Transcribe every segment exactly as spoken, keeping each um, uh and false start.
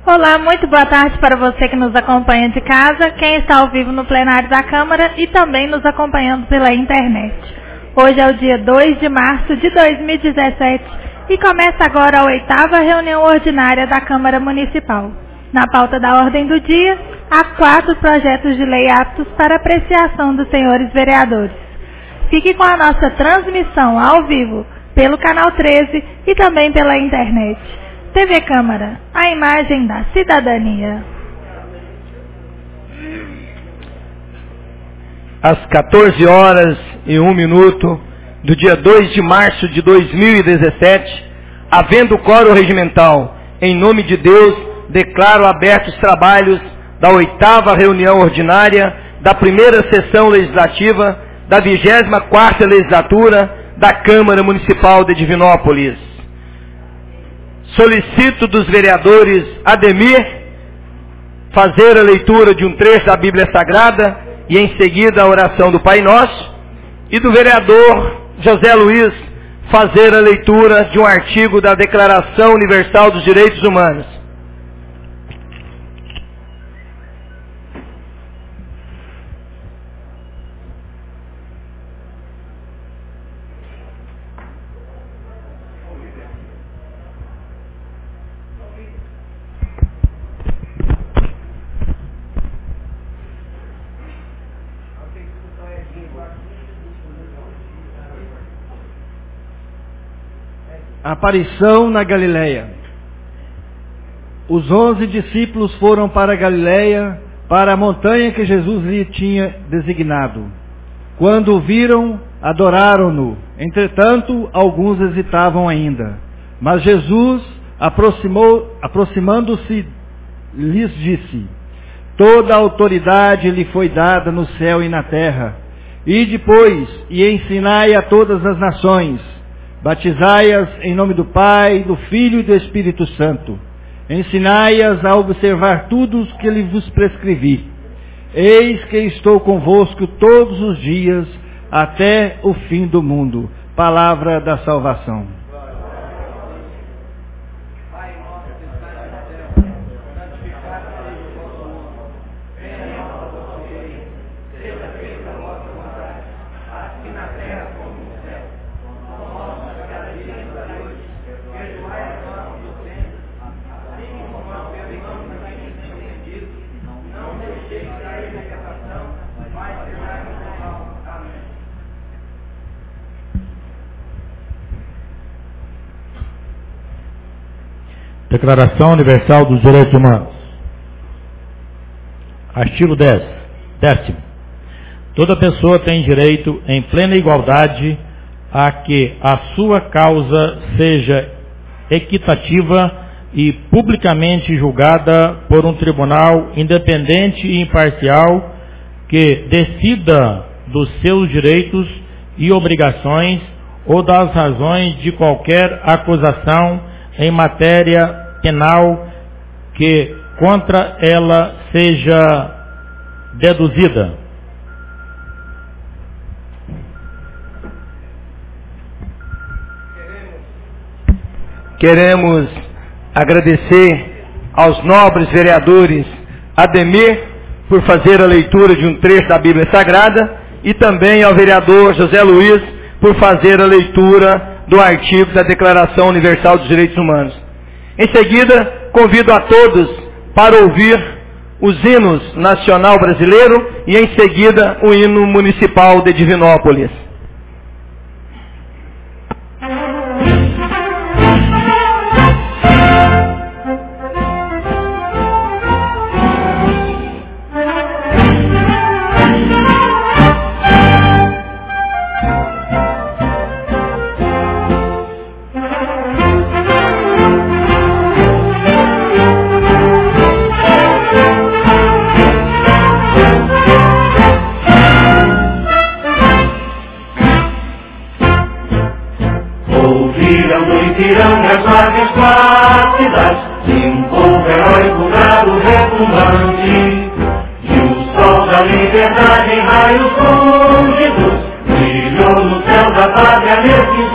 Olá, muito boa tarde para você que nos acompanha de casa, quem está ao vivo no plenário da Câmara e também nos acompanhando pela internet. Hoje é o dia dois de março de dois mil e dezessete e começa agora a oitava reunião ordinária da Câmara Municipal. Na pauta da ordem do dia, há quatro projetos de lei aptos para apreciação dos senhores vereadores. Fique com a nossa transmissão ao vivo pelo canal treze e também pela internet. T V Câmara, a imagem da cidadania. Às quatorze horas e um minuto do dia dois de março de dois mil e dezessete, havendo quórum regimental, em nome de Deus, declaro abertos os trabalhos da oitava reunião ordinária da primeira sessão legislativa da vigésima quarta legislatura da Câmara Municipal de Divinópolis. Solicito dos vereadores Ademir fazer a leitura de um trecho da Bíblia Sagrada e em seguida a oração do Pai Nosso, e do vereador José Luiz fazer a leitura de um artigo da Declaração Universal dos Direitos Humanos. Aparição na Galileia. Os onze discípulos foram para a Galileia, para a montanha que Jesus lhe tinha designado. Quando o viram, adoraram-no. Entretanto, alguns hesitavam ainda. Mas Jesus, aproximou, aproximando-se, lhes disse: toda a autoridade lhe foi dada no céu e na terra. Ide, pois, e ensinai a todas as nações, batizai-as em nome do Pai, do Filho e do Espírito Santo. Ensinai-as a observar tudo o que lhe vos prescrevi. Eis que estou convosco todos os dias, até o fim do mundo. Palavra da salvação. Declaração Universal dos Direitos Humanos. Artigo dez. Décimo. Toda pessoa tem direito, em plena igualdade, a que a sua causa seja equitativa e publicamente julgada por um tribunal independente e imparcial que decida dos seus direitos e obrigações ou das razões de qualquer acusação em matéria penal que contra ela seja deduzida. Queremos agradecer aos nobres vereadores Ademir por fazer a leitura de um trecho da Bíblia Sagrada e também ao vereador José Luiz por fazer a leitura do artigo da Declaração Universal dos Direitos Humanos. Em seguida, convido a todos para ouvir os hinos nacional brasileiro e em seguida o hino municipal de Divinópolis.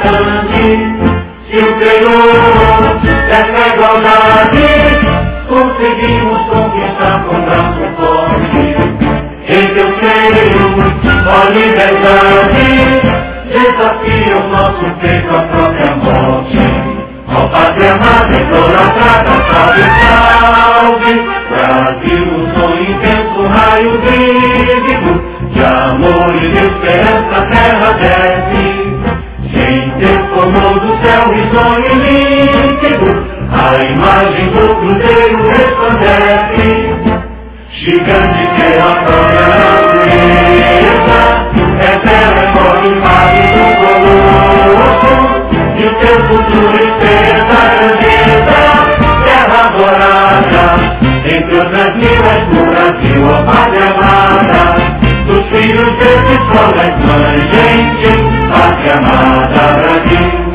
Se o Senhor dessa igualdade conseguimos conquistar com braço forte. Em teu seio, ó liberdade, desafia o nosso peito à própria morte. Ó pátria amada, idolatrada, salve, salve. Brasil, um sonho intenso, raio vívido, de amor e de esperança a terra desce. Sem teu formoso céu risonho e límpido, a imagem do cruzeiro resplandece. Gigante que a própria natureza, eterna corre imagem do colosso. E o teu futuro espelha a grandeza, terra dourada. Entre outras minas do Brasil, ó pátria amada, dos filhos desse sol das mães, gente, pátria amada, Brasil.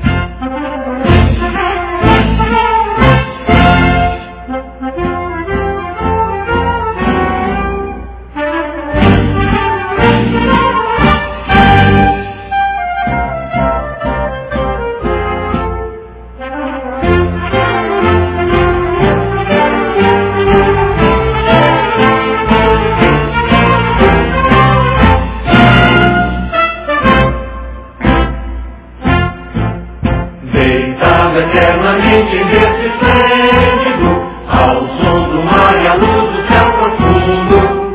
Eternamente desse esplêndido, ao som do mar e à luz do céu profundo,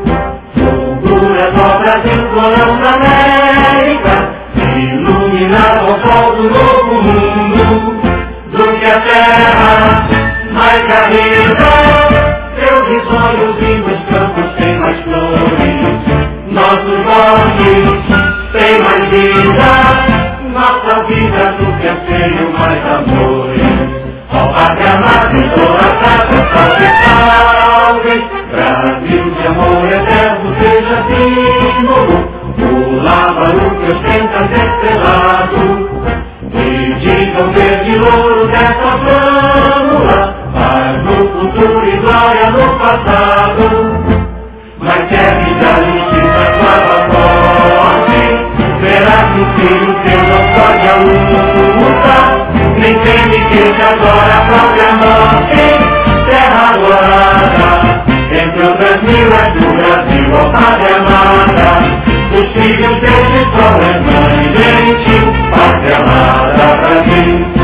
fulgura ó Brasil, florão da América, iluminado ao sol do novo mundo, do que a terra mais carrega, seus risonhos e meus campos têm mais flores, nossos bosques têm mais vida. Nossa vida do que anseio mais amores. Ó pátria amada, idolatrada, salve, salve. Brasil de amor eterno seja símbolo, o lábaro que ostenta estrelado. E digam verde louro dessa flâmula, paz no futuro e glória no passado. Mas que é vida, justiça, clama forte, verá que o filho teu não pode a luta, nem teme que te agora a própria morte. Terra dourada, entre outras minas do Brasil, ó pátria amada, os filhos desse sol é mãe, gente, pátria amada, Brasil.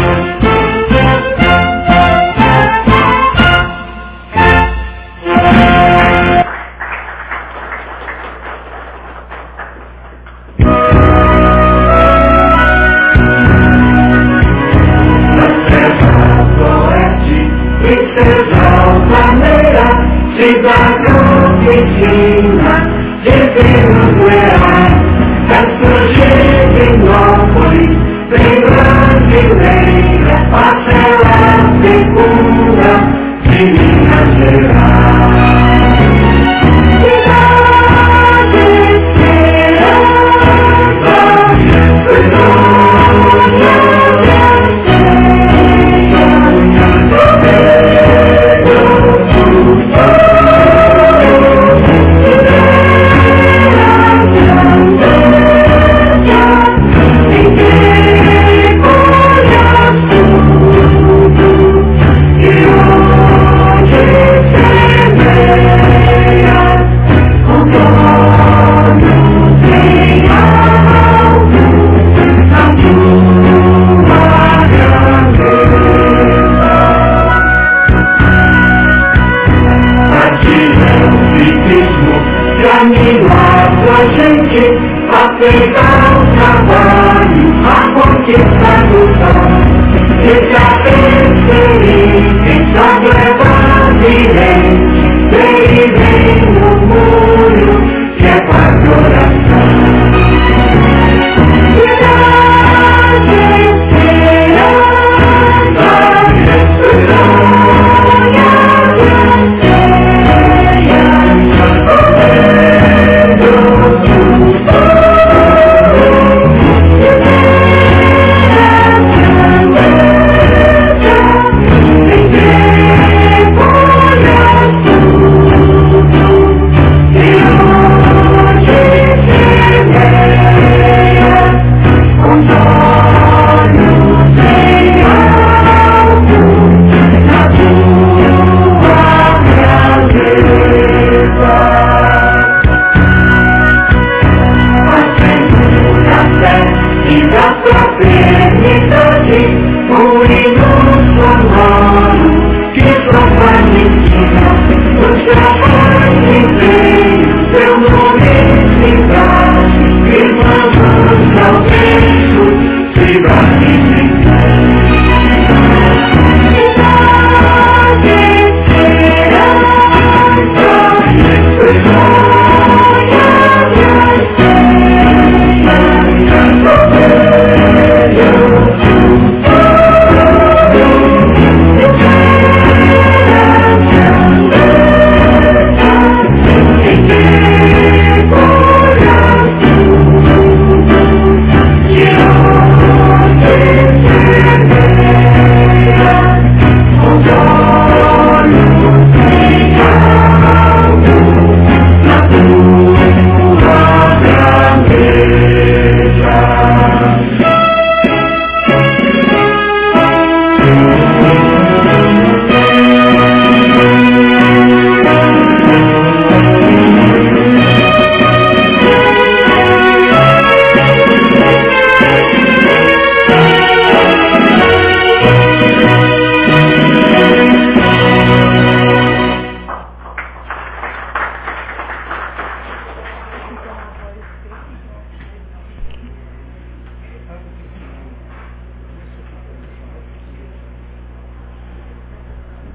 Yeah.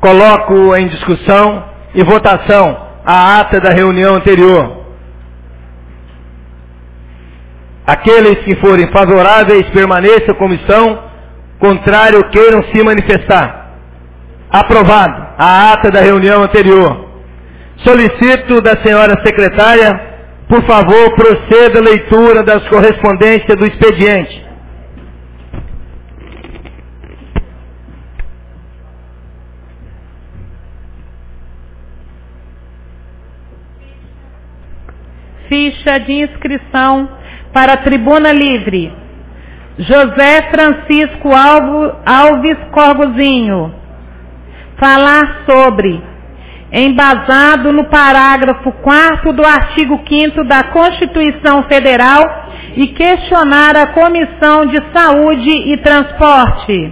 Coloco em discussão e votação a ata da reunião anterior. Aqueles que forem favoráveis permaneçam como estão, contrário queiram se manifestar. Aprovado a ata da reunião anterior. Solicito da senhora secretária, por favor, proceda a leitura das correspondências do expediente. Ficha de inscrição para a tribuna livre. José Francisco Alves Corgozinho. Falar sobre, embasado no parágrafo quarto do artigo quinto da Constituição Federal, e questionar a Comissão de Saúde e Transporte.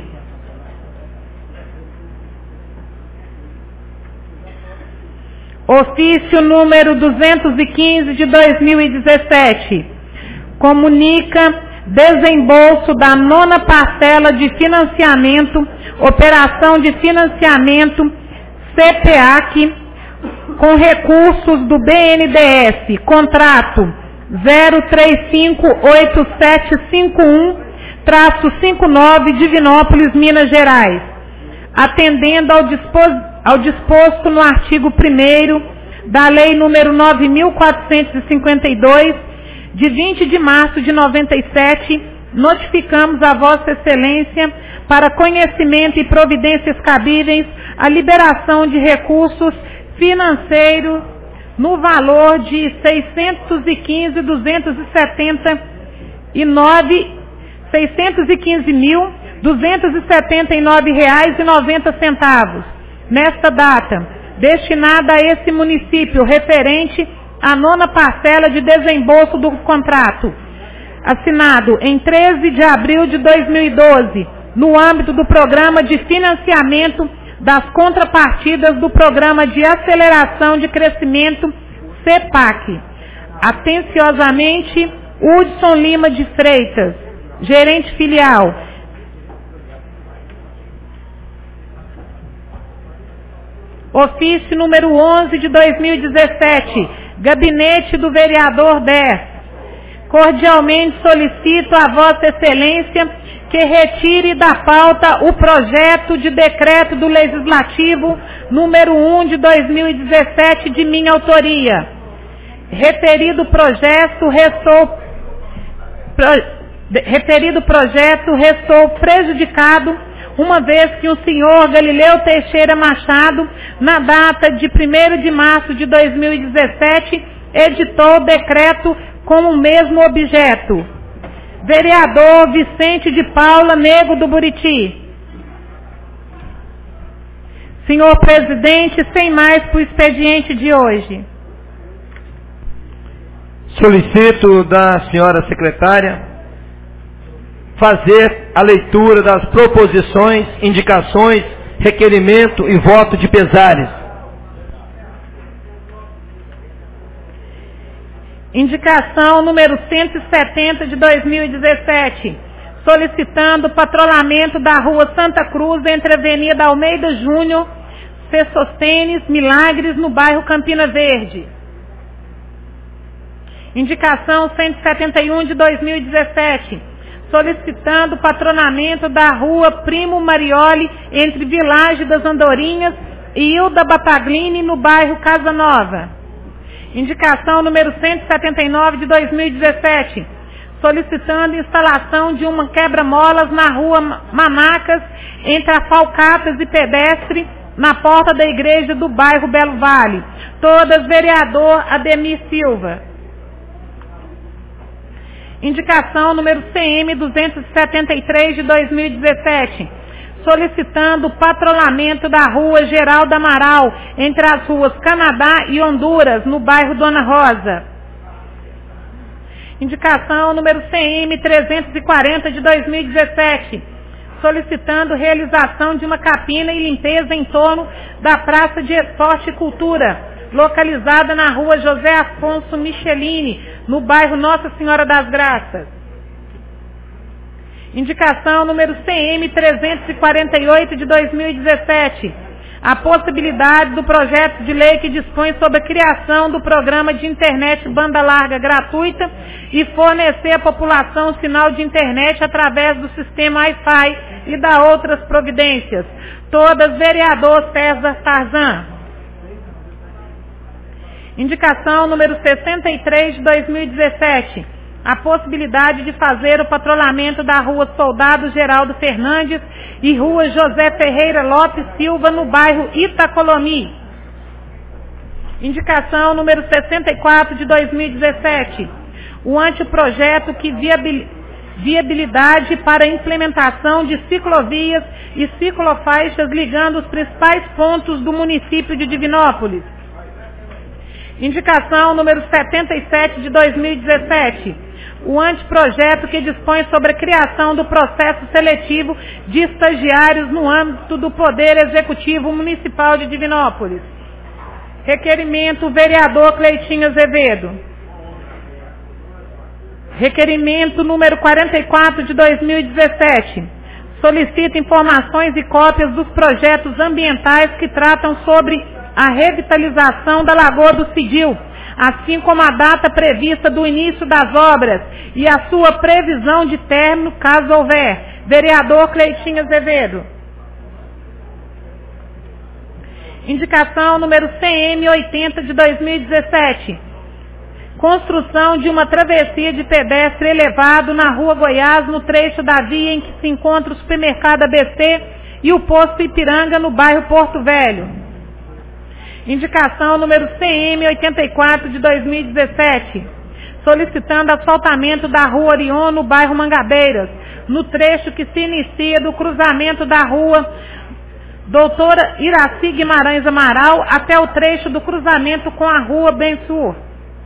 Ofício número duzentos e quinze de dois mil e dezessete. Comunica desembolso da nona parcela de financiamento, operação de financiamento C P A C, com recursos do B N D E S, contrato zero três cinco oito sete cinco um traço cinquenta e nove, Divinópolis, Minas Gerais, atendendo ao dispositivo ao disposto no artigo primeiro da Lei número nove mil quatrocentos e cinquenta e dois, de vinte de março de noventa e sete, notificamos a Vossa Excelência, para conhecimento e providências cabíveis, a liberação de recursos financeiros no valor de seiscentos e quinze mil duzentos e setenta e nove, seiscentos e quinze mil duzentos e setenta e nove reais e noventa centavos. Nesta data, destinada a esse município, referente à nona parcela de desembolso do contrato, assinado em treze de abril de dois mil e doze, no âmbito do Programa de Financiamento das Contrapartidas do Programa de Aceleração de Crescimento C P A C. Atenciosamente, Hudson Lima de Freitas, gerente filial. Ofício número onze de dois mil e dezessete, Gabinete do Vereador dez. Cordialmente solicito a Vossa Excelência que retire da pauta o projeto de decreto do Legislativo número um de dois mil e dezessete, de minha autoria. Referido projeto restou, pro, referido projeto restou prejudicado, uma vez que o senhor Galileu Teixeira Machado, na data de primeiro de março de dois mil e dezessete, editou decreto com o mesmo objeto. Vereador Vicente de Paula Nego do Buriti. Senhor presidente, sem mais para o expediente de hoje. Solicito da senhora secretária fazer a leitura das proposições, indicações, requerimento e voto de pesares. Indicação número cento e setenta de dois mil e dezessete, solicitando o patrulhamento da Rua Santa Cruz, entre a Avenida Almeida Júnior, Fessostenes, Milagres, no bairro Campina Verde. Indicação cento e setenta e um de dois mil e dezessete, solicitando o patronamento da Rua Primo Marioli, entre Vilagem das Andorinhas e Hilda Bataglini, no bairro Casa Nova. Indicação número cento e setenta e nove de dois mil e dezessete, solicitando instalação de uma quebra-molas na Rua Manacas, entre a Falcatas e Pedestre, na porta da igreja do bairro Belo Vale. Todas vereador Ademir Silva. Indicação número C M duzentos e setenta e três de dois mil e dezessete, solicitando o patrulhamento da Rua Geraldo Amaral, entre as ruas Canadá e Honduras, no bairro Dona Rosa. Indicação número C M trezentos e quarenta de dois mil e dezessete, solicitando realização de uma capina e limpeza em torno da Praça de Esporte e Cultura, localizada na Rua José Afonso Michelini, no bairro Nossa Senhora das Graças. Indicação número C M trezentos e quarenta e oito de dois mil e dezessete, a possibilidade do projeto de lei que dispõe sobre a criação do programa de internet banda larga gratuita e fornecer à população sinal de internet através do sistema Wi-Fi e da outras providências. Todas, vereador César Tarzan. Indicação número sessenta e três de dois mil e dezessete. A possibilidade de fazer o patrulhamento da rua Soldado Geraldo Fernandes e rua José Ferreira Lopes Silva, no bairro Itacolomi. Indicação número sessenta e quatro de dois mil e dezessete. O anteprojeto que viabil... viabilidade para a implementação de ciclovias e ciclofaixas ligando os principais pontos do município de Divinópolis. Indicação número setenta e sete de dois mil e dezessete. O anteprojeto que dispõe sobre a criação do processo seletivo de estagiários no âmbito do Poder Executivo Municipal de Divinópolis. Requerimento vereador Cleitinho Azevedo. Requerimento número quarenta e quatro de dois mil e dezessete. Solicita informações e cópias dos projetos ambientais que tratam sobre a revitalização da Lagoa do Cidil, assim como a data prevista do início das obras e a sua previsão de término, caso houver. Vereador Cleitinho Azevedo. Indicação número C M oitenta de dois mil e dezessete. Construção de uma travessia de pedestre elevado na Rua Goiás, no trecho da via em que se encontra o supermercado A B C e o posto Ipiranga, no bairro Porto Velho. Indicação número C M oitenta e quatro de dois mil e dezessete, solicitando asfaltamento da Rua Orion, no bairro Mangabeiras, no trecho que se inicia do cruzamento da Rua Doutora Iraci Guimarães Amaral até o trecho do cruzamento com a Rua Bensur.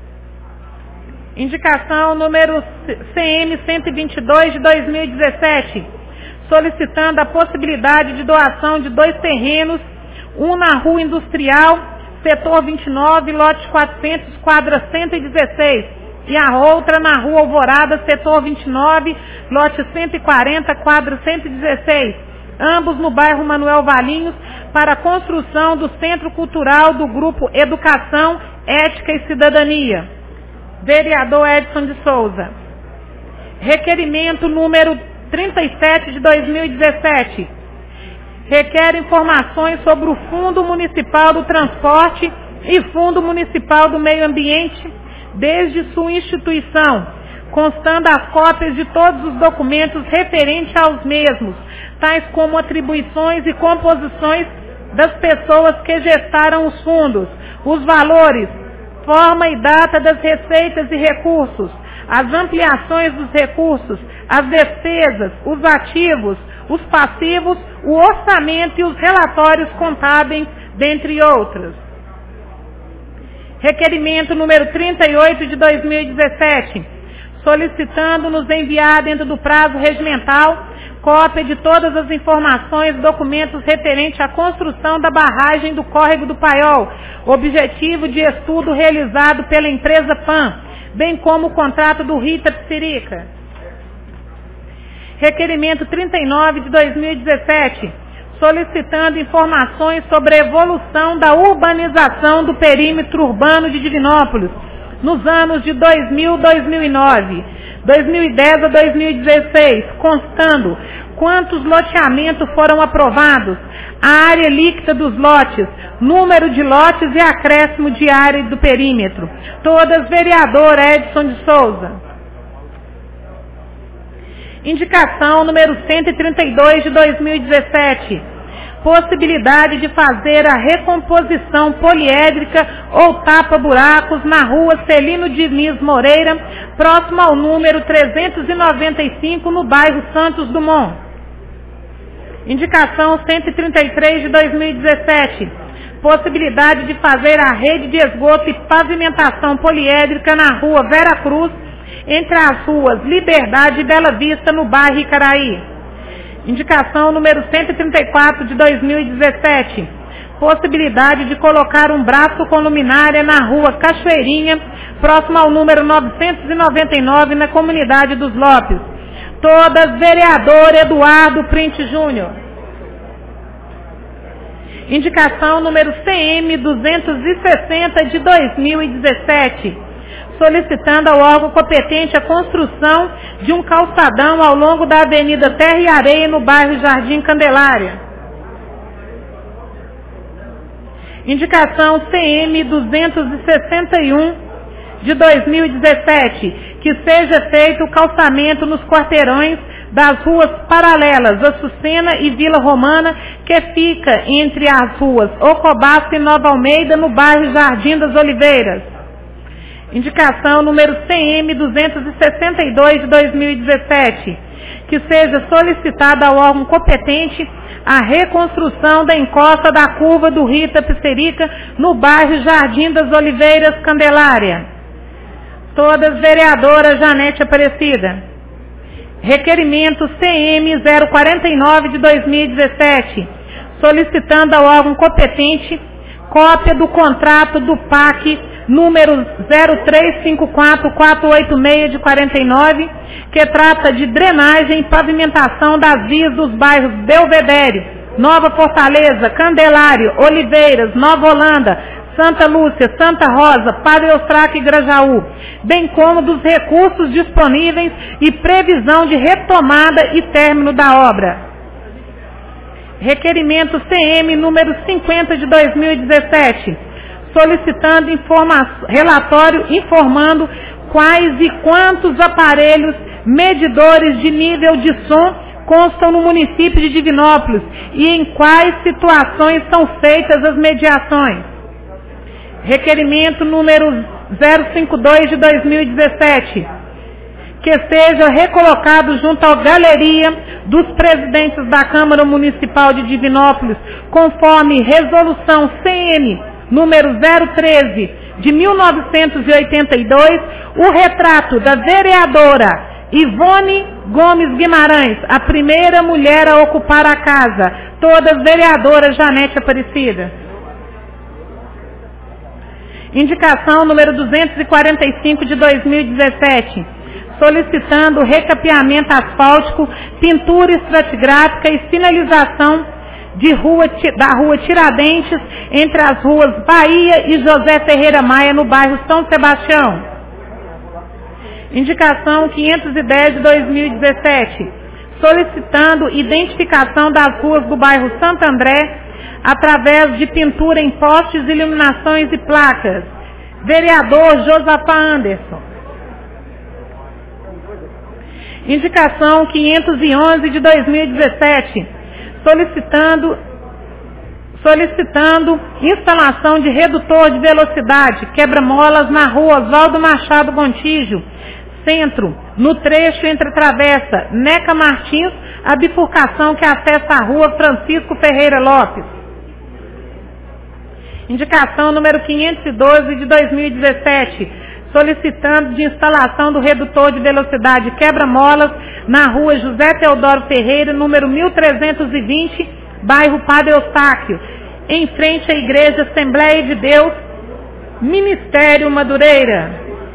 Indicação número C M cento e vinte e dois de dois mil e dezessete, solicitando a possibilidade de doação de dois terrenos, um na Rua Industrial, setor vinte e nove, lote quatrocentos, quadra cento e dezesseis, e a outra na Rua Alvorada, setor vinte e nove, lote cento e quarenta, quadra cento e dezesseis, ambos no bairro Manuel Valinhos, para a construção do Centro Cultural do Grupo Educação, Ética e Cidadania. Vereador Edson de Souza. Requerimento número trinta e sete de dois mil e dezessete. Requer informações sobre o Fundo Municipal do Transporte e Fundo Municipal do Meio Ambiente, desde sua instituição, constando as cópias de todos os documentos referentes aos mesmos, tais como atribuições e composições das pessoas que gestaram os fundos, os valores, forma e data das receitas e recursos, as ampliações dos recursos, as despesas, os ativos, os passivos, o orçamento e os relatórios contábeis, dentre outros. Requerimento número trinta e oito de dois mil e dezessete, solicitando nos enviar dentro do prazo regimental cópia de todas as informações e documentos referentes à construção da barragem do Córrego do Paiol, objetivo de estudo realizado pela empresa P A M, bem como o contrato do Rita Psirica. Requerimento trinta e nove de dois mil e dezessete, solicitando informações sobre a evolução da urbanização do perímetro urbano de Divinópolis nos anos de dois mil a dois mil e nove, dois mil e dez a dois mil e dezesseis, constando quantos loteamentos foram aprovados, a área líquida dos lotes, número de lotes e acréscimo de área do perímetro. Todas, vereador Edson de Souza. Indicação número cento e trinta e dois de dois mil e dezessete. Possibilidade de fazer a recomposição poliédrica ou tapa-buracos na rua Celino Diniz Moreira, próximo ao número trezentos e noventa e cinco, no bairro Santos Dumont. Indicação cento e trinta e três de dois mil e dezessete. Possibilidade de fazer a rede de esgoto e pavimentação poliédrica na rua Vera Cruz, entre as ruas Liberdade e Bela Vista, no bairro Icaraí. Indicação número cento e trinta e quatro de dois mil e dezessete. Possibilidade de colocar um braço com luminária na rua Cachoeirinha, próximo ao número novecentos e noventa e nove, na comunidade dos Lopes. Todas, vereador Eduardo Printe Júnior. Indicação número C M duzentos e sessenta de dois mil e dezessete, solicitando ao órgão competente a construção de um calçadão ao longo da Avenida Terra e Areia, no bairro Jardim Candelária. Indicação C M duzentos e sessenta e um de dois mil e dezessete, que seja feito o calçamento nos quarteirões das ruas paralelas, Açucena e Vila Romana, que fica entre as ruas Ocobaço e Nova Almeida, no bairro Jardim das Oliveiras. Indicação número C M duzentos e sessenta e dois de dois mil e dezessete, que seja solicitada ao órgão competente a reconstrução da encosta da curva do Rio Itapecerica, no bairro Jardim das Oliveiras, Candelária. Todas vereadora Janete Aparecida. Requerimento C M zero quarenta e nove de dois mil e dezessete, solicitando ao órgão competente cópia do contrato do P A C número zero três cinco quatro quatro oito seis de quarenta e nove, que trata de drenagem e pavimentação das vias dos bairros Belvedere, Nova Fortaleza, Candelário, Oliveiras, Nova Holanda, Santa Lúcia, Santa Rosa, Padre Eustáquio e Grajaú, bem como dos recursos disponíveis e previsão de retomada e término da obra. Requerimento C M número cinquenta de dois mil e dezessete, solicitando informa- relatório informando quais e quantos aparelhos medidores de nível de som constam no município de Divinópolis e em quais situações são feitas as mediações. Requerimento número zero cinquenta e dois de dois mil e dezessete, que seja recolocado junto à galeria dos presidentes da Câmara Municipal de Divinópolis, conforme resolução C M número zero treze de mil novecentos e oitenta e dois, o retrato da vereadora Ivone Gomes Guimarães, a primeira mulher a ocupar a casa, todas vereadora Janete Aparecida. Indicação número duzentos e quarenta e cinco de dois mil e dezessete, solicitando recapeamento asfáltico, pintura estratigráfica e sinalização de rua, da rua Tiradentes, entre as ruas Bahia e José Ferreira Maia, no bairro São Sebastião. Indicação quinhentos e dez de dois mil e dezessete, solicitando identificação das ruas do bairro Santo André, através de pintura em postes, iluminações e placas. Vereador Josafá Anderson. Indicação quinhentos e onze de dois mil e dezessete, solicitando, solicitando instalação de redutor de velocidade, quebra-molas na rua Oswaldo Machado Gontijo, centro, no trecho entre a travessa Neca Martins, a bifurcação que acessa a rua Francisco Ferreira Lopes. Indicação número quinhentos e doze de dois mil e dezessete, solicitando de instalação do redutor de velocidade quebra-molas na rua José Teodoro Ferreira, número mil trezentos e vinte, bairro Padre Eustáquio, em frente à Igreja Assembleia de Deus, Ministério Madureira.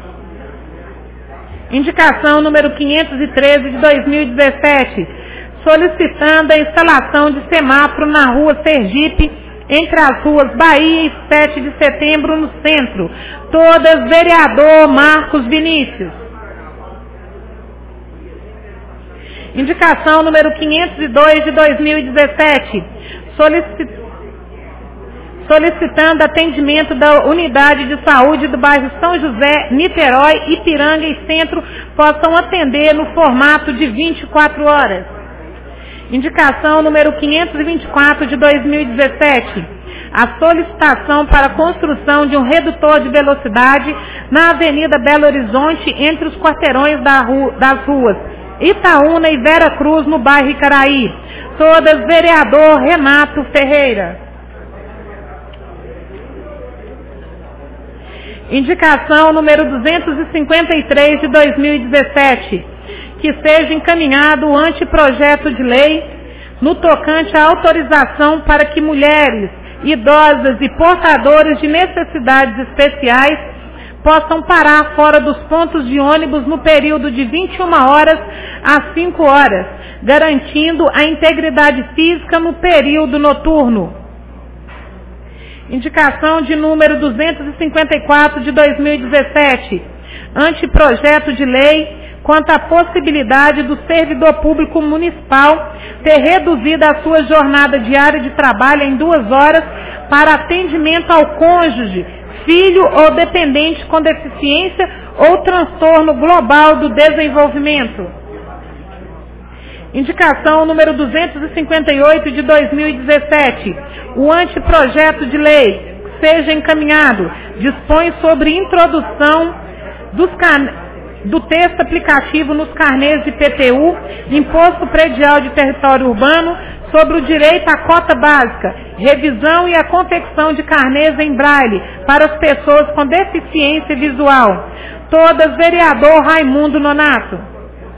Indicação número quinhentos e treze de dois mil e dezessete, solicitando a instalação de semáforo na rua Sergipe, entre as ruas Bahia e sete de setembro, no centro. Todas vereador Marcos Vinícius. Indicação número quinhentos e dois de dois mil e dezessete, solicitando solicitando atendimento da unidade de saúde do bairro São José, Niterói, Ipiranga e Centro, possam atender no formato de vinte e quatro horas. Indicação número quinhentos e vinte e quatro de dois mil e dezessete, a solicitação para a construção de um redutor de velocidade na Avenida Belo Horizonte, entre os quarteirões da rua, das ruas Itaúna e Vera Cruz, no bairro Icaraí. Todas vereador Renato Ferreira. Indicação número duzentos e cinquenta e três de dois mil e dezessete, que seja encaminhado o anteprojeto de lei no tocante à autorização para que mulheres, idosas e portadores de necessidades especiais possam parar fora dos pontos de ônibus no período de vinte e uma horas às cinco horas, garantindo a integridade física no período noturno. Indicação de número duzentos e cinquenta e quatro de dois mil e dezessete. Anteprojeto de lei quanto à possibilidade do servidor público municipal ter reduzido a sua jornada diária de trabalho em duas horas para atendimento ao cônjuge, filho ou dependente com deficiência ou transtorno global do desenvolvimento. Indicação número duzentos e cinquenta e oito de dois mil e dezessete. O anteprojeto de lei seja encaminhado dispõe sobre introdução dos can... do texto aplicativo nos carnês de I P T U, Imposto Predial de Território Urbano, sobre o direito à cota básica, revisão e a confecção de carnês em braille para as pessoas com deficiência visual. Todas, vereador Raimundo Nonato.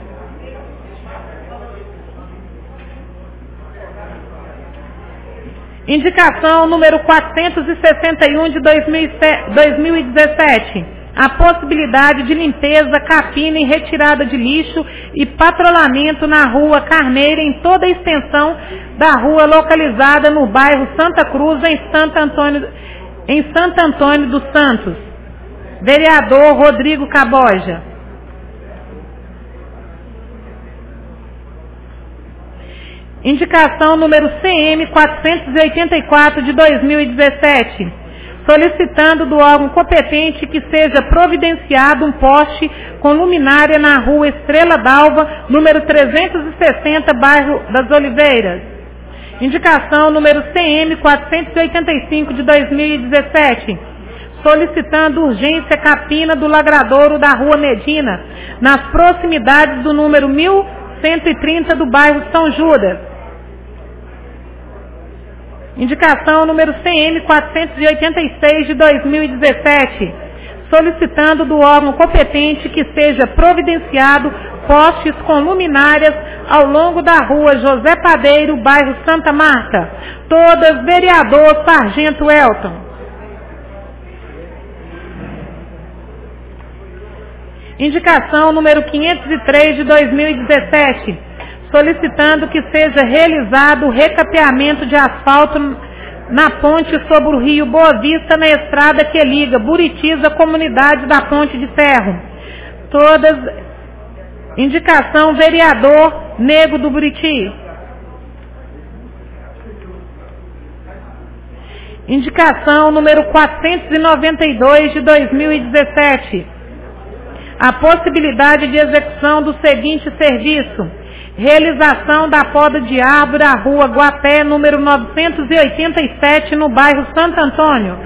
Indicação número quatrocentos e sessenta e um de dois mil e dezessete. A possibilidade de limpeza, capina e retirada de lixo e patrulhamento na rua Carneira em toda a extensão da rua localizada no bairro Santa Cruz, em Santo Antônio, em Santo Antônio dos Santos. Vereador Rodrigo Caboja. Indicação número C M quatrocentos e oitenta e quatro de dois mil e dezessete. Solicitando do órgão competente que seja providenciado um poste com luminária na rua Estrela d'Alva, número trezentos e sessenta, bairro das Oliveiras. Indicação número C M quatrocentos e oitenta e cinco de dois mil e dezessete. Solicitando urgência capina do lagradouro da rua Medina, nas proximidades do número mil cento e trinta do bairro São Judas. Indicação número C M quatrocentos e oitenta e seis de dois mil e dezessete, solicitando do órgão competente que seja providenciado postes com luminárias ao longo da rua José Padeiro, bairro Santa Marta. Todas, vereador Sargento Elton. Indicação número quinhentos e três de dois mil e dezessete, solicitando que seja realizado o recapeamento de asfalto na ponte sobre o rio Boa Vista, na estrada que liga Buritis à comunidade da Ponte de Ferro. Todas, indicação vereador Nego do Buriti. Indicação número quatrocentos e noventa e dois de dois mil e dezessete. A possibilidade de execução do seguinte serviço: realização da poda de árvore à rua Guapé, número novecentos e oitenta e sete, no bairro Santo Antônio.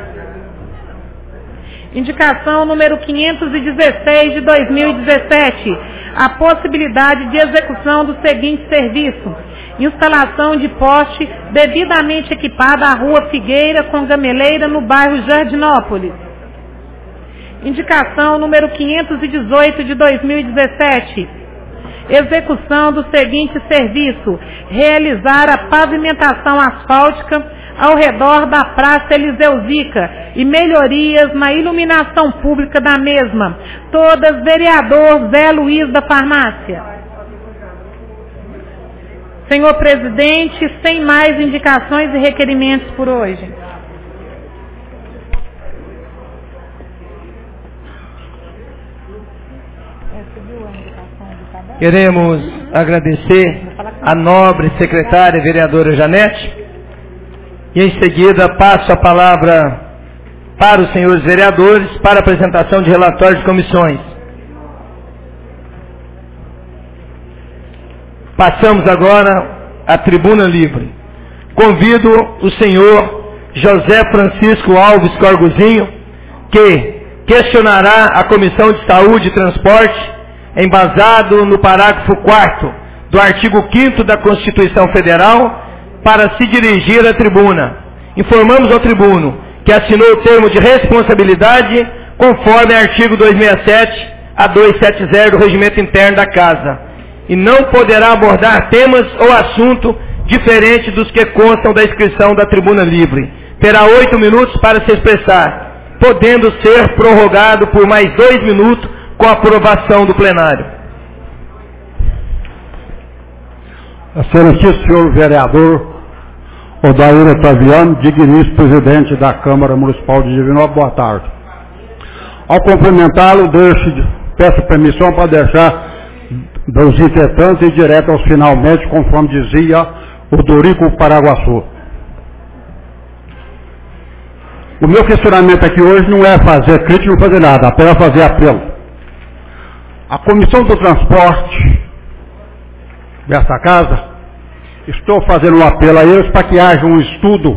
Indicação número quinhentos e dezesseis de dois mil e dezessete. A possibilidade de execução do seguinte serviço: instalação de poste devidamente equipada à rua Figueira com gameleira, no bairro Jardinópolis. Indicação número quinhentos e dezoito de dois mil e dezessete. Execução do seguinte serviço: realizar a pavimentação asfáltica ao redor da Praça Eliseu Zica e melhorias na iluminação pública da mesma. Todas, vereador Zé Luiz da Farmácia. Senhor presidente, sem mais indicações e requerimentos por hoje. Queremos agradecer a nobre secretária vereadora Janete e em seguida passo a palavra para os senhores vereadores para a apresentação de relatórios de comissões. Passamos agora à tribuna livre. Convido o senhor José Francisco Alves Corguzinho, que questionará a Comissão de Saúde e Transporte, embasado no parágrafo quarto do artigo quinto da Constituição Federal, para se dirigir à tribuna. Informamos ao tribuno que assinou o termo de responsabilidade conforme artigo duzentos e sessenta e sete a duzentos e setenta do Regimento Interno da Casa, e não poderá abordar temas ou assunto diferente dos que constam da inscrição da tribuna livre. Terá oito minutos para se expressar, podendo ser prorrogado por mais dois minutos com a aprovação do plenário. Excelentíssimo senhor vereador, Odair Otaviano, digníssimo presidente da Câmara Municipal de Divinópolis, boa tarde. Ao cumprimentá-lo, deixo, peço permissão para deixar dos inquietantes e direto aos finalmente, conforme dizia o Dorico Paraguaçu. O meu questionamento aqui hoje não é fazer crítica, não fazer nada, apenas fazer apelo. A Comissão do Transporte desta casa, estou fazendo um apelo a eles para que haja um estudo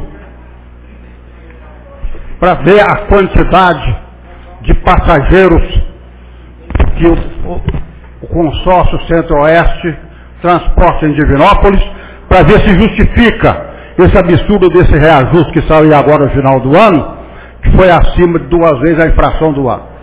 para ver a quantidade de passageiros que o, o, o consórcio Centro-Oeste transporta em Divinópolis, para ver se justifica esse absurdo desse reajuste que saiu agora no final do ano, que foi acima de duas vezes a inflação do ano.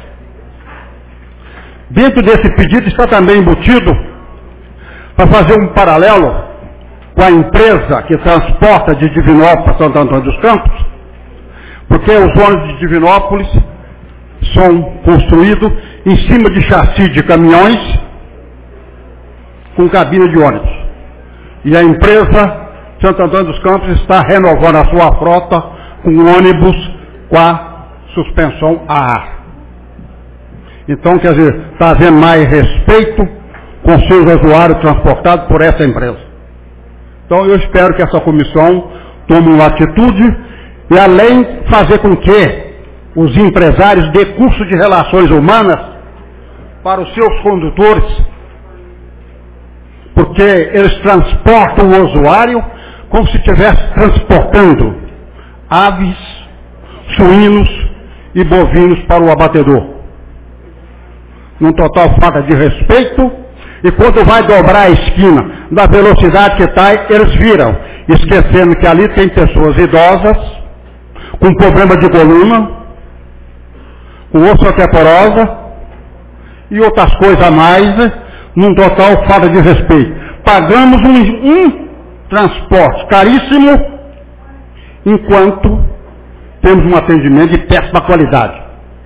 Dentro desse pedido está também embutido, para fazer um paralelo com a empresa que transporta de Divinópolis para Santo Antônio dos Campos, porque os ônibus de Divinópolis são construídos em cima de chassi de caminhões com cabine de ônibus. E a empresa Santo Antônio dos Campos está renovando a sua frota com ônibus com a suspensão a ar. Então, quer dizer, está havendo mais respeito com seus usuários transportados por essa empresa. Então, eu espero que essa comissão tome uma atitude e, além, fazer com que os empresários dê curso de relações humanas para os seus condutores, porque eles transportam o usuário como se estivesse transportando aves, suínos e bovinos para o abatedor. Num total falta de respeito, e quando vai dobrar a esquina da velocidade que está, eles viram, esquecendo que ali tem pessoas idosas, com problema de coluna, com osteoporose e outras coisas a mais, num total falta de respeito. Pagamos um, um transporte caríssimo, enquanto temos um atendimento de péssima qualidade.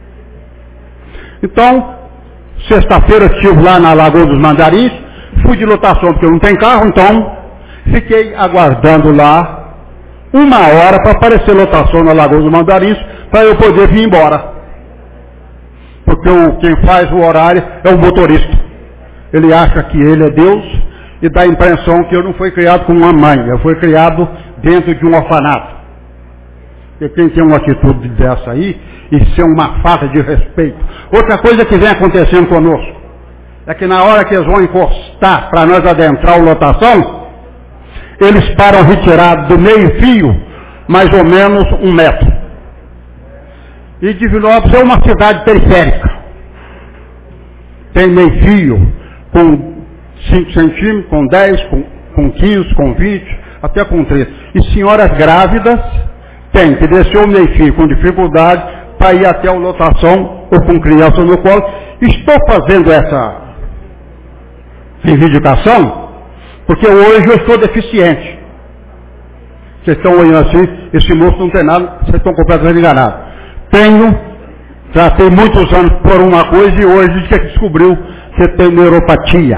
Então, sexta-feira estive lá na Lagoa dos Mandarins, fui de lotação porque eu não tenho carro, então fiquei aguardando lá uma hora para aparecer lotação na Lagoa dos Mandarins, para eu poder vir embora. Porque o, quem faz o horário é o motorista. Ele acha que ele é Deus e dá a impressão que eu não fui criado com uma mãe, eu fui criado dentro de um orfanato. E quem tem uma atitude dessa aí, isso é uma falta de respeito. Outra coisa que vem acontecendo conosco, é que na hora que eles vão encostar para nós adentrar a lotação, eles param retirados do meio fio, mais ou menos um metro. E Divinópolis é uma cidade periférica. Tem meio fio com cinco centímetros, com dez, com, com quinze, com vinte, até com trinta. E senhoras grávidas têm que descer o meio fio com dificuldade para ir até a lotação ou com criança no colo. Estou fazendo essa reivindicação porque hoje eu estou deficiente. Vocês estão olhando assim, esse moço não tem nada, vocês estão completamente enganados. Tenho, tratei muitos anos por uma coisa e hoje que descobriu que tem neuropatia.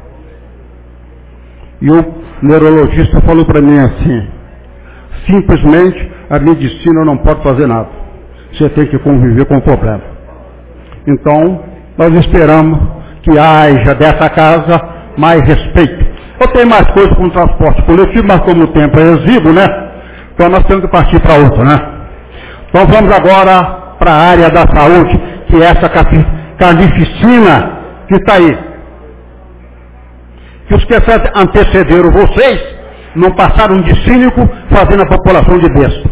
E o neurologista falou para mim assim, simplesmente a medicina não pode fazer nada. Você tem que conviver com o problema. Então, nós esperamos que haja dessa casa mais respeito. Eu tenho mais coisa com o transporte coletivo, mas como o tempo é exíguo, né? Então nós temos que partir para outra, né? Então vamos agora para a área da saúde, que é essa carnificina que está aí. Que os que antecederam vocês não passaram de cínico fazendo a população de besta.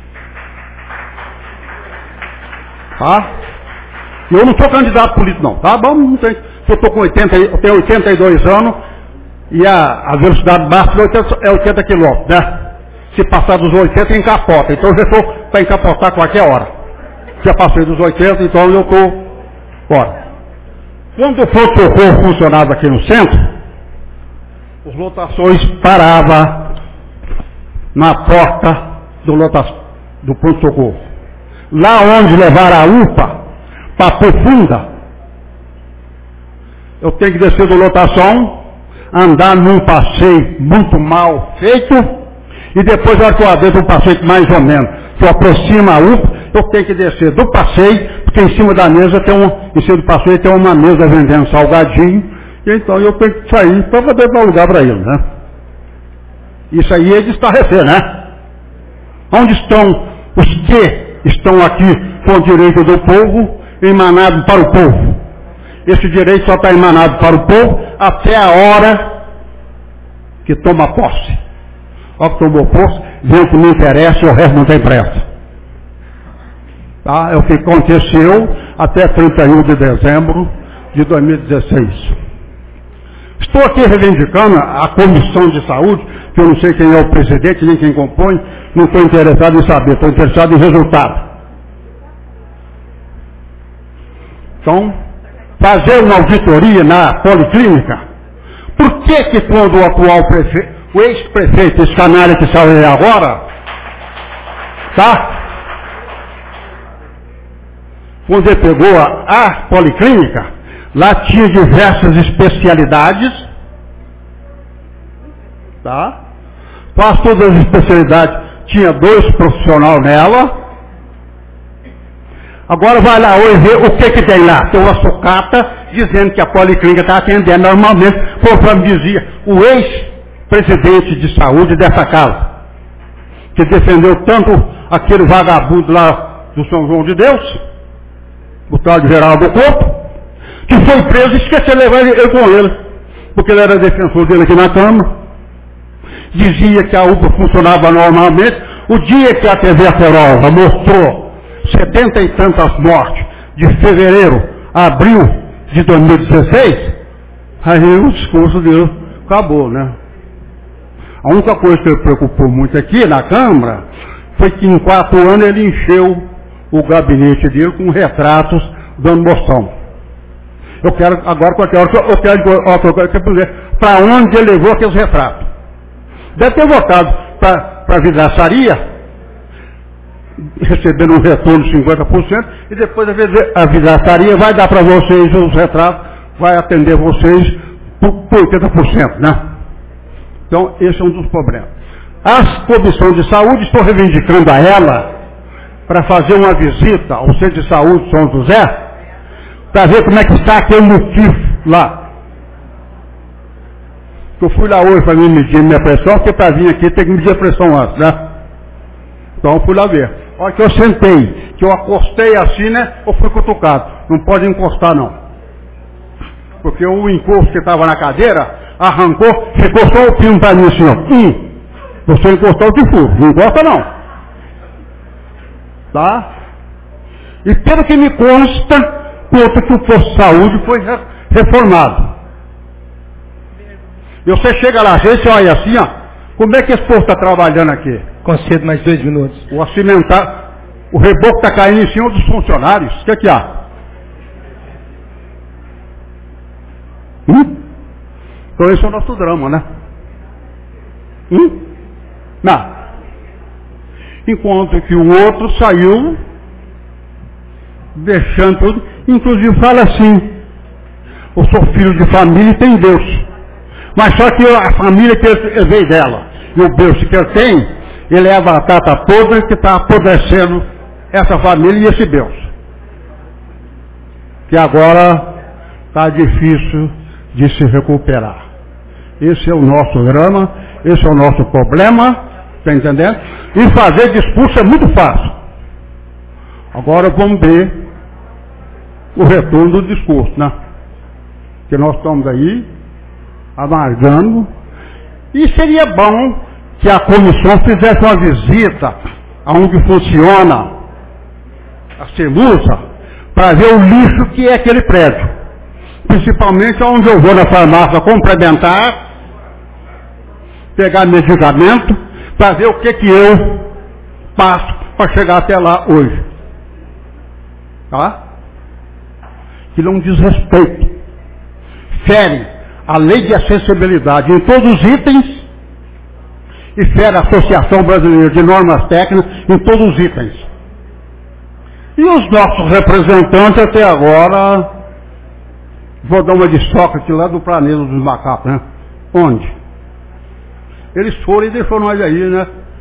Tá? Eu não sou candidato político não, tá bom? Não tem. Eu estou com oitenta, eu tenho oitenta e dois anos e a, a velocidade máxima é oitenta quilômetros, né? Se passar dos oitenta, encapota. Então eu já estou para encapotar a qualquer hora. Já passei dos oitenta, então eu estou fora. Quando o pronto-socorro funcionava aqui no centro, as lotações paravam na porta do, do pronto-socorro. Lá onde levar a U P A, para profunda, eu tenho que descer da lotação, andar num passeio muito mal feito, E depois, na hora que eu adentro um passeio mais ou menos, que eu aproximo a U P A, eu tenho que descer do passeio, porque em cima da mesa tem um, em cima do passeio tem uma mesa vendendo salgadinho, e então eu tenho que sair para poder dar lugar para ele, né? Isso aí é de estarrecer, né? Onde estão os que estão aqui com o direito do povo, emanado para o povo? Esse direito só está emanado para o povo até a hora que toma posse. Ó que tomou posse, vê o que me interessa e o resto não tem pressa. Tá? É o que aconteceu até trinta e um de dezembro de dois mil e dezesseis. Estou aqui reivindicando a Comissão de Saúde, que eu não sei quem é o presidente, nem quem compõe, não estou interessado em saber, estou interessado em resultado. Então, fazer uma auditoria na policlínica. Por que que quando o atual prefeito, o ex-prefeito, esse canalha que saiu aí agora, tá? Quando ele pegou a, a policlínica, lá tinha diversas especialidades, tá? Quase todas as especialidades, tinha dois profissionais nela. Agora vai lá hoje ver o que que tem lá. Tem uma sucata dizendo que a policlínica está atendendo normalmente, conforme dizia o ex-presidente de saúde dessa casa, que defendeu tanto aquele vagabundo lá do São João de Deus, o tal de Geraldo Corpo, que foi preso e esqueceu de levar ele com ele, porque ele era defensor dele aqui na Câmara. Dizia que a U P A funcionava normalmente. O dia que a T V Acerosa mostrou setenta e tantas mortes de fevereiro a abril de dois mil e dezesseis, aí o discurso dele acabou, né? A única coisa que ele preocupou muito aqui na Câmara foi que em quatro anos ele encheu o gabinete dele com retratos dando moção. Eu quero, agora, qualquer hora, eu quero, eu quero dizer, para onde ele levou aqueles retratos? Deve ter voltado para a vidraçaria, recebendo um retorno de cinquenta por cento, e depois a vidraçaria vai dar para vocês os retratos, vai atender vocês por, por oitenta por cento, né? Então, esse é um dos problemas. A Comissão de Saúde, estou reivindicando a ela para fazer uma visita ao Centro de Saúde São José, para ver como é que está aquele motivo lá. Eu fui lá hoje para me medir minha pressão, porque para vir aqui tem que medir a pressão antes, né? Então eu fui lá ver. A hora que eu sentei, que eu acostei assim, né? Eu fui cutucado. Não pode encostar não. Porque o encosto que estava na cadeira, arrancou, ficou só o pino para mim assim, ó. Hum, você encostou o que for, não encosta não. Tá? E pelo que me consta, conta que o posto de saúde foi reformado. E você chega lá, você olha assim, ó, como é que esse povo está trabalhando aqui? Concedo mais dois minutos. O acimentar, o reboco está caindo em cima dos funcionários. O que é que há? Hum? Então esse é o nosso drama, né? Hum? Não. Enquanto que o outro saiu, deixando tudo, inclusive fala assim, eu sou filho de família e tenho Deus. Mas só que a família que ele veio dela, e o berço que ele tem, ele é a batata podre que está apodrecendo essa família e esse berço. Que agora está difícil de se recuperar. Esse é o nosso drama, esse é o nosso problema, está entendendo? E fazer discurso é muito fácil. Agora vamos ver o retorno do discurso, né? Que nós estamos aí amargando, e seria bom que a comissão fizesse uma visita aonde funciona a Celusa, para ver o lixo que é aquele prédio, principalmente onde eu vou na farmácia complementar, pegar medicamento, para ver o que que eu passo para chegar até lá hoje, tá? Que não diz respeito, fere a lei de acessibilidade em todos os itens e fere a Associação Brasileira de Normas Técnicas em todos os itens. E os nossos representantes até agora, vou dar uma de Sócrates lá do planeta dos macacos, né? Onde? Eles foram e deixaram nós aí, né?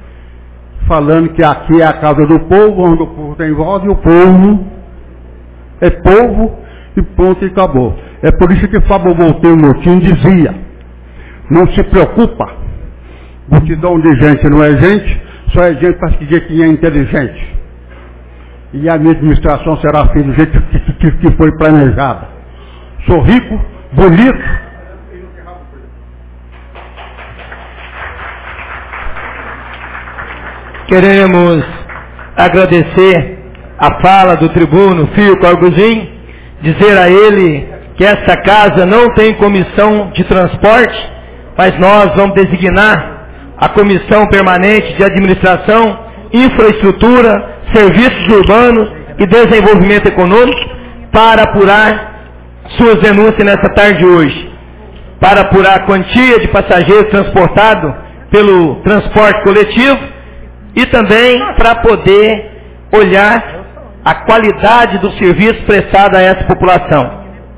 falando que aqui é a casa do povo, onde o povo tem voz, e o povo é povo, e ponto, e acabou. É por isso que Fábio Monteiro Motim dizia, não se preocupa, multidão de gente não é gente, só é gente para dizer que é inteligente. E a minha administração será feita do jeito que, que, que foi planejada. Sou rico, bonito. Queremos agradecer a fala do tribuno Fico Arguzin, dizer a ele que essa casa não tem comissão de transporte, mas nós vamos designar a comissão permanente de administração, infraestrutura, serviços urbanos e desenvolvimento econômico para apurar suas denúncias nessa tarde de hoje, para apurar a quantia de passageiros transportados pelo transporte coletivo e também para poder olhar a qualidade do serviço prestado a essa população.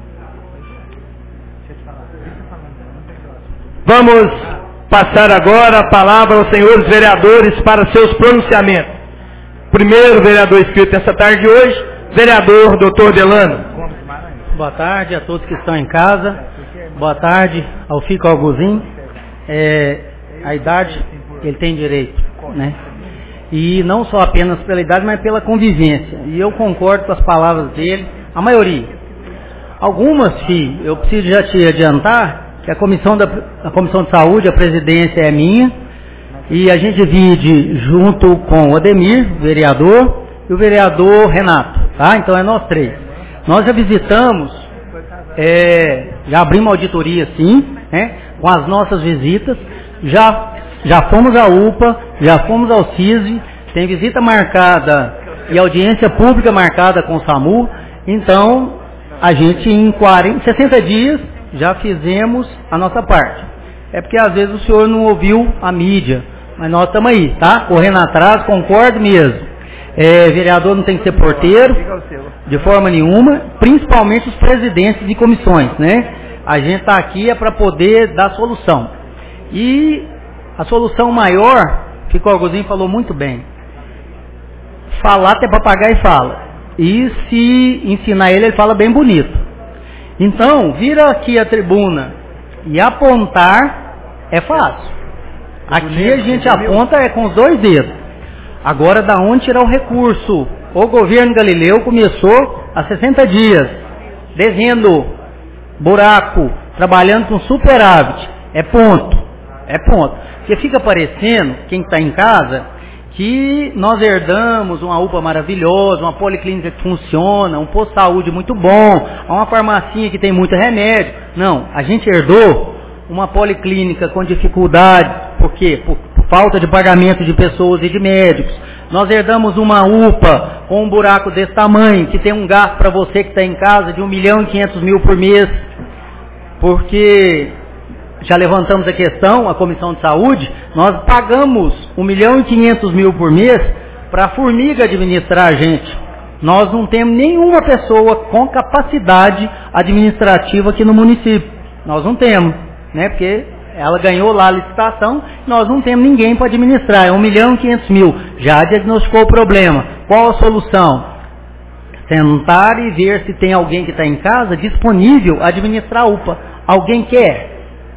Vamos passar agora a palavra aos senhores vereadores para seus pronunciamentos. Primeiro vereador inscrito nessa tarde de hoje, vereador doutor Delano. Boa tarde a todos que estão em casa. Boa tarde ao Fico Arguzin. É, a idade, ele tem direito, né? E não só apenas pela idade, mas pela convivência. E eu concordo com as palavras dele, a maioria. Algumas, filho, eu preciso já te adiantar, que a comissão, da, a comissão de saúde, a presidência é minha, e a gente divide junto com o Ademir, o vereador, e o vereador Renato, tá? Então é nós três. Nós já visitamos, é, já abrimos auditoria sim, né? Com as nossas visitas, já, já fomos à U P A, já fomos ao C I S V, tem visita marcada e audiência pública marcada com o SAMU, então a gente em quarenta, sessenta dias já fizemos a nossa parte. É porque às vezes o senhor não ouviu a mídia, mas nós estamos aí, tá? Correndo atrás, concordo mesmo. É, vereador não tem que ser porteiro, de forma nenhuma, principalmente os presidentes de comissões, né? A gente está aqui é para poder dar solução. E a solução maior, que o Arguzin falou muito bem, falar até papagaio fala. E se ensinar ele, ele fala bem bonito. Então, vir aqui a tribuna e apontar é fácil. Aqui a gente aponta é com os dois dedos. Agora, da onde tirar o recurso? O governo Galileu começou há sessenta dias, devendo buraco, trabalhando com superávit. É ponto. É ponto. Porque fica parecendo, quem está em casa, que nós herdamos uma U P A maravilhosa, uma policlínica que funciona, um posto de saúde muito bom, uma farmacinha que tem muito remédio. Não, a gente herdou uma policlínica com dificuldade, por quê? Por, por falta de pagamento de pessoas e de médicos. Nós herdamos uma U P A com um buraco desse tamanho, que tem um gasto para você que está em casa de um milhão e quinhentos mil por mês, porque já levantamos a questão, a Comissão de Saúde, nós pagamos um milhão e quinhentos mil por mês para a Formiga administrar a gente. Nós não temos nenhuma pessoa com capacidade administrativa aqui no município. Nós não temos, né? Porque ela ganhou lá a licitação, nós não temos ninguém para administrar, é um milhão e quinhentos mil. Já diagnosticou o problema. Qual a solução? Sentar e ver se tem alguém que está em casa disponível a administrar a U P A. Alguém quer?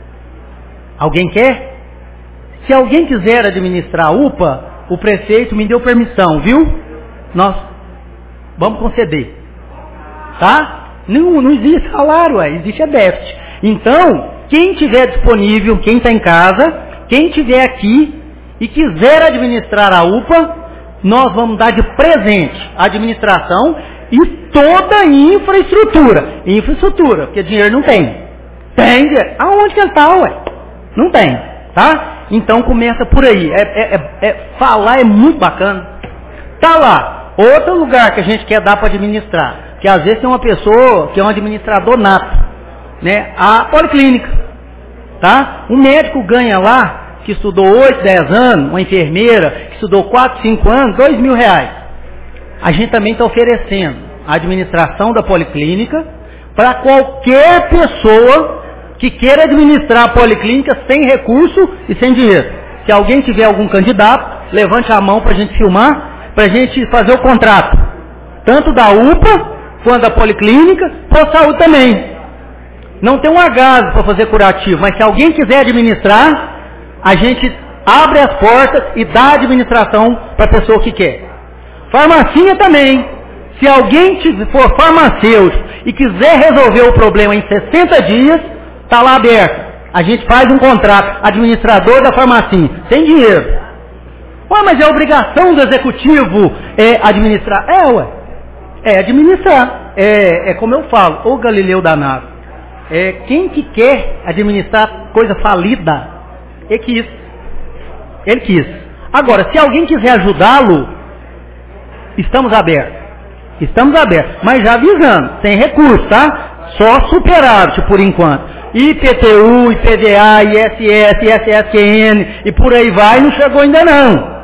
Alguém quer? Se alguém quiser administrar a U P A, o prefeito me deu permissão, viu? Nós vamos conceder. Tá? Não, não existe salário, ué, existe a déficit. Então, quem tiver disponível, quem está em casa, quem tiver aqui e quiser administrar a U P A, nós vamos dar de presente a administração e toda a infraestrutura. Infraestrutura, porque dinheiro não tem. Tem, aonde que ele está, ué? Não tem, tá? Então começa por aí. É, é, é, é, falar é muito bacana. Tá lá, outro lugar que a gente quer dar para administrar, que às vezes tem uma pessoa que é um administrador nato, né? A policlínica, tá? Um médico ganha lá, que estudou oito, dez anos, uma enfermeira que estudou quatro, cinco anos, dois mil reais. A gente também está oferecendo a administração da policlínica para qualquer pessoa que queira administrar a policlínica sem recurso e sem dinheiro. Se alguém tiver algum candidato, levante a mão para a gente filmar, para a gente fazer o contrato. Tanto da U P A, quanto da Policlínica, por saúde também. Não tem um agasalho para fazer curativo, mas se alguém quiser administrar, a gente abre as portas e dá a administração para a pessoa que quer. Farmacinha também. Se alguém for farmacêutico e quiser resolver o problema em sessenta dias, está lá aberto. A gente faz um contrato, administrador da farmacinha, sem dinheiro. Ué, mas é obrigação do executivo é, administrar. É, ué. É administrar. É, é como eu falo, ô Galileu danado. É, quem que quer administrar coisa falida, ele quis. Ele quis. Agora, se alguém quiser ajudá-lo, estamos abertos. Estamos abertos. Mas já avisando, sem recurso, tá? Só superávit por enquanto. I P T U, I P V A, I S S, I S S Q N e por aí vai, não chegou ainda não.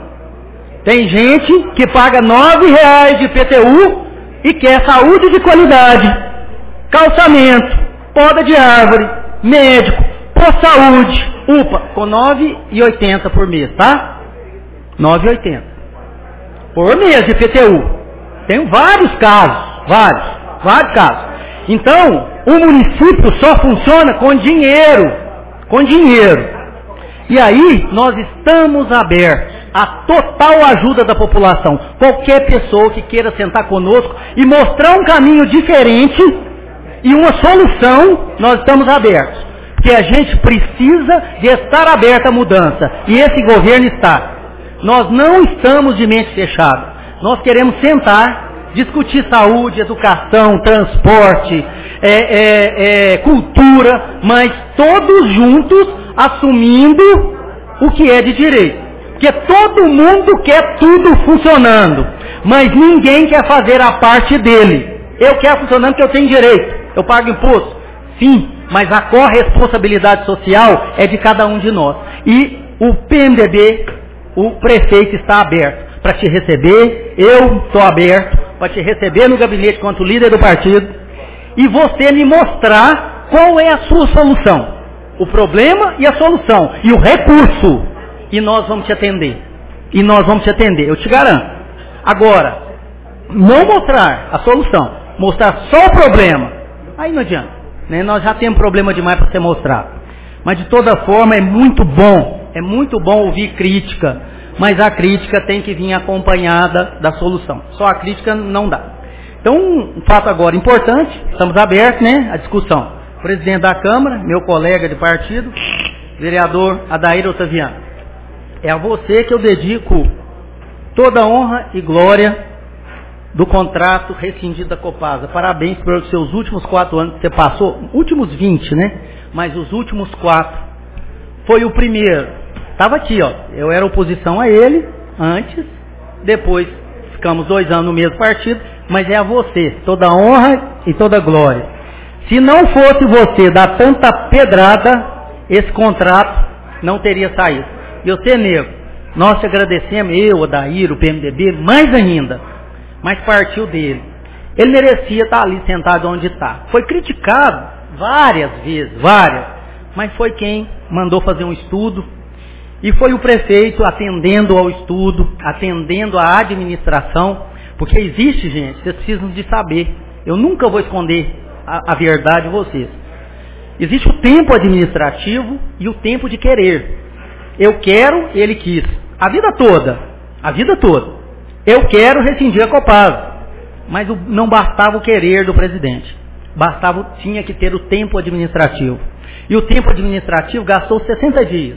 Tem gente que paga nove reais de I P T U e quer saúde de qualidade, calçamento, poda de árvore, médico, pós-saúde, U P A, com nove reais e oitenta centavos por mês, tá? nove reais e oitenta centavos por mês de I P T U. Tem vários casos, vários, vários casos. Então, o município só funciona com dinheiro, com dinheiro. E aí, nós estamos abertos à total ajuda da população. Qualquer pessoa que queira sentar conosco e mostrar um caminho diferente e uma solução, nós estamos abertos. Porque a gente precisa de estar aberto à mudança. E esse governo está. Nós não estamos de mente fechada. Nós queremos sentar, discutir saúde, educação, transporte, é, é, é, cultura, mas todos juntos assumindo o que é de direito. Porque todo mundo quer tudo funcionando, mas ninguém quer fazer a parte dele. Eu quero funcionando porque eu tenho direito, eu pago imposto. Sim, mas a corresponsabilidade social é de cada um de nós. E o P M D B, o prefeito está aberto para te receber, eu estou aberto para te receber no gabinete quanto líder do partido e você me mostrar qual é a sua solução, o problema e a solução, e o recurso, e nós vamos te atender, e nós vamos te atender, eu te garanto. Agora, não mostrar a solução, mostrar só o problema, aí não adianta, né? Nós já temos problema demais para ser mostrado, mas de toda forma é muito bom, é muito bom ouvir crítica, mas a crítica tem que vir acompanhada da solução. Só a crítica não dá. Então, um fato agora importante, estamos abertos, né, à discussão. Presidente da Câmara, meu colega de partido, vereador Adair Otaviano. É a você que eu dedico toda a honra e glória do contrato rescindido da Copasa. Parabéns pelos seus últimos quatro anos que você passou, últimos vinte, né? Mas os últimos quatro. Foi o primeiro. Estava aqui, ó. Eu era oposição a ele antes, depois ficamos dois anos no mesmo partido, mas é a você, toda honra e toda glória. Se não fosse você dar tanta pedrada, esse contrato não teria saído. E você, nego, nós te agradecemos, eu, o Adair, o P M D B, mais ainda, mas partiu dele. Ele merecia estar ali sentado onde está. Foi criticado várias vezes, várias, mas foi quem mandou fazer um estudo. E foi o prefeito atendendo ao estudo, atendendo à administração, porque existe, gente, vocês precisam de saber. Eu nunca vou esconder a, a verdade de vocês. Existe o tempo administrativo e o tempo de querer. Eu quero, ele quis. A vida toda, a vida toda. Eu quero rescindir a Copasa. Mas o, não bastava o querer do presidente. Bastava, tinha que ter o tempo administrativo. E o tempo administrativo gastou sessenta dias.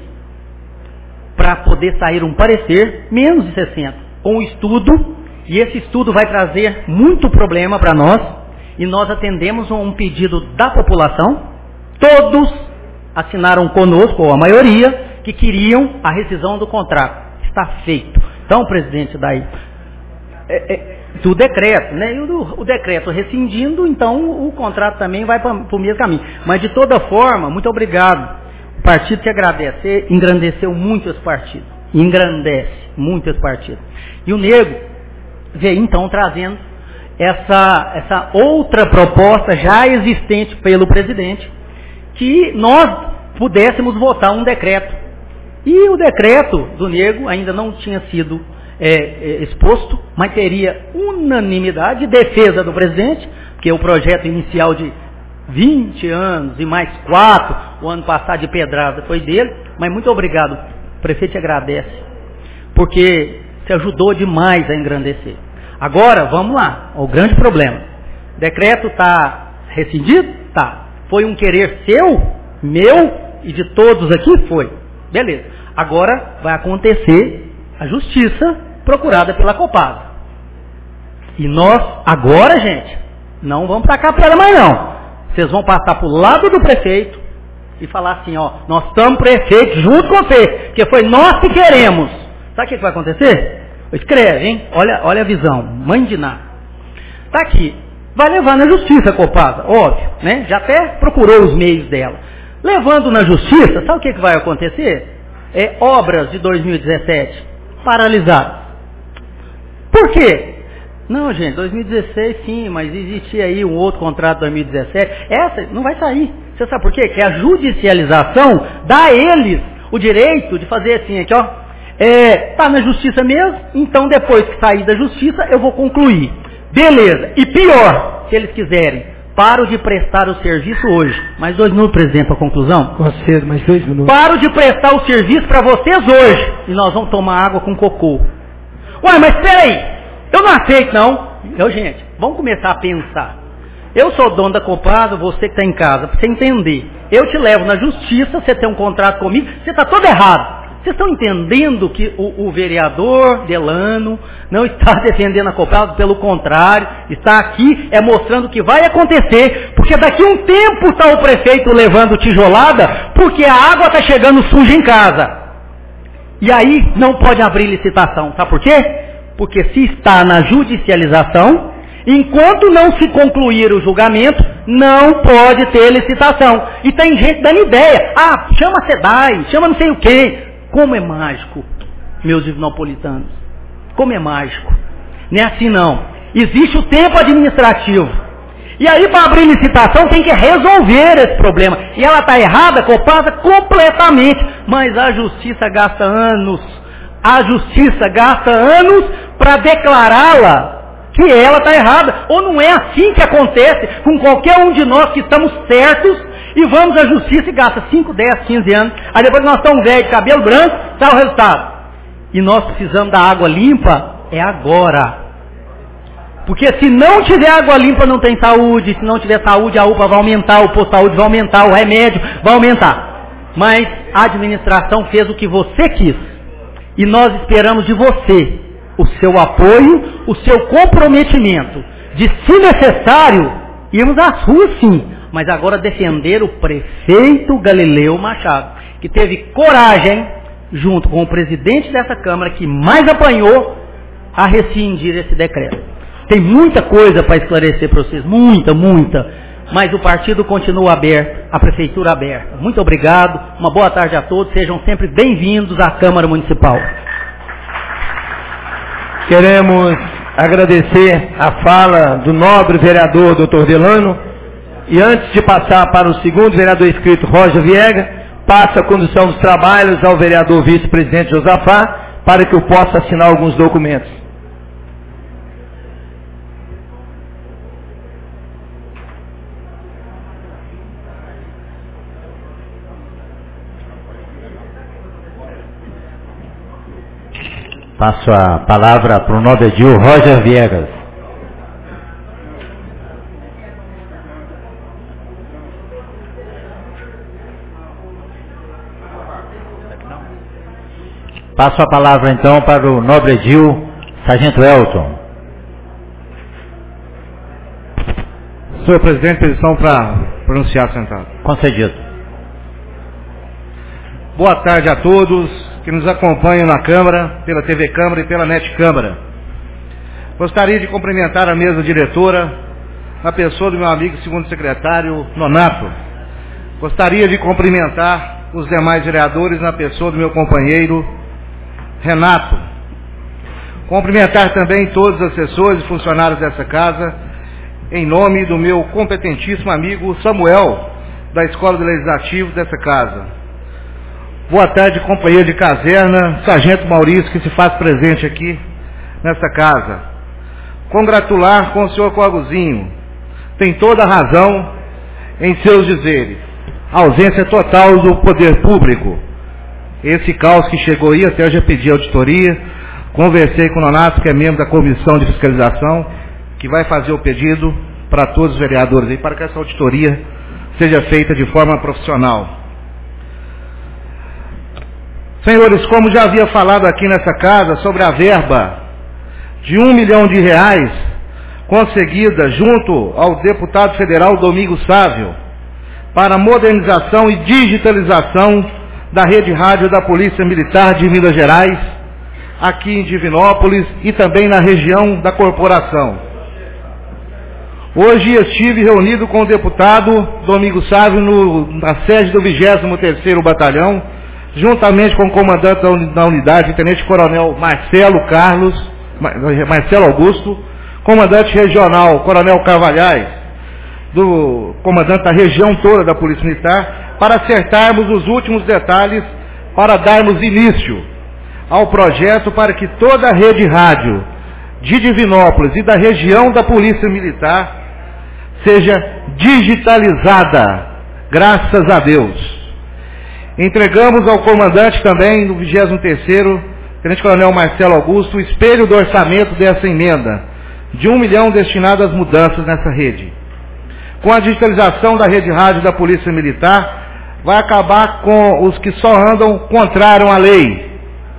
Para poder sair um parecer, menos de sessenta, com o estudo, e esse estudo vai trazer muito problema para nós, e nós atendemos a um pedido da população, todos assinaram conosco, ou a maioria, que queriam a rescisão do contrato. Está feito. Então, presidente, daí, é, é, do decreto, né? E o, o decreto rescindindo, então o contrato também vai para o mesmo caminho. Mas de toda forma, muito obrigado. O partido te agradece, engrandeceu muito esse partido, engrandece muito esse partido. E o nego veio então trazendo essa, essa outra proposta já existente pelo presidente, que nós pudéssemos votar um decreto E o decreto do nego ainda não tinha sido é, é, exposto, mas teria unanimidade de defesa do presidente, porque o projeto inicial de vinte anos e mais quatro, o ano passado de pedrada foi dele, mas muito obrigado, o prefeito te agradece, porque você ajudou demais a engrandecer. Agora, vamos lá, o grande problema, o decreto está rescindido? Tá. Foi um querer seu, meu e de todos aqui? Foi. Beleza. Agora vai acontecer a justiça procurada pela Copasa. E nós, agora, gente, não vamos tacar a pedra mais não. Vocês vão passar para o lado do prefeito e falar assim, ó, nós estamos prefeito junto com você, porque foi nós que queremos. Sabe o que vai acontecer? Escreve, hein? Olha, olha a visão, mãe de nada. Está aqui. Vai levar na justiça a Copasa, óbvio, né? Já até procurou os meios dela. Levando na justiça, sabe o que, que vai acontecer? É obras de dois mil e dezessete paralisadas. Por quê? Não, gente, dois mil e dezesseis sim, mas existia aí um outro contrato de dois mil e dezessete. Essa não vai sair. Você sabe por quê? Que a judicialização dá a eles o direito de fazer assim, aqui ó, é, tá na justiça mesmo, então depois que sair da justiça eu vou concluir. Beleza. E pior, se eles quiserem, paro de prestar o serviço hoje. Mais dois minutos, presidente, para a conclusão. Concedo, mais dois minutos. Paro de prestar o serviço para vocês hoje. E nós vamos tomar água com cocô. Ué, mas peraí, eu não aceito não. Eu, gente, vamos começar a pensar. Eu sou dono da Copasa, você que está em casa, para você entender. Eu te levo na justiça, você tem um contrato comigo, você está todo errado. Vocês estão entendendo que o, o vereador Delano não está defendendo a Copasa, pelo contrário, está aqui é mostrando o que vai acontecer, porque daqui a um tempo está o prefeito levando tijolada, porque a água está chegando suja em casa. E aí não pode abrir licitação. Sabe por quê? Porque se está na judicialização, enquanto não se concluir o julgamento, não pode ter licitação. E tem gente dando ideia. Ah, chama a SEDAI, chama não sei o quê. Como é mágico, meus divinopolitanos. Como é mágico. Não é assim não. Existe o tempo administrativo. E aí para abrir licitação tem que resolver esse problema. E ela está errada, Copasa, completamente. Mas a justiça gasta anos. A justiça gasta anos para declará-la que ela está errada. Ou não é assim que acontece com qualquer um de nós que estamos certos e vamos à justiça e gasta cinco, dez, quinze anos. Aí depois nós estamos velhos de cabelo branco, está o resultado. E nós precisamos da água limpa, é agora. Porque se não tiver água limpa não tem saúde, se não tiver saúde a U P A vai aumentar, o posto de saúde vai aumentar, o remédio vai aumentar. Mas a administração fez o que você quis. E nós esperamos de você o seu apoio, o seu comprometimento de, se necessário, irmos às ruas sim, mas agora defender o prefeito Galileu Machado, que teve coragem, junto com o presidente dessa Câmara, que mais apanhou, a rescindir esse decreto. Tem muita coisa para esclarecer para vocês, muita, muita, mas o partido continua aberto, a prefeitura aberta. Muito obrigado, uma boa tarde a todos, sejam sempre bem-vindos à Câmara Municipal. Queremos agradecer a fala do nobre vereador doutor Delano. E antes de passar para o segundo vereador inscrito, Roger Viega, passa a condução dos trabalhos ao vereador vice-presidente Josafá, para que eu possa assinar alguns documentos. Passo a palavra para o nobre edil Roger Viegas. Passo a palavra então para o nobre edil Sargento Elton. Senhor presidente, petição para pronunciar sentado. Concedido. Boa tarde a todos que nos acompanham na Câmara, pela T V Câmara e pela Net Câmara. Gostaria de cumprimentar a mesa diretora, na pessoa do meu amigo segundo secretário Nonato. Gostaria de cumprimentar os demais vereadores, na pessoa do meu companheiro Renato. Cumprimentar também todos os assessores e funcionários dessa casa, em nome do meu competentíssimo amigo Samuel, da Escola do Legislativo dessa casa. Boa tarde, companheiro de caserna, Sargento Maurício, que se faz presente aqui nessa casa. Congratular com o senhor Coaguzinho. Tem toda a razão em seus dizeres. A ausência total do poder público. Esse caos que chegou aí, até eu já pedi auditoria, conversei com o Nonato, que é membro da comissão de fiscalização, que vai fazer o pedido para todos os vereadores aí, para que essa auditoria seja feita de forma profissional. Senhores, como já havia falado aqui nessa casa sobre a verba de um milhão de reais conseguida junto ao deputado federal Domingos Sávio para a modernização e digitalização da rede rádio da Polícia Militar de Minas Gerais, aqui em Divinópolis e também na região da corporação. Hoje estive reunido com o deputado Domingos Sávio no, na sede do vigésimo terceiro Batalhão, juntamente com o comandante da unidade, Tenente Coronel Marcelo Carlos, Marcelo Augusto, comandante regional, Coronel Carvalhais, do comandante da região toda da Polícia Militar, para acertarmos os últimos detalhes, para darmos início ao projeto para que toda a rede rádio de Divinópolis e da região da Polícia Militar seja digitalizada, graças a Deus. Entregamos ao comandante também, no vigésimo terceiro, Tenente Coronel Marcelo Augusto, o espelho do orçamento dessa emenda, de um milhão destinado às mudanças nessa rede. Com a digitalização da rede rádio da Polícia Militar, vai acabar com os que só andam contrário à lei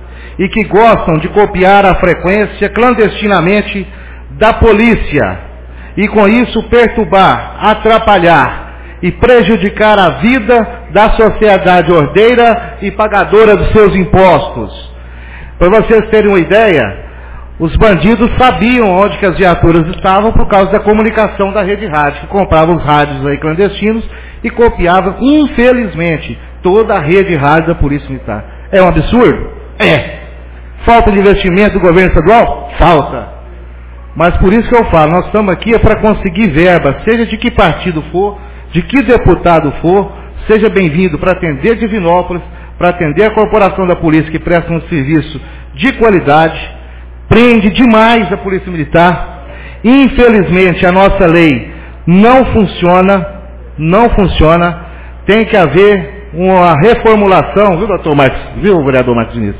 e que gostam de copiar a frequência clandestinamente da polícia e com isso perturbar, atrapalhar e prejudicar a vida da sociedade ordeira e pagadora dos seus impostos. Para vocês terem uma ideia, os bandidos sabiam onde que as viaturas estavam por causa da comunicação da rede rádio, que comprava os rádios aí clandestinos e copiava, infelizmente, toda a rede rádio da Polícia Militar. É um absurdo? É. Falta de investimento do governo estadual? Falta. Mas por isso que eu falo, nós estamos aqui é para conseguir verba, seja de que partido for, de que deputado for, seja bem-vindo para atender Divinópolis, para atender a corporação da polícia que presta um serviço de qualidade, prende demais a Polícia Militar. Infelizmente a nossa lei não funciona, não funciona, tem que haver uma reformulação, viu, doutor Marcos, viu, vereador Marcos Diniz,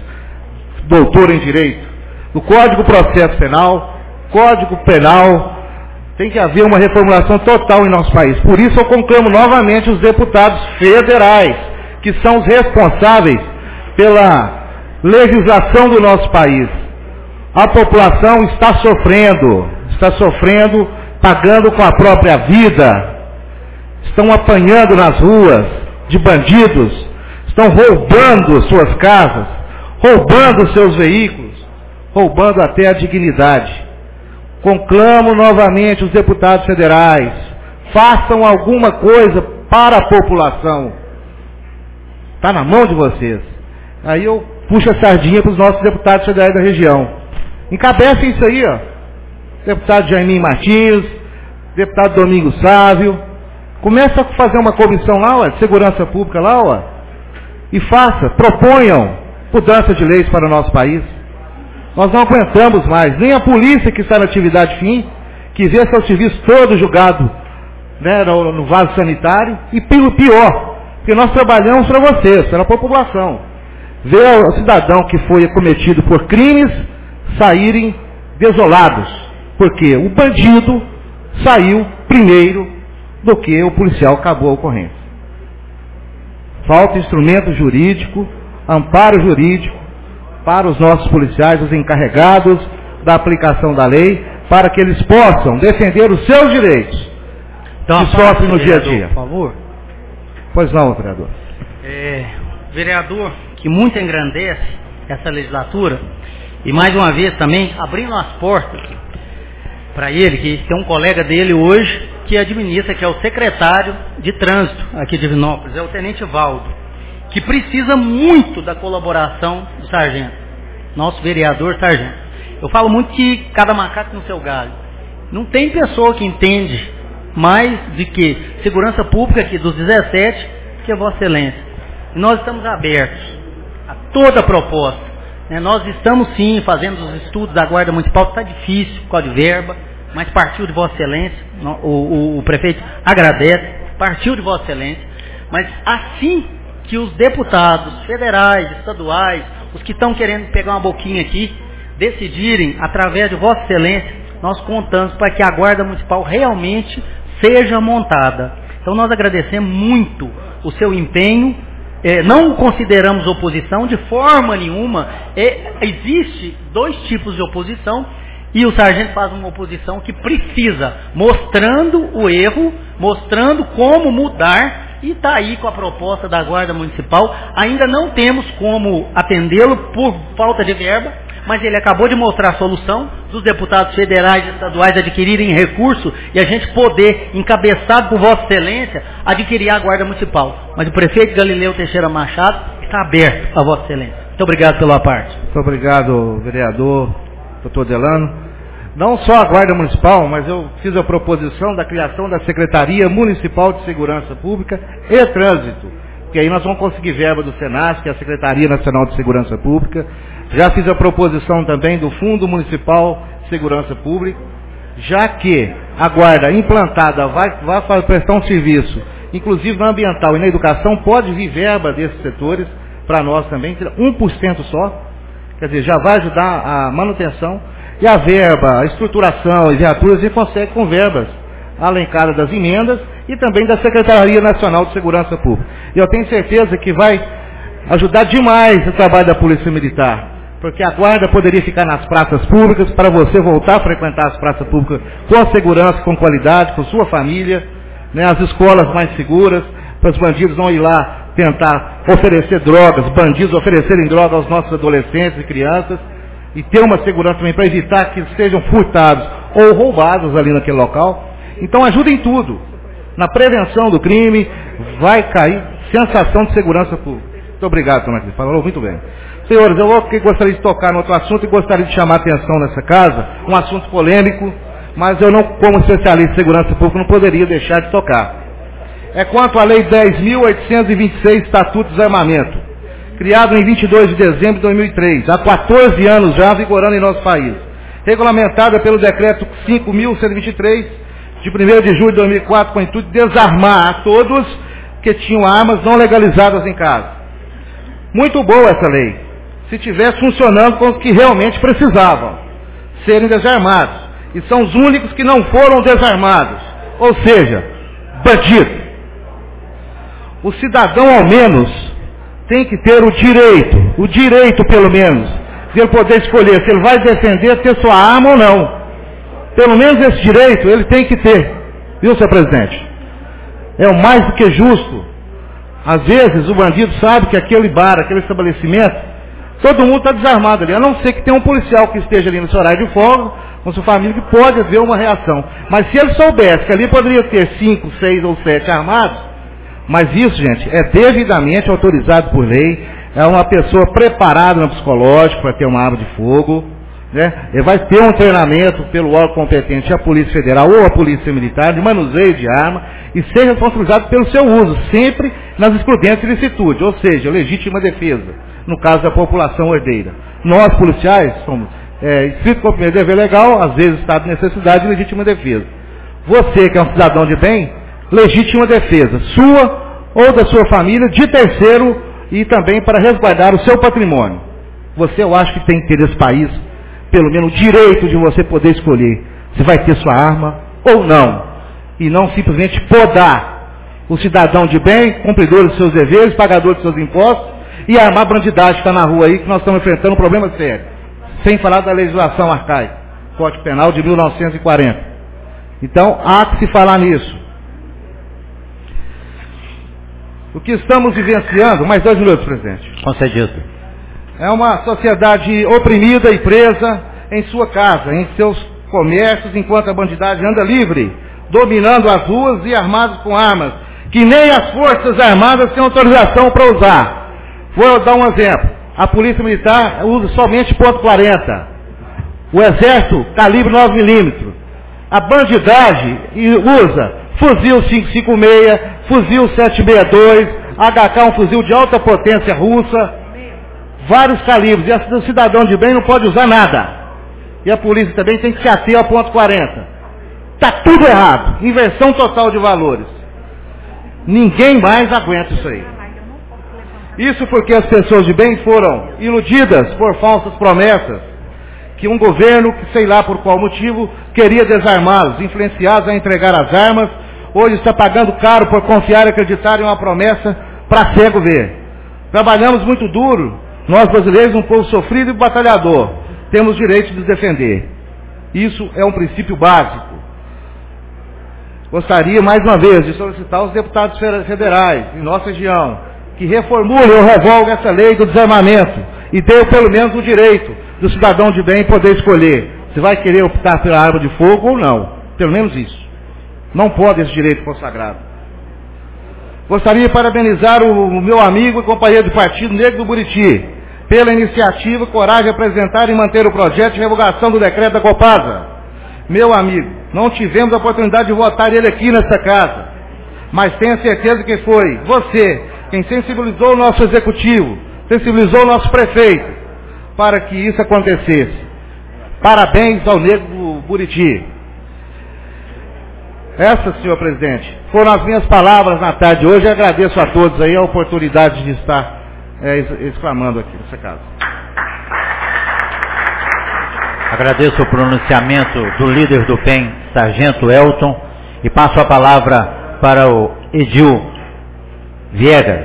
doutor em Direito, do Código de Processo Penal, Código Penal, tem que haver uma reformulação total em nosso país. Por isso eu conclamo novamente os deputados federais, que são os responsáveis pela legislação do nosso país. A população está sofrendo, está sofrendo, pagando com a própria vida, estão apanhando nas ruas de bandidos, estão roubando suas casas, roubando seus veículos, roubando até a dignidade. Conclamo novamente os deputados federais, façam alguma coisa para a população. Está na mão de vocês. Aí eu puxo a sardinha para os nossos deputados federais da região. Encabecem isso aí, ó. Deputado Jaiminho Martins, deputado Domingos Sávio. Começa a fazer uma comissão lá, ó, de segurança pública lá, ó, e faça, proponham mudança de leis para o nosso país. Nós não aguentamos mais, nem a polícia que está na atividade fim, que vê seu serviço todo julgado, né, no, no vaso sanitário, e pelo pior, porque nós trabalhamos para vocês, para a população. Ver o cidadão que foi acometido por crimes saírem desolados, porque o bandido saiu primeiro do que o policial acabou a ocorrência. Falta instrumento jurídico, amparo jurídico, para os nossos policiais, os encarregados da aplicação da lei, para que eles possam defender os seus direitos, então, que sofrem no dia a dia. Por favor. Pois não, vereador. É, vereador, que muito engrandece essa legislatura, e mais uma vez também abrindo as portas para ele, que tem um colega dele hoje, que administra, que é o secretário de trânsito aqui de Divinópolis, é o Tenente Valdo, que precisa muito da colaboração do sargento, nosso vereador sargento. Eu falo muito que cada macaco no seu galho. Não tem pessoa que entende mais de que segurança pública aqui dos dezessete que é Vossa Excelência. E nós estamos abertos toda a proposta. Né? Nós estamos sim fazendo os estudos da Guarda Municipal, está difícil por causa de verba, mas partiu de Vossa Excelência, o, o, o prefeito agradece, partiu de Vossa Excelência, mas assim que os deputados federais, estaduais, os que estão querendo pegar uma boquinha aqui, decidirem, através de Vossa Excelência, nós contamos para que a Guarda Municipal realmente seja montada. Então nós agradecemos muito o seu empenho, é, não consideramos oposição de forma nenhuma, é, existe dois tipos de oposição, e o sargento faz uma oposição que precisa, mostrando o erro, mostrando como mudar, e está aí com a proposta da Guarda Municipal. Ainda não temos como atendê-lo por falta de verba, mas ele acabou de mostrar a solução dos deputados federais e estaduais adquirirem recurso e a gente poder, encabeçado por Vossa Excelência, adquirir a Guarda Municipal. Mas o prefeito Galileu Teixeira Machado está aberto a Vossa Excelência. Muito obrigado pela parte. Muito obrigado, vereador doutor Delano. Não só a Guarda Municipal, mas eu fiz a proposição da criação da Secretaria Municipal de Segurança Pública e Trânsito, porque aí nós vamos conseguir verba do Senasc, que é a Secretaria Nacional de Segurança Pública. Já fiz a proposição também do Fundo Municipal de Segurança Pública, já que a Guarda implantada vai, vai prestar um serviço, inclusive na ambiental e na educação, pode vir verba desses setores para nós também, um por cento só, quer dizer, já vai ajudar a manutenção. E a verba, a estruturação e viaturas, ele consegue com verbas alencadas das emendas e também da Secretaria Nacional de Segurança Pública. E eu tenho certeza que vai ajudar demais o trabalho da Polícia Militar, porque a guarda poderia ficar nas praças públicas para você voltar a frequentar as praças públicas com segurança, com qualidade, com sua família, né, as escolas mais seguras, para os bandidos não ir lá tentar oferecer drogas, bandidos oferecerem drogas aos nossos adolescentes e crianças, e ter uma segurança também para evitar que sejam furtados ou roubados ali naquele local. Então ajuda em tudo. Na prevenção do crime vai cair sensação de segurança pública. Muito obrigado, Dona Cris. Falou muito bem. Senhores, eu gostaria de tocar no outro assunto e gostaria de chamar a atenção nessa casa, um assunto polêmico, mas eu não, como especialista em segurança pública, não poderia deixar de tocar. É quanto à Lei dez mil oitocentos e vinte e seis, Estatuto de Desarmamento, criado em vinte e dois de dezembro de dois mil e três, há quatorze anos já vigorando em nosso país, regulamentada pelo Decreto cinco mil cento e vinte e três, de primeiro de julho de dois mil e quatro, com o intuito de desarmar a todos que tinham armas não legalizadas em casa. Muito boa essa lei, se tivesse funcionando com os que realmente precisavam serem desarmados, e são os únicos que não foram desarmados, ou seja, bandido. O cidadão, ao menos, tem que ter o direito, o direito pelo menos, de ele poder escolher se ele vai defender ter sua arma ou não. Pelo menos esse direito ele tem que ter, viu, senhor presidente? É o mais do que justo. Às vezes o bandido sabe que aquele bar, aquele estabelecimento, todo mundo está desarmado ali, a não ser que tenha um policial que esteja ali no seu horário de folga, com sua família, que pode haver uma reação. Mas se ele soubesse que ali poderia ter cinco, seis ou sete armados, mas isso, gente, é devidamente autorizado por lei, é uma pessoa preparada no psicológico para ter uma arma de fogo, né? Ele vai ter um treinamento pelo órgão competente, a Polícia Federal ou a Polícia Militar, de manuseio de arma, e seja responsabilizado pelo seu uso, sempre nas excludentes de licitude, ou seja, legítima defesa, no caso da população herdeira. Nós, policiais, somos é, inscritos com o primeiro dever legal, às vezes estado de necessidade e legítima defesa. Você, que é um cidadão de bem, legítima defesa, sua ou da sua família, de terceiro, e também para resguardar o seu patrimônio. Você, eu acho que tem que ter nesse país, pelo menos o direito de você poder escolher se vai ter sua arma ou não, e não simplesmente podar o cidadão de bem, cumpridor dos seus deveres, pagador dos seus impostos, e armar a bandidagem que está na rua aí, que nós estamos enfrentando um problema sério. Sem falar da legislação arcaica, Código Penal de mil novecentos e quarenta. Então, há que se falar nisso. O que estamos vivenciando, mais dois minutos, presidente. Concedido. É uma sociedade oprimida e presa em sua casa, em seus comércios, enquanto a bandidagem anda livre, dominando as ruas e armados com armas, que nem as forças armadas têm autorização para usar. Vou dar um exemplo. A Polícia Militar usa somente ponto quarenta. O Exército, calibre nove milímetros. A bandidagem usa fuzil cinco cinco seis, fuzil sete seis dois, H K, um fuzil de alta potência russa, vários calibres, e o cidadão de bem não pode usar nada. E a polícia também tem que se ater ao ponto quarenta. Está tudo errado, inversão total de valores. Ninguém mais aguenta isso aí. Isso porque as pessoas de bem foram iludidas por falsas promessas, que um governo, que sei lá por qual motivo, queria desarmá-los, influenciados a entregar as armas, hoje está pagando caro por confiar e acreditar em uma promessa para cego ver. Trabalhamos muito duro, nós brasileiros, um povo sofrido e batalhador, temos direito de nos defender. Isso é um princípio básico. Gostaria, mais uma vez, de solicitar aos deputados federais, em nossa região, que reformulem ou revoguem essa lei do desarmamento e dêem pelo menos o direito do cidadão de bem poder escolher se vai querer optar pela arma de fogo ou não. Pelo menos isso. Não pode esse direito consagrado. Gostaria de parabenizar o, o meu amigo e companheiro de partido, Negro do Buriti, pela iniciativa, coragem de apresentar e manter o projeto de revogação do decreto da Copasa. Meu amigo, não tivemos a oportunidade de votar ele aqui nessa casa, mas tenho certeza que foi você quem sensibilizou o nosso executivo, sensibilizou o nosso prefeito, para que isso acontecesse. Parabéns ao Negro do Buriti. Essas, senhor presidente, foram as minhas palavras na tarde de hoje. Eu agradeço a todos aí a oportunidade de estar é, exclamando aqui nessa casa. Agradeço o pronunciamento do líder do P E M, Sargento Elton, e passo a palavra para o Edil Viegas.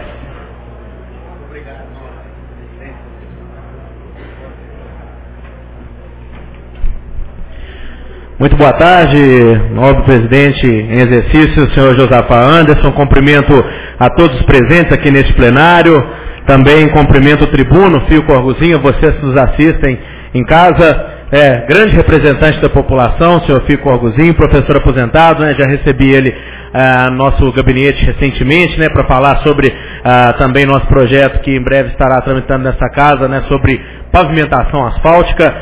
Muito boa tarde, nobre presidente em exercício, senhor Josafá Anderson. Cumprimento a todos os presentes aqui neste plenário. Também cumprimento o tribuno, Fio Corguzinho, vocês que nos assistem em casa. É, grande representante da população, senhor Fio Corguzinho, professor aposentado, né, já recebi ele no uh, nosso gabinete recentemente, né, para falar sobre uh, também nosso projeto que em breve estará tramitando nessa casa, né, sobre pavimentação asfáltica.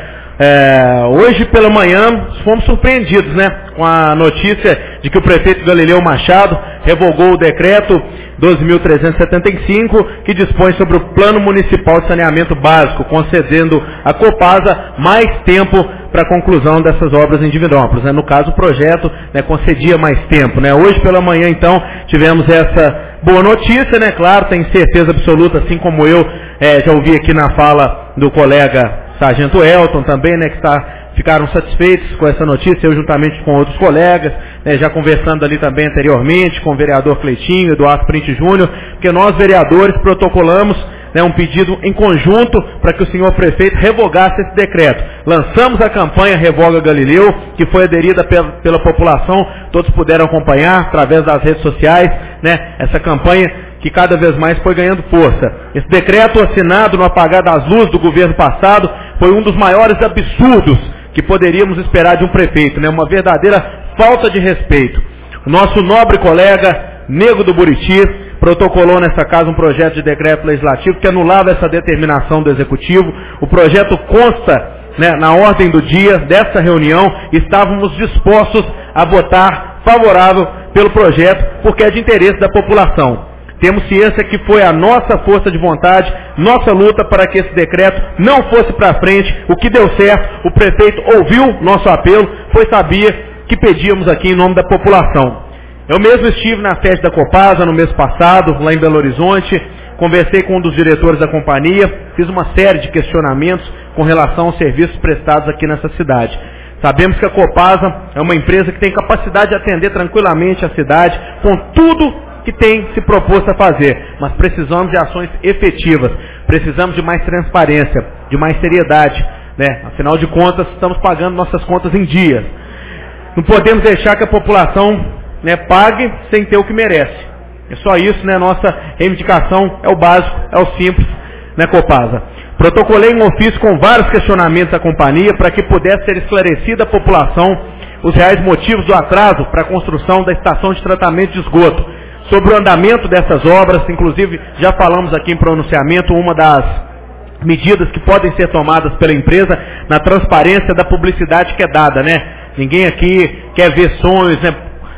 É, hoje pela manhã fomos surpreendidos, né, com a notícia de que o prefeito Galileu Machado revogou o decreto doze mil trezentos e setenta e cinco, que dispõe sobre o Plano Municipal de Saneamento Básico, concedendo à Copasa mais tempo para a conclusão dessas obras em Divinópolis. Né? No caso, o projeto, né, concedia mais tempo. Né? Hoje pela manhã, então, tivemos essa boa notícia, né? Claro, tenho certeza absoluta, assim como eu é, já ouvi aqui na fala do colega Sargento Elton também, né, que está, ficaram satisfeitos com essa notícia, eu juntamente com outros colegas, né, já conversando ali também anteriormente com o vereador Cleitinho, Eduardo Printe Júnior, porque nós, vereadores, protocolamos, né, um pedido em conjunto para que o senhor prefeito revogasse esse decreto. Lançamos a campanha Revoga Galileu, que foi aderida pela, pela população, todos puderam acompanhar através das redes sociais, né, essa campanha que cada vez mais foi ganhando força. Esse decreto, assinado no apagar das luzes do governo passado, foi um dos maiores absurdos que poderíamos esperar de um prefeito, né? Uma verdadeira falta de respeito. O nosso nobre colega, Negro do Buriti, protocolou nessa casa um projeto de decreto legislativo que anulava essa determinação do Executivo. O projeto consta, né, na ordem do dia dessa reunião, estávamos dispostos a votar favorável pelo projeto, porque é de interesse da população. Temos ciência que foi a nossa força de vontade, nossa luta para que esse decreto não fosse para frente. O que deu certo, o prefeito ouviu nosso apelo, pois sabia que pedíamos aqui em nome da população. Eu mesmo estive na sede da Copasa no mês passado, lá em Belo Horizonte, conversei com um dos diretores da companhia, fiz uma série de questionamentos com relação aos serviços prestados aqui nessa cidade. Sabemos que a Copasa é uma empresa que tem capacidade de atender tranquilamente a cidade, com tudo que tem se proposto a fazer, mas precisamos de ações efetivas, precisamos de mais transparência, de mais seriedade, né? Afinal de contas, estamos pagando nossas contas em dias. Não podemos deixar que a população, né, pague sem ter o que merece. É só isso, né? Nossa reivindicação é o básico, é o simples, né, Copasa? Protocolei um ofício com vários questionamentos à companhia para que pudesse ser esclarecida a população os reais motivos do atraso para a construção da estação de tratamento de esgoto. Sobre o andamento dessas obras, inclusive já falamos aqui em pronunciamento, uma das medidas que podem ser tomadas pela empresa na transparência da publicidade que é dada, né? Ninguém aqui quer ver sonhos, né,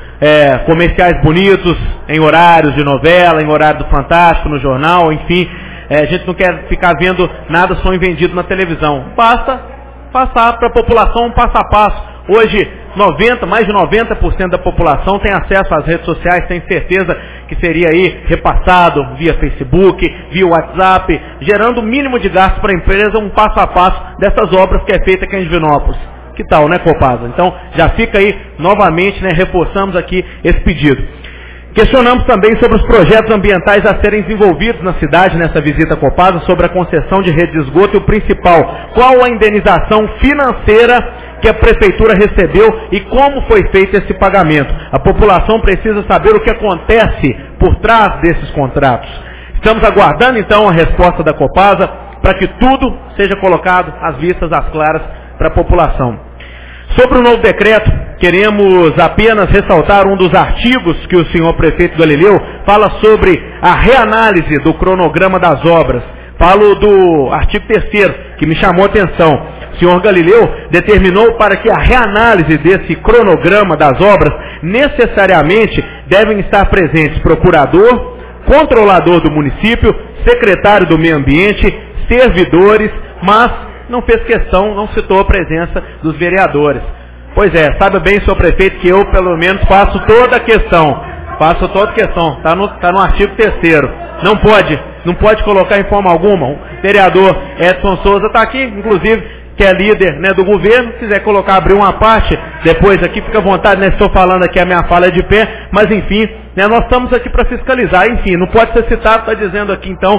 é, comerciais bonitos em horários de novela, em horário do Fantástico, no jornal, enfim. É, a gente não quer ficar vendo nada só vendido na televisão. Basta passar para a população um passo a passo. Hoje, noventa, mais de noventa por cento da população tem acesso às redes sociais, tem certeza que seria aí repassado via Facebook, via WhatsApp, gerando o mínimo de gasto para a empresa, um passo a passo dessas obras que é feita aqui em Divinópolis. Que tal, né, Copasa? Então, já fica aí, novamente, né, reforçamos aqui esse pedido. Questionamos também sobre os projetos ambientais a serem desenvolvidos na cidade, nessa visita à Copasa, sobre a concessão de rede de esgoto e o principal, qual a indenização financeira que a prefeitura recebeu e como foi feito esse pagamento. A população precisa saber o que acontece por trás desses contratos. Estamos aguardando então a resposta da Copasa para que tudo seja colocado às vistas, às claras para a população. Sobre o novo decreto, queremos apenas ressaltar um dos artigos que o senhor prefeito Galileu fala sobre a reanálise do cronograma das obras. Falo do artigo terceiro, que me chamou a atenção. O senhor Galileu determinou para que a reanálise desse cronograma das obras necessariamente devem estar presentes procurador, controlador do município, secretário do meio ambiente, servidores, mas não fez questão, não citou a presença dos vereadores. Pois é, sabe bem, senhor prefeito, que eu pelo menos faço toda a questão. Faço toda a questão. Está no, tá no artigo terceiro. Não pode, não pode colocar em forma alguma. O vereador Edson Souza está aqui, inclusive, que é líder, né, do governo. Se quiser colocar, abrir uma parte, depois aqui, fica à vontade, né, estou falando aqui, a minha fala é de pé, mas enfim, né, nós estamos aqui para fiscalizar, enfim, não pode ser citado, está dizendo aqui então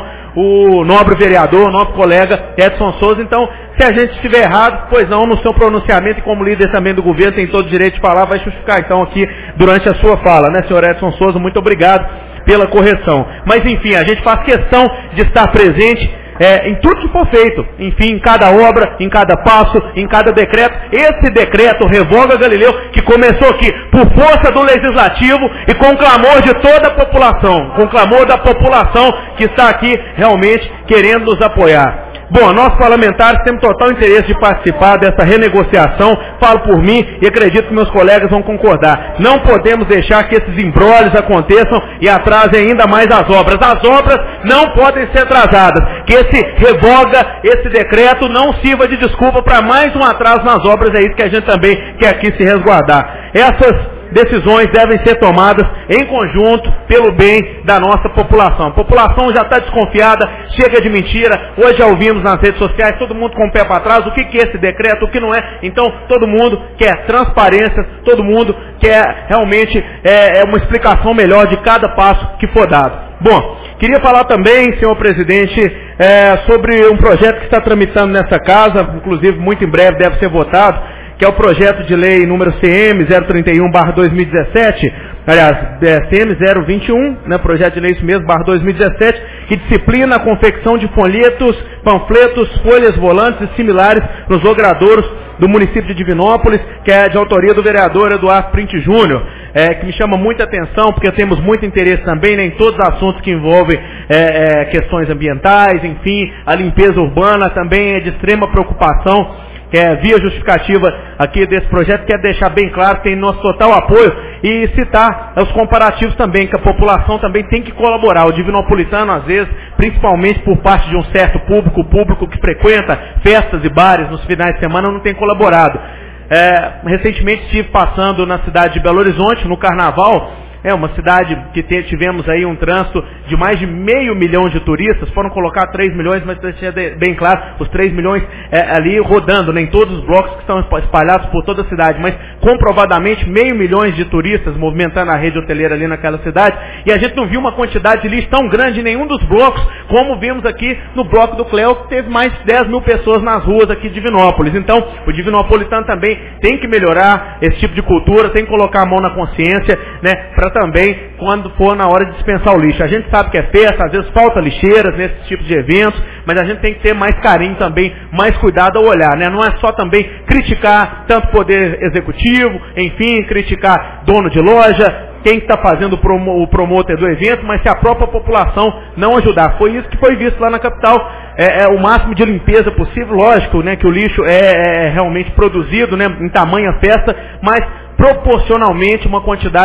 o nobre vereador, o nosso colega Edson Souza. Então, se a gente estiver errado, pois não, no seu pronunciamento e como líder também do governo, tem todo o direito de falar, vai justificar então aqui durante a sua fala, né, senhor Edson Souza, muito obrigado pela correção. Mas enfim, a gente faz questão de estar presente É, em tudo que for feito, enfim, em cada obra, em cada passo, em cada decreto. Esse decreto revoga Galileu, que começou aqui por força do legislativo e com clamor de toda a população, com clamor da população que está aqui realmente querendo nos apoiar. Bom, nós parlamentares temos total interesse de participar dessa renegociação, falo por mim e acredito que meus colegas vão concordar. Não podemos deixar que esses embrólios aconteçam e atrasem ainda mais as obras. As obras não podem ser atrasadas. Que esse revoga, esse decreto não sirva de desculpa para mais um atraso nas obras, é isso que a gente também quer aqui se resguardar. Essas decisões devem ser tomadas em conjunto pelo bem da nossa população. A população já está desconfiada, chega de mentira. Hoje já ouvimos nas redes sociais, todo mundo com o pé para trás, o que, que é esse decreto, o que não é. Então, todo mundo quer transparência, todo mundo quer realmente é, é uma explicação melhor de cada passo que for dado. Bom, queria falar também, senhor presidente, é, sobre um projeto que está tramitando nessa casa, inclusive muito em breve deve ser votado, que é o projeto de lei número C M zero trinta e um barra dois mil e dezessete, aliás, é C M zero vinte e um, né, projeto de lei isso mesmo, barra dois mil e dezessete, que disciplina a confecção de folhetos, panfletos, folhas volantes e similares nos logradouros do município de Divinópolis, que é de autoria do vereador Eduardo Print Júnior, é, que me chama muita atenção, porque temos muito interesse também, né, em todos os assuntos que envolvem é, é, questões ambientais, enfim, a limpeza urbana também é de extrema preocupação. É, via justificativa aqui desse projeto, quero deixar bem claro que tem nosso total apoio e citar os comparativos também, que a população também tem que colaborar. O divinopolitano, às vezes, principalmente por parte de um certo público, público que frequenta festas e bares nos finais de semana, não tem colaborado. É, recentemente estive passando na cidade de Belo Horizonte, no Carnaval. É uma cidade que tivemos aí um trânsito de mais de meio milhão de turistas, foram colocar três milhões, mas deixar bem claro, os três milhões é, ali rodando, né, em todos os blocos que estão espalhados por toda a cidade, mas comprovadamente meio milhões de turistas movimentando a rede hoteleira ali naquela cidade, e a gente não viu uma quantidade de lixo tão grande em nenhum dos blocos, como vimos aqui no bloco do Cléo, que teve mais de dez mil pessoas nas ruas aqui de Divinópolis. Então, o divinopolitano também tem que melhorar esse tipo de cultura, tem que colocar a mão na consciência, né, para também quando for na hora de dispensar o lixo. A gente sabe que é festa, às vezes falta lixeiras nesses tipos de eventos, mas a gente tem que ter mais carinho também, mais cuidado ao olhar, né? Não é só também criticar tanto poder executivo, enfim, criticar dono de loja, quem está fazendo o, promo, o promotor do evento, mas se a própria população não ajudar. Foi isso que foi visto lá na capital, é, é o máximo de limpeza possível, lógico, né, que o lixo é, é realmente produzido, né, em tamanha festa, mas proporcionalmente uma quantidade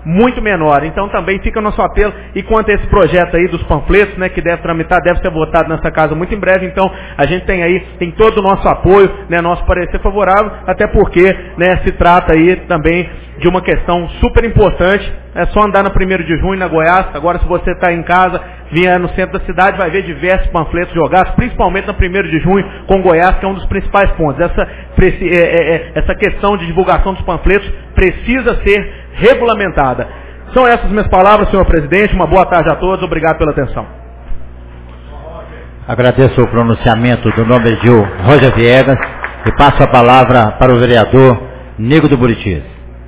muito menor. Então também fica o nosso apelo, e quanto a esse projeto aí dos panfletos, né, que deve tramitar, deve ser votado nessa casa muito em breve, então a gente tem aí, tem todo o nosso apoio, né, nosso parecer favorável, até porque, né, se trata aí também de uma questão super importante. É só andar na primeiro de junho, na Goiás. Agora, se você está em casa, vier no centro da cidade, vai ver diversos panfletos jogados, principalmente na primeiro de junho, com Goiás, que é um dos principais pontos. Essa, é, é, essa questão de divulgação dos panfletos precisa ser regulamentada. São essas minhas palavras, senhor presidente. Uma boa tarde a todos. Obrigado pela atenção. Agradeço o pronunciamento do nome de Roger Viegas e passo a palavra para o vereador Nego do Buritis.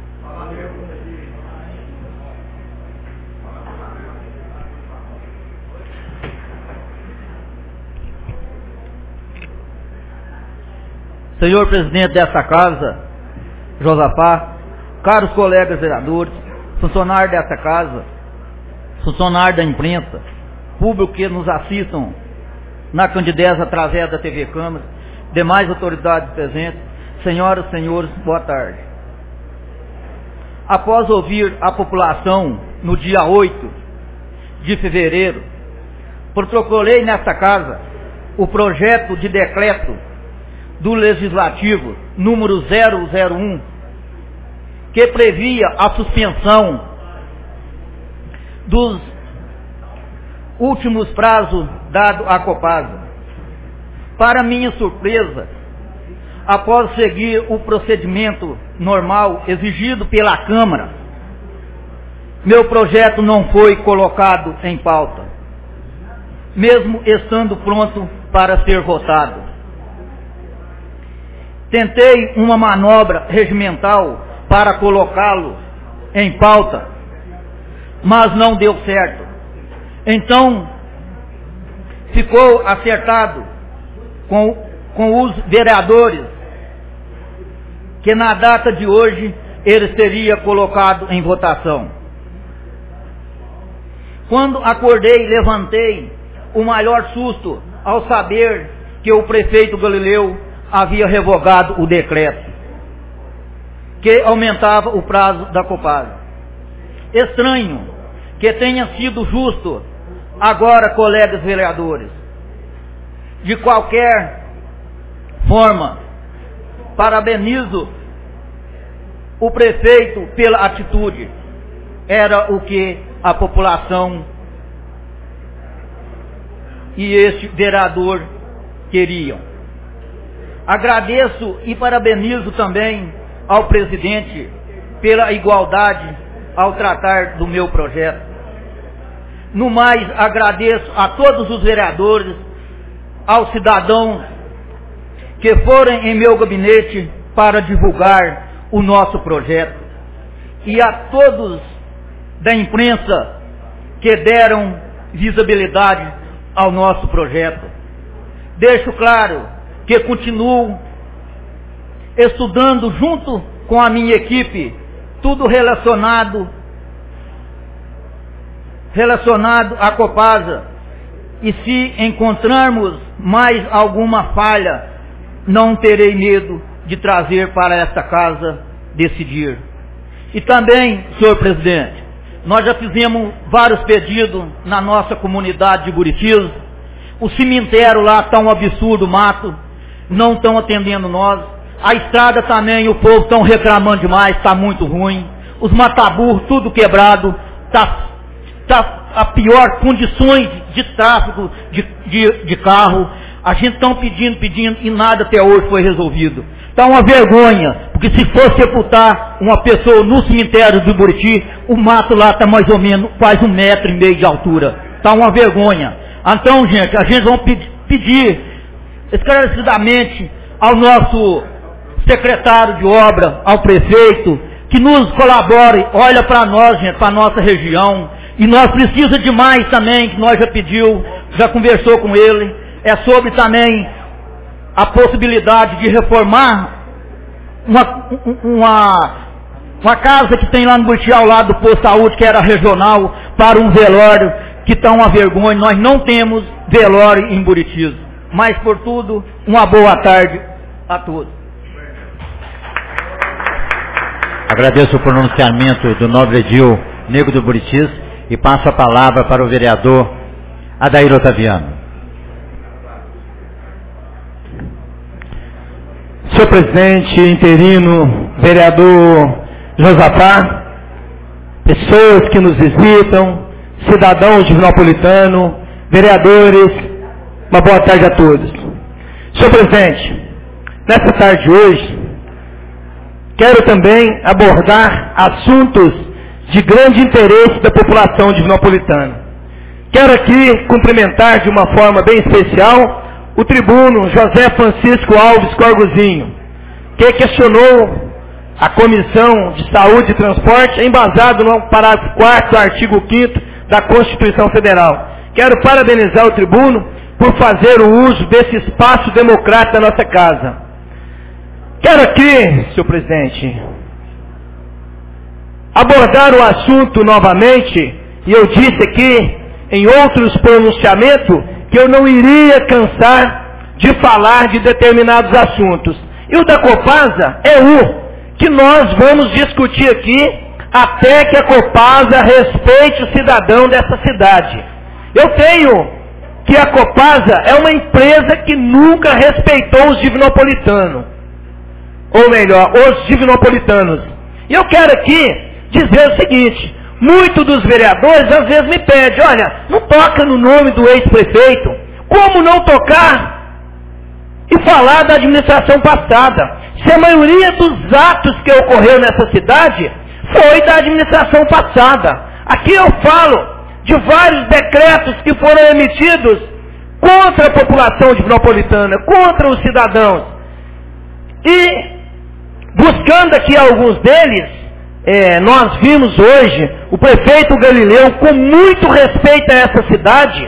Senhor presidente desta casa, Josafá, caros colegas vereadores, funcionários desta casa, funcionários da imprensa, público que nos assistam na Candidez através da T V Câmara, demais autoridades presentes, senhoras e senhores, boa tarde. Após ouvir a população no dia oito de fevereiro, protocolei nesta casa o projeto de decreto do Legislativo número zero zero um, que previa a suspensão dos últimos prazos dados à Copasa. Para minha surpresa, após seguir o procedimento normal exigido pela Câmara, meu projeto não foi colocado em pauta, mesmo estando pronto para ser votado. Tentei uma manobra regimental para colocá-lo em pauta, mas não deu certo. Então, ficou acertado com, com os vereadores que na data de hoje ele seria colocado em votação. Quando acordei, levantei o maior susto ao saber que o prefeito Galileu havia revogado o decreto que aumentava o prazo da Copasa. Estranho que tenha sido justo agora, colegas vereadores. De qualquer forma, parabenizo o prefeito pela atitude. Era o que a população e este vereador queriam. Agradeço e parabenizo também ao presidente pela igualdade ao tratar do meu projeto. No mais, agradeço a todos os vereadores, aos cidadãos que forem em meu gabinete para divulgar o nosso projeto, e a todos da imprensa que deram visibilidade ao nosso projeto. Deixo claro que continuo estudando junto com a minha equipe tudo relacionado relacionado à Copasa, e se encontrarmos mais alguma falha, não terei medo de trazer para esta casa decidir. E também, senhor presidente, nós já fizemos vários pedidos na nossa comunidade de Buritis. O cemitério lá está um absurdo, mato, não estão atendendo nós. A estrada também, o povo estão reclamando demais, está muito ruim. Os mataburros, tudo quebrado, está tá a pior condições de tráfego de, de, de carro. A gente está pedindo, pedindo e nada até hoje foi resolvido. Está uma vergonha, porque se for sepultar uma pessoa no cemitério do Buriti, o mato lá está mais ou menos quase um metro e meio de altura. Está uma vergonha. Então, gente, a gente vai pedir esclarecidamente ao nosso secretário de obra, ao prefeito, que nos colabore, olha para nós, gente, para a nossa região. E nós precisamos demais também, que nós já pediu, já conversou com ele, é sobre também a possibilidade de reformar uma, uma, uma casa que tem lá no Buriti, ao lado do posto de saúde, que era regional, para um velório, que está uma vergonha. Nós não temos velório em Buritis. Mas, por tudo, uma boa tarde a todos. Agradeço o pronunciamento do nobre edil Nego do Buritis, e passo a palavra para o vereador Adair Otaviano. Senhor presidente interino, vereador Josafá, pessoas que nos visitam, cidadãos divinopolitano, vereadores, uma boa tarde a todos. Senhor presidente, nessa tarde de hoje, quero também abordar assuntos de grande interesse da população divinopolitana. Quero aqui cumprimentar de uma forma bem especial o tribuno José Francisco Alves Corgozinho, que questionou a Comissão de Saúde e Transporte embasado no parágrafo quarto do artigo quinto da Constituição Federal. Quero parabenizar o tribuno por fazer o uso desse espaço democrático da nossa casa. Quero aqui, senhor presidente, abordar o assunto novamente, e eu disse aqui em outros pronunciamentos que eu não iria cansar de falar de determinados assuntos. E o da Copasa é o que nós vamos discutir aqui até que a Copasa respeite o cidadão dessa cidade. Eu tenho que a Copasa é uma empresa que nunca respeitou os divinopolitanos. Ou melhor, os divinopolitanos. E eu quero aqui dizer o seguinte: muitos dos vereadores às vezes me pedem, olha, não toca no nome do ex-prefeito. Como não tocar e falar da administração passada? Se a maioria dos atos que ocorreu nessa cidade foi da administração passada. Aqui eu falo de vários decretos que foram emitidos contra a população divinopolitana, contra os cidadãos. E, buscando aqui alguns deles, é, nós vimos hoje o prefeito Galileu, com muito respeito a essa cidade,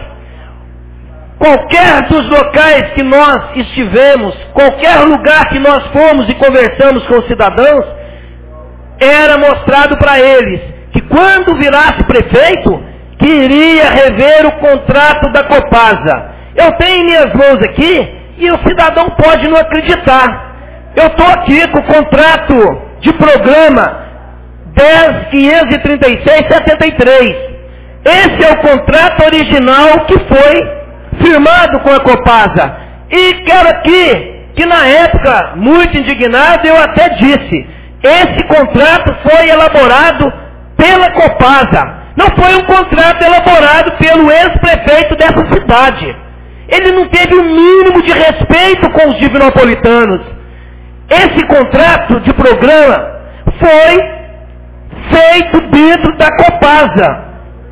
qualquer dos locais que nós estivemos, qualquer lugar que nós fomos e conversamos com os cidadãos, era mostrado para eles que quando virasse prefeito, que iria rever o contrato da Copasa. Eu tenho em minhas mãos aqui, e o cidadão pode não acreditar. Eu estou aqui com o contrato de programa dez mil quinhentos e trinta e seis ponto setenta e três. Esse é o contrato original que foi firmado com a Copasa. E quero aqui, que na época, muito indignado, eu até disse, esse contrato foi elaborado pela Copasa. Não foi um contrato elaborado pelo ex-prefeito dessa cidade. Ele não teve o mínimo de respeito com os divinopolitanos. Esse contrato de programa foi feito dentro da Copasa.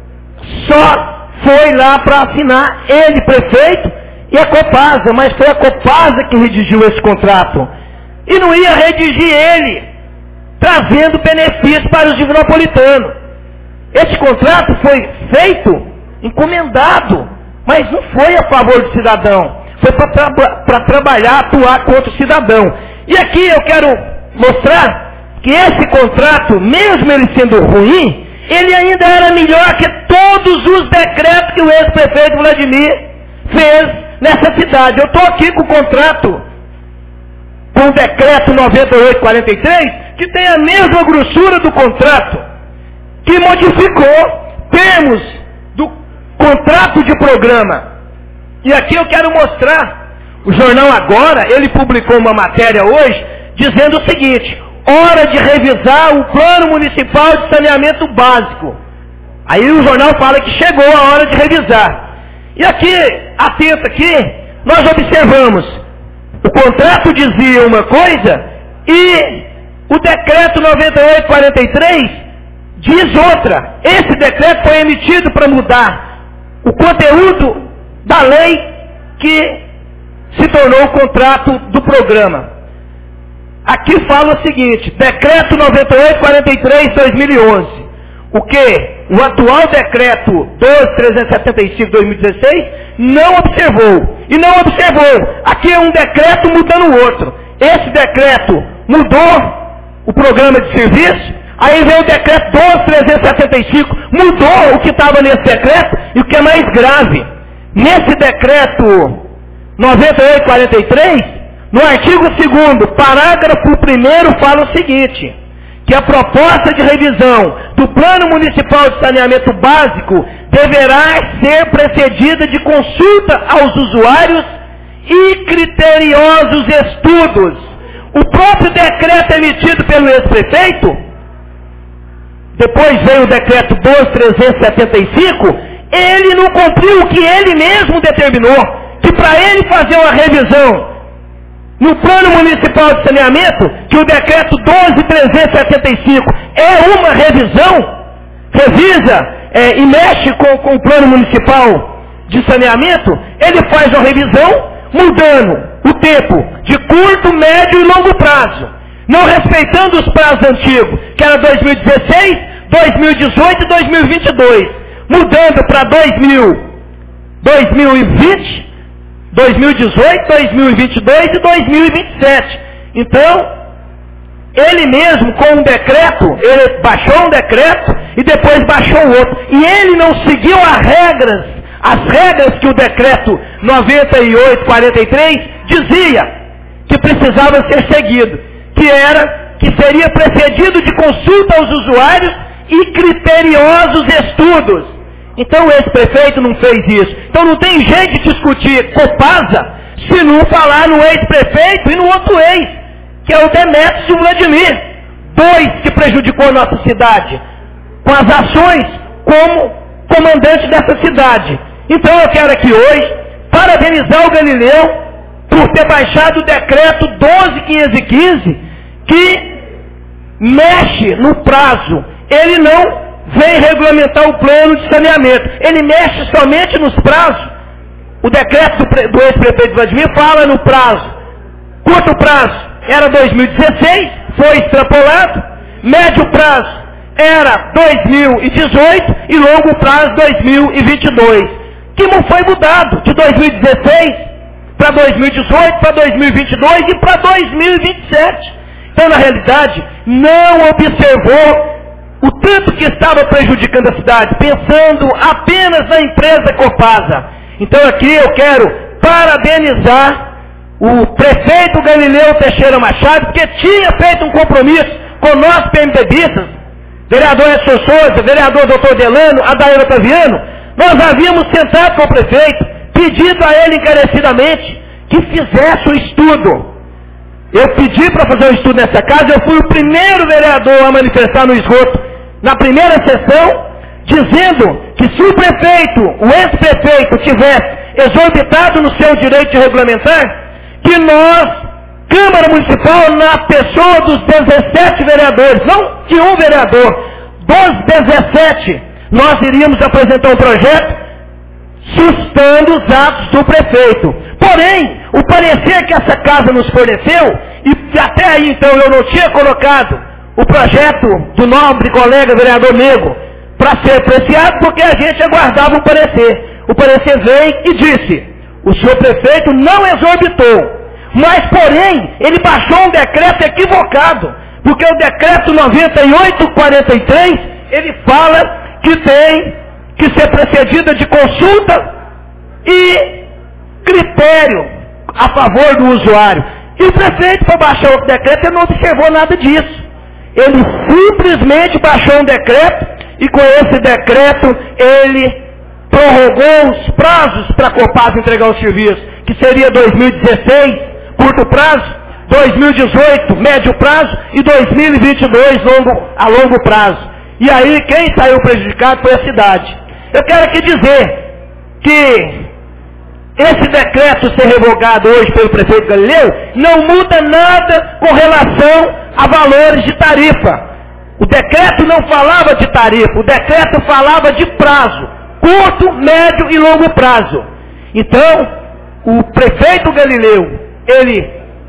Só foi lá para assinar ele, prefeito, e a Copasa, mas foi a Copasa que redigiu esse contrato. E não ia redigir ele, trazendo benefícios para os divinopolitanos. Esse contrato foi feito, encomendado, mas não foi a favor do cidadão. Foi para tra trabalhar, atuar contra o cidadão. E aqui eu quero mostrar que esse contrato, mesmo ele sendo ruim, ele ainda era melhor que todos os decretos que o ex-prefeito Vladimir fez nessa cidade. Eu estou aqui com o contrato, com o decreto noventa e oito quarenta e três, que tem a mesma grossura do contrato, que modificou termos do contrato de programa. E aqui eu quero mostrar, o jornal Agora, ele publicou uma matéria hoje, dizendo o seguinte: hora de revisar o plano municipal de saneamento básico. Aí o jornal fala que chegou a hora de revisar. E aqui, atento aqui, nós observamos, o contrato dizia uma coisa e o decreto noventa e oito quarenta e três diz outra. Esse decreto foi emitido para mudar o conteúdo da lei que se tornou o contrato do programa. Aqui fala o seguinte: decreto noventa e oito quarenta e três de dois mil e onze. O que? O atual decreto doze mil trezentos e setenta e cinco de dois mil e dezesseis não observou. E não observou. Aqui é um decreto mudando o outro. Esse decreto mudou o programa de serviço. Aí vem o decreto doze mil trezentos e setenta e cinco, mudou o que estava nesse decreto. E o que é mais grave, nesse decreto noventa e oito quarenta e três, no artigo segundo, parágrafo primeiro, fala o seguinte: que a proposta de revisão do Plano Municipal de Saneamento Básico deverá ser precedida de consulta aos usuários e criteriosos estudos. O próprio decreto emitido pelo ex-prefeito, depois veio o decreto doze mil trezentos e setenta e cinco, ele não cumpriu o que ele mesmo determinou, que para ele fazer uma revisão no Plano Municipal de Saneamento, que o decreto doze mil trezentos e setenta e cinco é uma revisão, revisa é, e mexe com, com o Plano Municipal de Saneamento, ele faz uma revisão mudando o tempo de curto, médio e longo prazo, não respeitando os prazos antigos, que era dois mil e dezesseis, dois mil e dezoito e dois mil e vinte e dois, mudando para dois mil, dois mil e vinte, dois mil e dezoito, dois mil e vinte e dois e dois mil e vinte e sete. Então, ele mesmo com um decreto, ele baixou um decreto e depois baixou o outro. E ele não seguiu as regras, as regras que o decreto noventa e oito quarenta e três dizia que precisava ser seguido, que era que seria precedido de consulta aos usuários e criteriosos estudos. Então esse prefeito não fez isso. Então não tem jeito de discutir Copasa se não falar no ex-prefeito e no outro ex, que é o Demétrio Vladimir, dois que prejudicou a nossa cidade, com as ações como comandante dessa cidade. Então eu quero aqui hoje parabenizar o Galileu por ter baixado o decreto doze mil quinhentos e quinze, que mexe no prazo. Ele não vem regulamentar o plano de saneamento. Ele mexe somente nos prazos. O decreto do, pre, do ex-prefeito Vladimir fala no prazo. Curto prazo era dois mil e dezesseis, foi extrapolado. Médio prazo era dois mil e dezoito e longo prazo dois mil e vinte e dois. Que não foi mudado de dois mil e dezesseis para dois mil e dezoito, para dois mil e vinte e dois e para dois mil e vinte e sete. Então, na realidade, não observou o tanto que estava prejudicando a cidade, pensando apenas na empresa Copasa. Então aqui eu quero parabenizar o prefeito Galileu Teixeira Machado, porque tinha feito um compromisso com nós PMDBistas, vereador Edson Souza, vereador doutor Delano, Adair Otaviano. Nós havíamos sentado com o prefeito, pedido a ele encarecidamente que fizesse o estudo. Eu pedi para fazer um estudo nessa casa, eu fui o primeiro vereador a manifestar no esgoto, na primeira sessão, dizendo que se o prefeito, o ex-prefeito, tivesse exorbitado no seu direito de regulamentar, que nós, Câmara Municipal, na pessoa dos dezessete vereadores, não de um vereador, dos dezessete, nós iríamos apresentar um projeto sustando os atos do prefeito. Porém, o parecer que essa casa nos forneceu, e até aí então eu não tinha colocado o projeto do nobre colega vereador Nego para ser apreciado, porque a gente aguardava o parecer. O parecer veio e disse: o senhor prefeito não exorbitou, mas porém ele baixou um decreto equivocado, porque o decreto noventa e oito quarenta e três ele fala que tem que ser precedida de consulta e critério a favor do usuário. E o prefeito, para baixar outro decreto, ele não observou nada disso. Ele simplesmente baixou um decreto e com esse decreto ele prorrogou os prazos para a Copasa entregar o serviço, que seria dois mil e dezesseis, curto prazo, dois mil e dezoito, médio prazo e dois mil e vinte e dois, longo, a longo prazo. E aí quem saiu prejudicado foi a cidade. Eu quero aqui dizer que esse decreto ser revogado hoje pelo prefeito Galileu não muda nada com relação a valores de tarifa. O decreto não falava de tarifa, o decreto falava de prazo, curto, médio e longo prazo. Então, o prefeito Galileu, ele,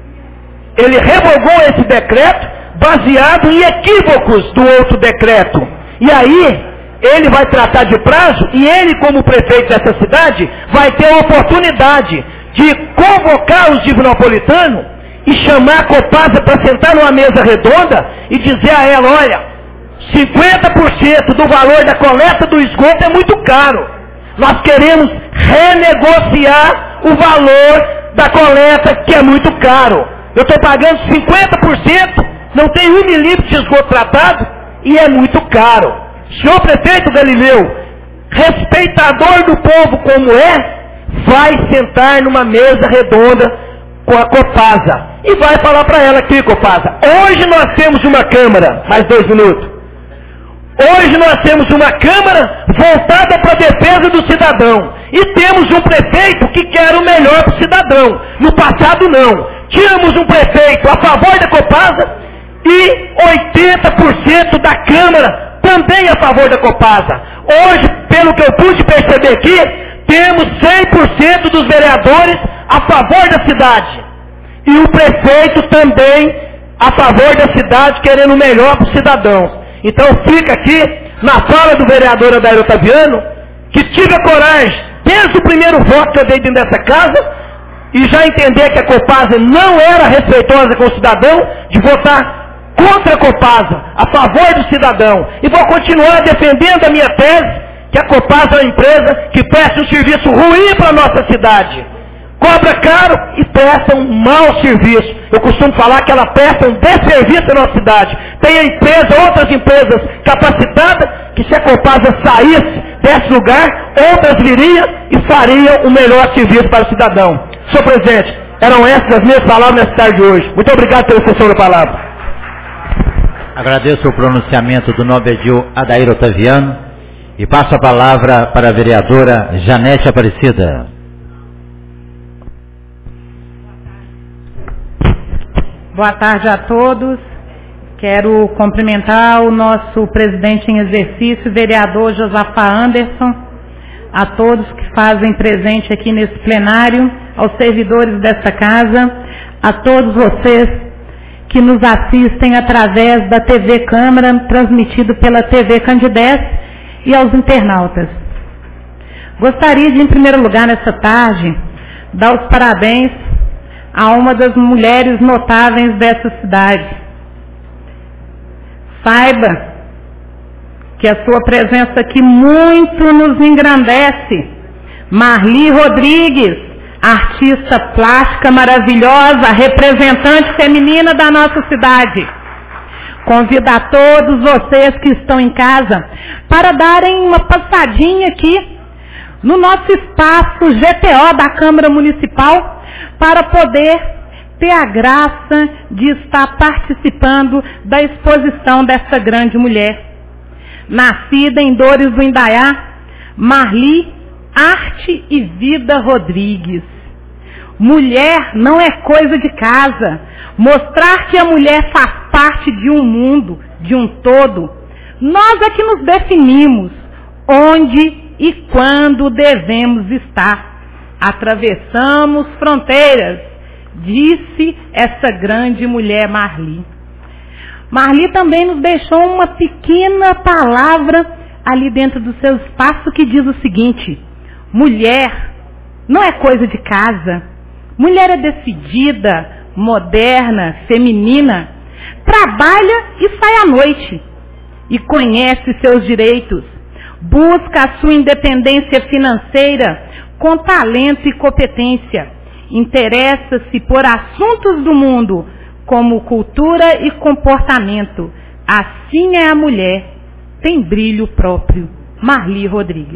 ele revogou esse decreto baseado em equívocos do outro decreto. E aí, ele vai tratar de prazo e ele, como prefeito dessa cidade, vai ter a oportunidade de convocar os divinopolitanos e chamar a Copasa para sentar numa mesa redonda e dizer a ela: olha, cinquenta por cento do valor da coleta do esgoto é muito caro. Nós queremos renegociar o valor da coleta, que é muito caro. Eu estou pagando cinquenta por cento não tem um milímetro de esgoto tratado e é muito caro. Senhor prefeito Galileu, respeitador do povo como é, vai sentar numa mesa redonda com a Copasa e vai falar para ela aqui, Copasa, hoje nós temos uma Câmara, mais dois minutos, hoje nós temos uma Câmara voltada para a defesa do cidadão e temos um prefeito que quer o melhor para o cidadão. No passado não, tínhamos um prefeito a favor da Copasa e oitenta por cento da Câmara também a favor da Copasa. Hoje, pelo que eu pude perceber aqui, temos cem por cento dos vereadores a favor da cidade. E o prefeito também a favor da cidade, querendo o melhor para os cidadãos. Então fica aqui, na fala do vereador Adair Otaviano, que tive a coragem, desde o primeiro voto que eu dei dentro dessa casa, e já entender que a Copasa não era respeitosa com o cidadão, de votar contra a Copasa, a favor do cidadão. E vou continuar defendendo a minha tese, que a Copasa é uma empresa que presta um serviço ruim para a nossa cidade. Cobra caro e presta um mau serviço. Eu costumo falar que ela presta um desserviço à nossa cidade. Tem a empresa, outras empresas capacitadas, que se a Copasa saísse desse lugar, outras viriam e fariam o melhor serviço para o cidadão. Senhor presidente, eram essas as minhas palavras nessa tarde de hoje. Muito obrigado pela extensão da palavra. Agradeço o pronunciamento do nobre edil Adair Otaviano e passo a palavra para a vereadora Janete Aparecida. Boa tarde a todos. Quero cumprimentar o nosso presidente em exercício, vereador Josafá Anderson, a todos que fazem presente aqui nesse plenário, aos servidores desta casa, a todos vocês que nos assistem através da T V Câmara, transmitido pela T V Candidez, e aos internautas. Gostaria de, em primeiro lugar, nessa tarde, dar os parabéns a uma das mulheres notáveis dessa cidade. Saiba que a sua presença aqui muito nos engrandece. Marli Rodrigues, artista plástica maravilhosa, representante feminina da nossa cidade. Convido a todos vocês que estão em casa para darem uma passadinha aqui no nosso espaço G T O da Câmara Municipal, para poder ter a graça de estar participando da exposição dessa grande mulher. Nascida em Dores do Indaiá, Marli Arte e Vida Rodrigues. Mulher não é coisa de casa. Mostrar que a mulher faz parte de um mundo, de um todo. Nós é que nos definimos onde e quando devemos estar. Atravessamos fronteiras, disse essa grande mulher Marli. Marli também nos deixou uma pequena palavra ali dentro do seu espaço que diz o seguinte: mulher não é coisa de casa. Mulher é decidida, moderna, feminina, trabalha e sai à noite e conhece seus direitos, busca a sua independência financeira com talento e competência, interessa-se por assuntos do mundo, como cultura e comportamento. Assim é a mulher, tem brilho próprio. Marli Rodrigues.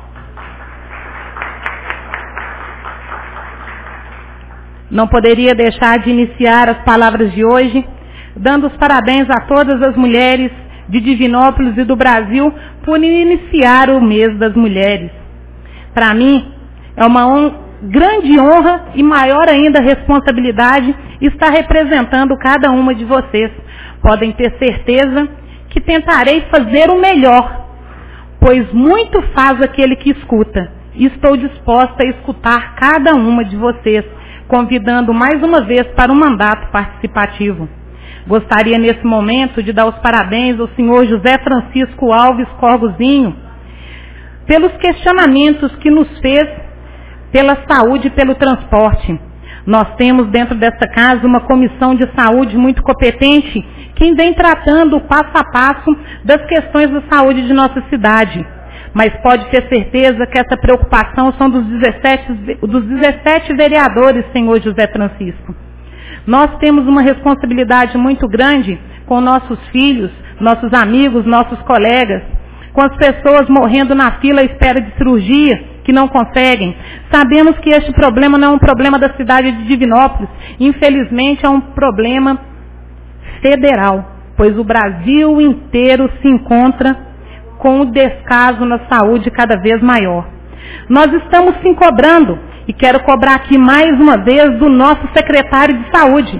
Não poderia deixar de iniciar as palavras de hoje, dando os parabéns a todas as mulheres de Divinópolis e do Brasil por iniciar o mês das mulheres. Para mim, é uma on- grande honra e maior ainda responsabilidade estar representando cada uma de vocês. Podem ter certeza que tentarei fazer o melhor, pois muito faz aquele que escuta. E estou disposta a escutar cada uma de vocês, convidando mais uma vez para um mandato participativo. Gostaria nesse momento de dar os parabéns ao senhor José Francisco Alves Corgozinho pelos questionamentos que nos fez pela saúde e pelo transporte. Nós temos dentro desta casa uma comissão de saúde muito competente, quem vem tratando o passo a passo das questões da saúde de nossa cidade. Mas pode ter certeza que essa preocupação são dos dezessete, dos dezessete vereadores, senhor José Francisco. Nós temos uma responsabilidade muito grande com nossos filhos, nossos amigos, nossos colegas, com as pessoas morrendo na fila à espera de cirurgia, que não conseguem. Sabemos que este problema não é um problema da cidade de Divinópolis, infelizmente é um problema federal, pois o Brasil inteiro se encontra com o descaso na saúde cada vez maior. Nós estamos sim cobrando, e quero cobrar aqui mais uma vez do nosso secretário de saúde.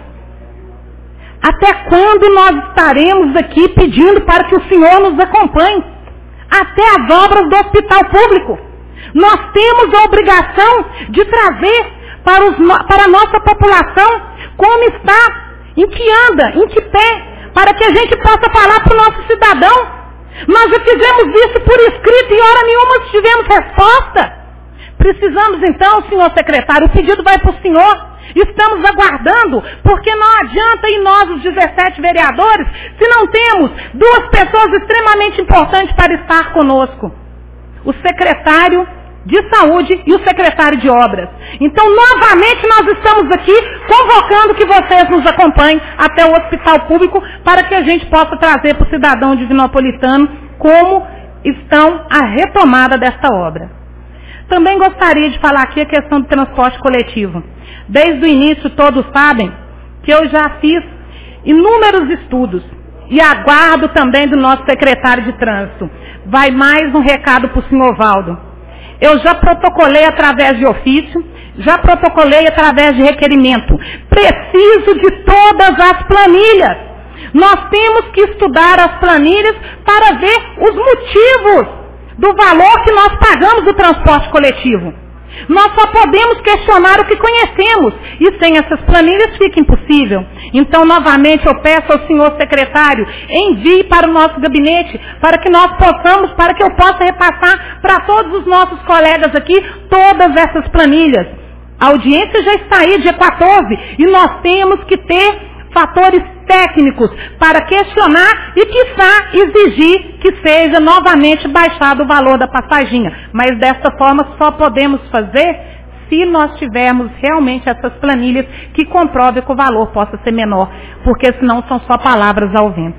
Até quando nós estaremos aqui pedindo para que o senhor nos acompanhe? Até as obras do hospital público. Nós temos a obrigação de trazer para, os, para a nossa população como está, em que anda, em que pé, para que a gente possa falar para o nosso cidadão. Nós já fizemos isso por escrito e hora nenhuma tivemos resposta. Precisamos então, senhor secretário, o pedido vai para o senhor. Estamos aguardando, porque não adianta em nós, os dezessete vereadores, se não temos duas pessoas extremamente importantes para estar conosco. O secretário de saúde e o secretário de obras. Então, novamente, nós estamos aqui convocando que vocês nos acompanhem até o hospital público para que a gente possa trazer para o cidadão divinopolitano como estão a retomada desta obra. Também gostaria de falar aqui a questão do transporte coletivo. Desde o início, todos sabem que eu já fiz inúmeros estudos e aguardo também do nosso secretário de trânsito. Vai mais um recado para o senhor Valdo. Eu já protocolei através de ofício, já protocolei através de requerimento. Preciso de todas as planilhas. Nós temos que estudar as planilhas para ver os motivos do valor que nós pagamos do transporte coletivo. Nós só podemos questionar o que conhecemos, e sem essas planilhas fica impossível. Então, novamente, eu peço ao senhor secretário, envie para o nosso gabinete, para que nós possamos, para que eu possa repassar para todos os nossos colegas aqui, todas essas planilhas. A audiência já está aí, dia quatorze, e nós temos que ter fatores técnicos para questionar e, quiçá, exigir que seja novamente baixado o valor da passaginha. Mas dessa forma só podemos fazer se nós tivermos realmente essas planilhas que comprovem que o valor possa ser menor, porque senão são só palavras ao vento.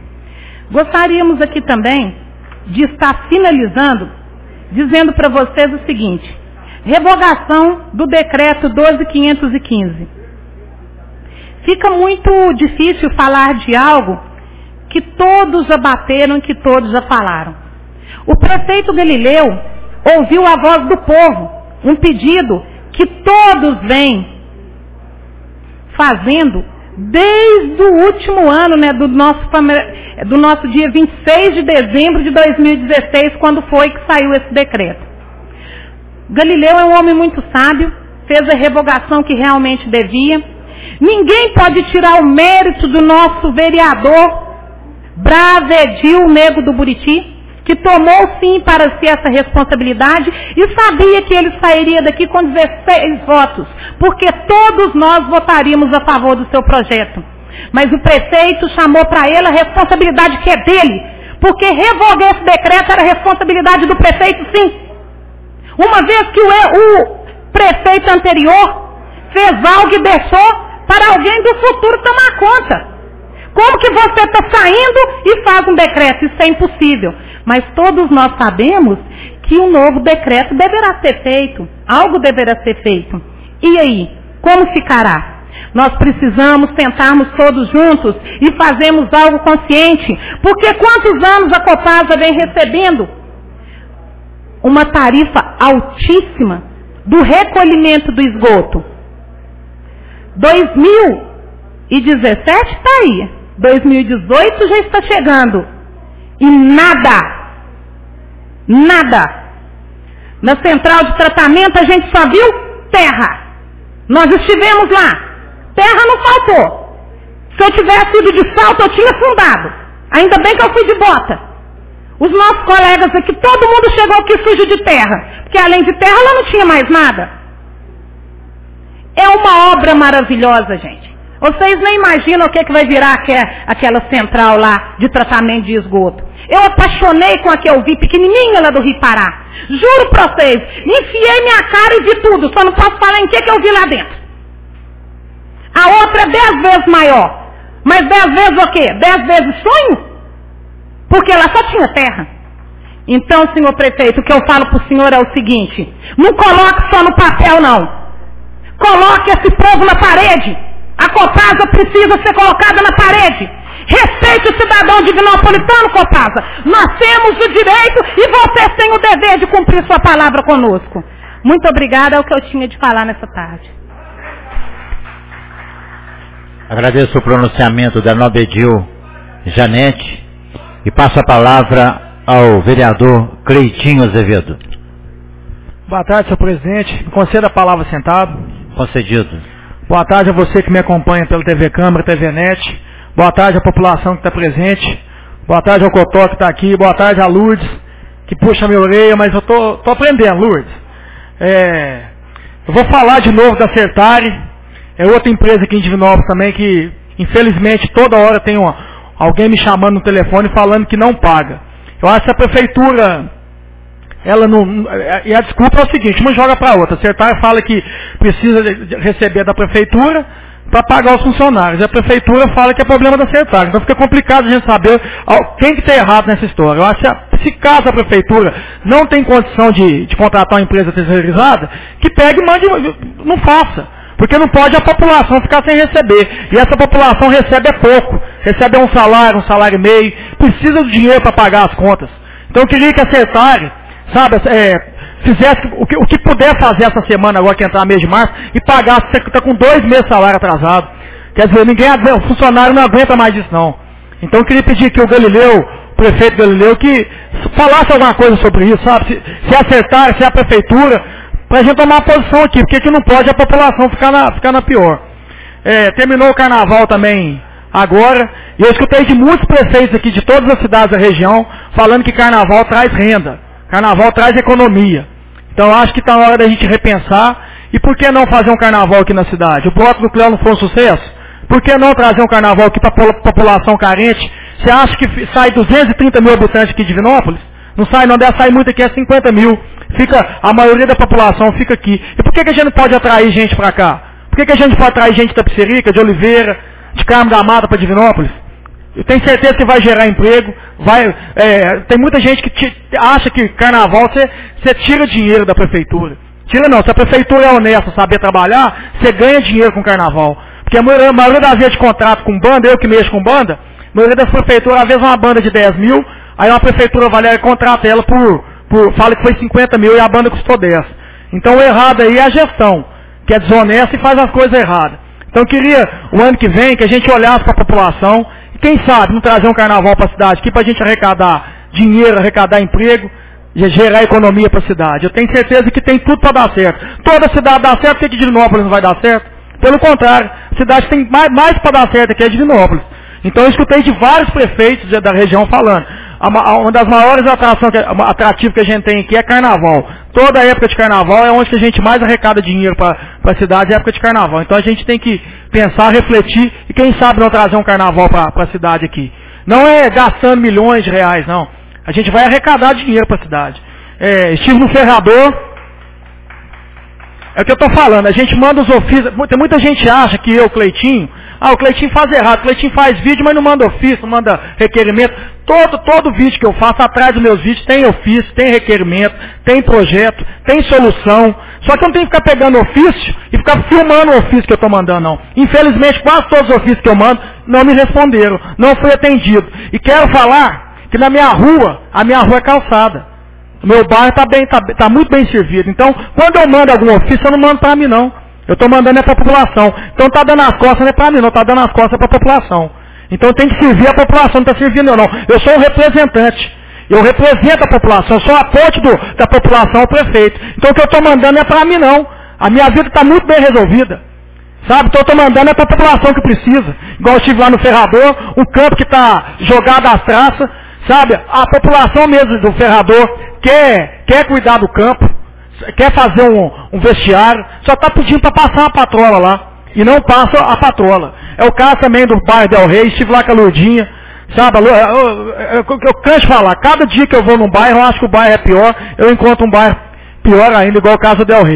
Gostaríamos aqui também de estar finalizando dizendo para vocês o seguinte: revogação do decreto doze mil quinhentos e quinze. Fica muito difícil falar de algo que todos já bateram, que todos já falaram. O prefeito Galileu ouviu a voz do povo, um pedido que todos vêm fazendo desde o último ano, né, do nosso, do nosso dia vinte e seis de dezembro de dois mil e dezesseis, quando foi que saiu esse decreto. Galileu é um homem muito sábio, fez a revogação que realmente devia. Ninguém pode tirar o mérito do nosso vereador Bravedil Nego do Buriti, que tomou sim para si essa responsabilidade e sabia que ele sairia daqui com dezesseis votos, porque todos nós votaríamos a favor do seu projeto. Mas o prefeito chamou para ele a responsabilidade que é dele, porque revogar esse decreto era responsabilidade do prefeito sim. Uma vez que o, o prefeito anterior fez algo e deixou para alguém do futuro tomar conta. Como que você está saindo e faz um decreto? Isso é impossível. Mas todos nós sabemos que um novo decreto deverá ser feito. Algo deverá ser feito. E aí? Como ficará? Nós precisamos sentarmos todos juntos e fazermos algo consciente. Porque quantos anos a Copasa vem recebendo uma tarifa altíssima do recolhimento do esgoto? dois mil e dezessete está aí. dois mil e dezoito já está chegando. E nada. Nada. Na central de tratamento a gente só viu terra. Nós estivemos lá. Terra não faltou. Se eu tivesse ido de salto eu tinha fundado. Ainda bem que eu fui de bota. Os nossos colegas aqui, todo mundo chegou aqui sujo de terra. Porque além de terra lá não tinha mais nada. É uma obra maravilhosa, gente. Vocês nem imaginam o que, que vai virar aquela central lá de tratamento de esgoto. Eu apaixonei com a que eu vi, pequenininha lá do Rio Pará. Juro pra vocês, enfiei minha cara e vi tudo, só não posso falar em que, que eu vi lá dentro. A outra é dez vezes maior. Mas dez vezes o quê? Dez vezes sonho? Porque lá só tinha terra. Então, senhor prefeito, o que eu falo para o senhor é o seguinte: não coloque só no papel, não. Coloque esse povo na parede. A Copasa precisa ser colocada na parede. Respeite o cidadão divinopolitano, Copasa. Nós temos o direito e vocês têm o dever de cumprir sua palavra conosco. Muito obrigada, é o que eu tinha de falar nessa tarde. Agradeço o pronunciamento da nobre Edil Janete e passo a palavra ao vereador Cleitinho Azevedo. Boa tarde, senhor presidente. Me conceda a palavra sentado. Concedido. Boa tarde a você que me acompanha pela T V Câmara, T V Net. Boa tarde à população que está presente. Boa tarde ao Cotó que está aqui. Boa tarde a Lourdes, que puxa minha orelha, mas eu tô, tô aprendendo, Lourdes. É, eu vou falar de novo da Certare. É outra empresa aqui em Divinópolis também que, infelizmente, toda hora tem uma, alguém me chamando no telefone falando que não paga. Eu acho que a prefeitura, ela não... E a desculpa é o seguinte, uma joga para a outra. A Certare fala que precisa receber da prefeitura para pagar os funcionários. E a prefeitura fala que é problema da Certare. Então fica complicado a gente saber quem que está errado nessa história. Eu acho que se caso a prefeitura não tem condição de, de contratar uma empresa terceirizada, que pegue e mande, não faça. Porque não pode a população ficar sem receber. E essa população recebe é pouco. Recebe um salário, um salário e meio. Precisa do dinheiro para pagar as contas. Então eu queria que a Certare, sabe, é, fizesse o que, o que puder fazer essa semana agora que entrar mês de março e pagasse, você está com dois meses de salário atrasado. Quer dizer, ninguém, o funcionário não aguenta mais disso não. Então eu queria pedir que o Galileu, o prefeito Galileu, que falasse alguma coisa sobre isso, sabe? Se, se a Certare, se a prefeitura, para a gente tomar uma posição aqui, porque que não pode a população ficar na, ficar na pior. É, terminou o carnaval também agora, e eu escutei de muitos prefeitos aqui de todas as cidades da região, falando que carnaval traz renda, carnaval traz economia. Então acho que está na hora da gente repensar, e por que não fazer um carnaval aqui na cidade? O bloco nuclear não foi um sucesso? Por que não trazer um carnaval aqui para a população carente? Você acha que sai duzentos e trinta mil habitantes aqui de Divinópolis? Não sai não, deve sair muito aqui, é cinquenta mil. Fica, a maioria da população fica aqui. E por que, que a gente não pode atrair gente para cá? Por que, que a gente pode atrair gente da Tapicerica, de Oliveira, de Carmo da Mata para Divinópolis? Eu tenho certeza que vai gerar emprego. Vai, é, tem muita gente que te, acha que carnaval você tira dinheiro da prefeitura. Tira não, se a prefeitura é honesta, saber trabalhar, você ganha dinheiro com carnaval. Porque a maioria, a maioria das vezes de contrato com banda, eu que mexo com banda, a maioria das prefeituras, às vezes uma banda de dez mil, aí uma prefeitura vai lá e contrata ela por... Por, fala que foi cinquenta mil e a banda custou dez. Então o errado aí é a gestão, que é desonesta e faz as coisas erradas. Então eu queria, o ano que vem, que a gente olhasse para a população, e quem sabe não trazer um carnaval para a cidade aqui para a gente arrecadar dinheiro, arrecadar emprego, e gerar economia para a cidade. Eu tenho certeza que tem tudo para dar certo. Toda cidade dá certo, por que Divinópolis não vai dar certo? Pelo contrário, a cidade tem mais, mais para dar certo aqui é Divinópolis. Então eu escutei de vários prefeitos da região falando. Uma das maiores atrações, atrativos que a gente tem aqui é carnaval. Toda época de carnaval é onde que a gente mais arrecada dinheiro para a cidade, é época de carnaval. Então a gente tem que pensar, refletir e quem sabe não trazer um carnaval para a cidade aqui. Não é gastando milhões de reais, não. A gente vai arrecadar dinheiro para a cidade. É, estive no Ferrador, é o que eu estou falando, a gente manda os ofícios, tem muita gente que acha que eu, Cleitinho, ah, o Cleitinho faz errado, o Cleitinho faz vídeo, mas não manda ofício, não manda requerimento. Todo, todo vídeo que eu faço, atrás dos meus vídeos, tem ofício, tem requerimento, tem projeto, tem solução. Só que eu não tenho que ficar pegando ofício e ficar filmando o ofício que eu estou mandando, não. Infelizmente, quase todos os ofícios que eu mando não me responderam, não fui atendido. E quero falar que na minha rua, a minha rua é calçada. O meu bairro está bem, tá, tá muito bem servido. Então, quando eu mando algum ofício, eu não mando para mim, não. Eu estou mandando é para a população. Então, está dando as costas não é para mim, não. Está dando as costas para a população. Então, tem que servir a população, não está servindo eu, não. Eu sou um representante. Eu represento a população. Eu sou a ponte do, da população ao prefeito. Então, o que eu estou mandando não é para mim, não. A minha vida está muito bem resolvida. Sabe? Então, eu estou mandando é para a população que precisa. Igual eu estive lá no Ferrador, um campo que está jogado às traças. Sabe? A população mesmo do Ferrador quer, quer cuidar do campo, quer fazer um, um vestiário, só está pedindo para passar a patrola lá. E não passa a patrola. É o caso também do bairro Del Rey, estive lá com a Lourdinha. Sabe? Eu, eu, eu, eu canso de falar, cada dia que eu vou num bairro, eu acho que o bairro é pior, eu encontro um bairro pior ainda, igual o caso do Del Rey.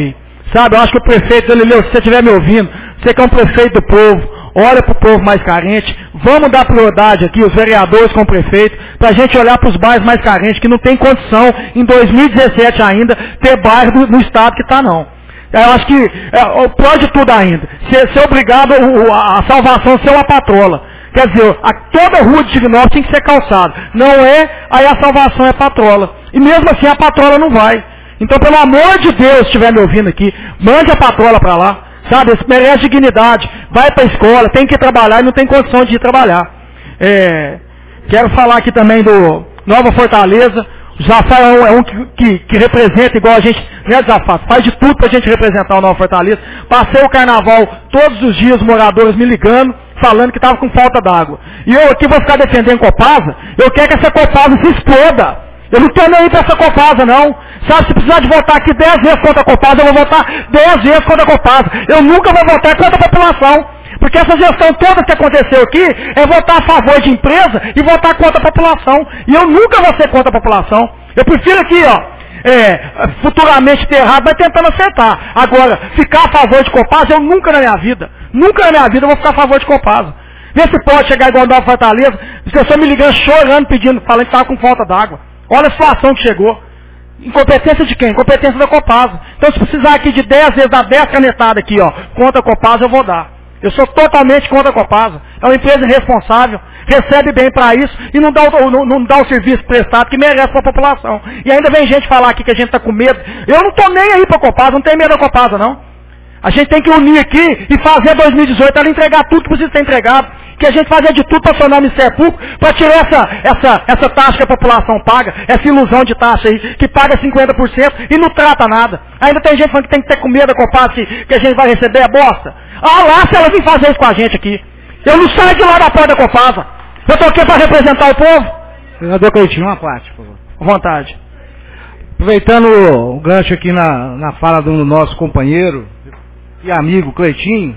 Sabe, eu acho que o prefeito Galileu, se você estiver me ouvindo, você que é um prefeito do povo, olha para o povo mais carente, vamos dar prioridade aqui, os vereadores com o prefeito, para a gente olhar para os bairros mais carentes, que não tem condição, em dois mil e dezessete ainda, ter bairro no estado que está não. Eu acho que, é, o pior de tudo ainda, ser, ser obrigado a, a salvação ser uma patrola. Quer dizer, a, toda rua de Divinópolis tem que ser calçada. Não é, aí a salvação é patrola. E mesmo assim a patrola não vai. Então, pelo amor de Deus, se estiver me ouvindo aqui, mande a patrola para lá. Sabe, eles merecem dignidade. Vai para a escola, tem que trabalhar e não tem condição de ir trabalhar. É, quero falar aqui também do Nova Fortaleza. O Zafá é um, é um que, que, que representa igual a gente, né, Zafá? Faz de tudo para a gente representar o Nova Fortaleza. Passei o carnaval todos os dias, os moradores me ligando, falando que estava com falta d'água. E eu aqui vou ficar defendendo Copasa, eu quero que essa Copasa se exploda. Eu não estou nem aí para essa Copasa, não. Sabe, se precisar de votar aqui dez vezes contra a Copasa, eu vou votar dez vezes contra a Copasa. Eu nunca vou votar contra a população. Porque essa gestão toda que aconteceu aqui é votar a favor de empresa e votar contra a população. E eu nunca vou ser contra a população. Eu prefiro aqui, ó, é, futuramente ter errado, mas tentando acertar. Agora, ficar a favor de Copasa, eu nunca na minha vida, nunca na minha vida eu vou ficar a favor de Copasa. Vê se pode chegar igual a Nova Fortaleza, as pessoas me ligando, chorando, pedindo, falando que estava com falta d'água. Olha a situação que chegou. Incompetência de quem? Incompetência da Copasa. Então, se precisar aqui de dez vezes, dar dez canetadas aqui, ó, contra a Copasa, eu vou dar. Eu sou totalmente contra a Copasa. É uma empresa irresponsável, recebe bem para isso e não dá, o, não, não dá o serviço prestado que merece para a população. E ainda vem gente falar aqui que a gente está com medo. Eu não estou nem aí para a Copasa, não tenho medo da Copasa, não. A gente tem que unir aqui e fazer dois mil e dezoito ela entregar tudo que precisa ser entregado. Que a gente fazer de tudo para acionar o Ministério Público, para tirar essa, essa, essa taxa que a população paga, essa ilusão de taxa aí, que paga cinquenta por cento e não trata nada. Ainda tem gente falando que tem que ter com medo da Copasa, que, que a gente vai receber a bosta. Ah lá, se ela vir fazer isso com a gente aqui. Eu não saio de lá da porta da Copasa. Eu estou aqui para representar o povo. Senador Cleitinho, uma parte, por favor. À vontade. Aproveitando o gancho aqui na, na fala do nosso companheiro e amigo Cleitinho,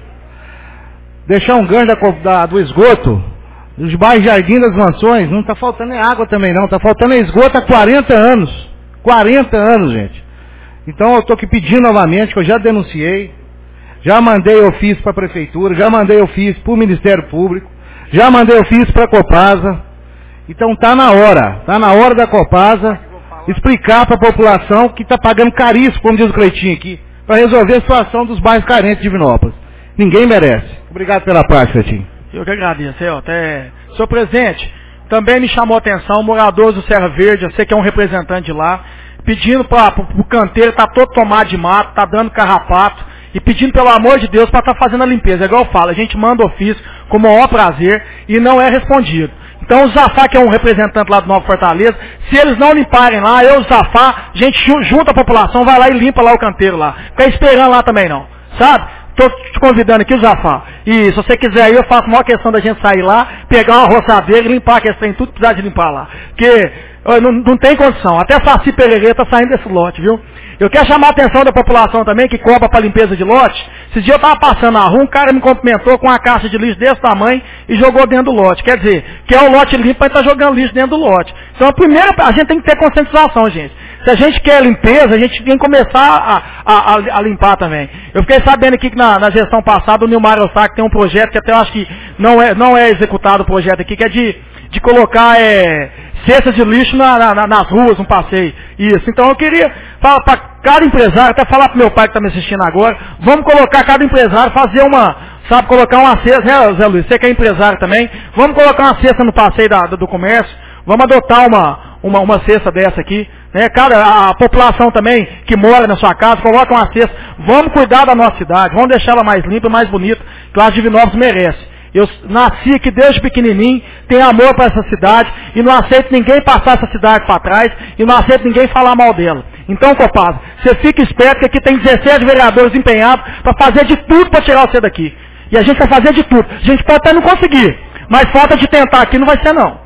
deixar um gancho da, da, do esgoto, dos bairros Jardim das Mansões, não está faltando é água também não, está faltando é esgoto há quarenta anos. quarenta anos, gente. Então eu estou aqui pedindo novamente, que eu já denunciei, já mandei ofício para a Prefeitura, já mandei ofício para o Ministério Público, já mandei ofício para a Copasa. Então está na hora, está na hora da Copasa explicar para a população que está pagando caríssimo, como diz o Cleitinho aqui, para resolver a situação dos bairros carentes de Divinópolis. Ninguém merece. Obrigado pela parte, Cleitinho. Eu que agradeço, eu até... Senhor presidente, também me chamou a atenção, moradores do Serra Verde, eu sei que é um representante de lá, pedindo para o canteiro, está todo tomado de mato, está dando carrapato, e pedindo pelo amor de Deus para estar tá fazendo a limpeza. É igual eu falo, a gente manda ofício com o maior prazer e não é respondido. Então o Zafá, que é um representante lá do Nova Fortaleza, se eles não limparem lá, eu, o Zafá, a gente junta a população, vai lá e limpa lá o canteiro lá. Fica esperando lá também não, sabe? Estou te convidando aqui, o Zafá. E se você quiser aí, eu faço a maior questão da gente sair lá, pegar uma roçadeira e limpar aquele trem, tudo que precisar de limpar lá. Porque não, não tem condição. Até Saci Pereira está saindo desse lote, viu? Eu quero chamar a atenção da população também, que cobra para limpeza de lote. Esse dia eu estava passando na rua, um cara me cumprimentou com uma caixa de lixo desse tamanho e jogou dentro do lote. Quer dizer, que é o lote limpo, mas está jogando lixo dentro do lote. Então, a primeira, a gente tem que ter conscientização, gente. Se a gente quer limpeza, a gente tem que começar a, a, a, a limpar também. Eu fiquei sabendo aqui que na, na gestão passada o Nilmar Ossac tem um projeto que até eu acho que não é, não é executado o projeto aqui, que é de, de colocar é, cestas de lixo na, na, nas ruas, um passeio. Isso. Então eu queria falar para cada empresário, até falar para meu pai que está me assistindo agora, vamos colocar cada empresário, fazer uma, sabe, colocar uma cesta, né, Zé Luiz? Você que é empresário também, vamos colocar uma cesta no passeio da, do comércio, vamos adotar uma, uma, uma cesta dessa aqui. Né? Cara, a população também que mora na sua casa, coloca uma cesta. Vamos cuidar da nossa cidade, vamos deixar ela mais limpa e mais bonita, que a Divinópolis merece. Eu nasci aqui desde pequenininho, tenho amor para essa cidade e não aceito ninguém passar essa cidade para trás e não aceito ninguém falar mal dela. Então, Copasa, você fica esperto que aqui tem dezessete vereadores empenhados para fazer de tudo para tirar você daqui. E a gente vai fazer de tudo. A gente pode até não conseguir, mas falta de tentar aqui não vai ser não.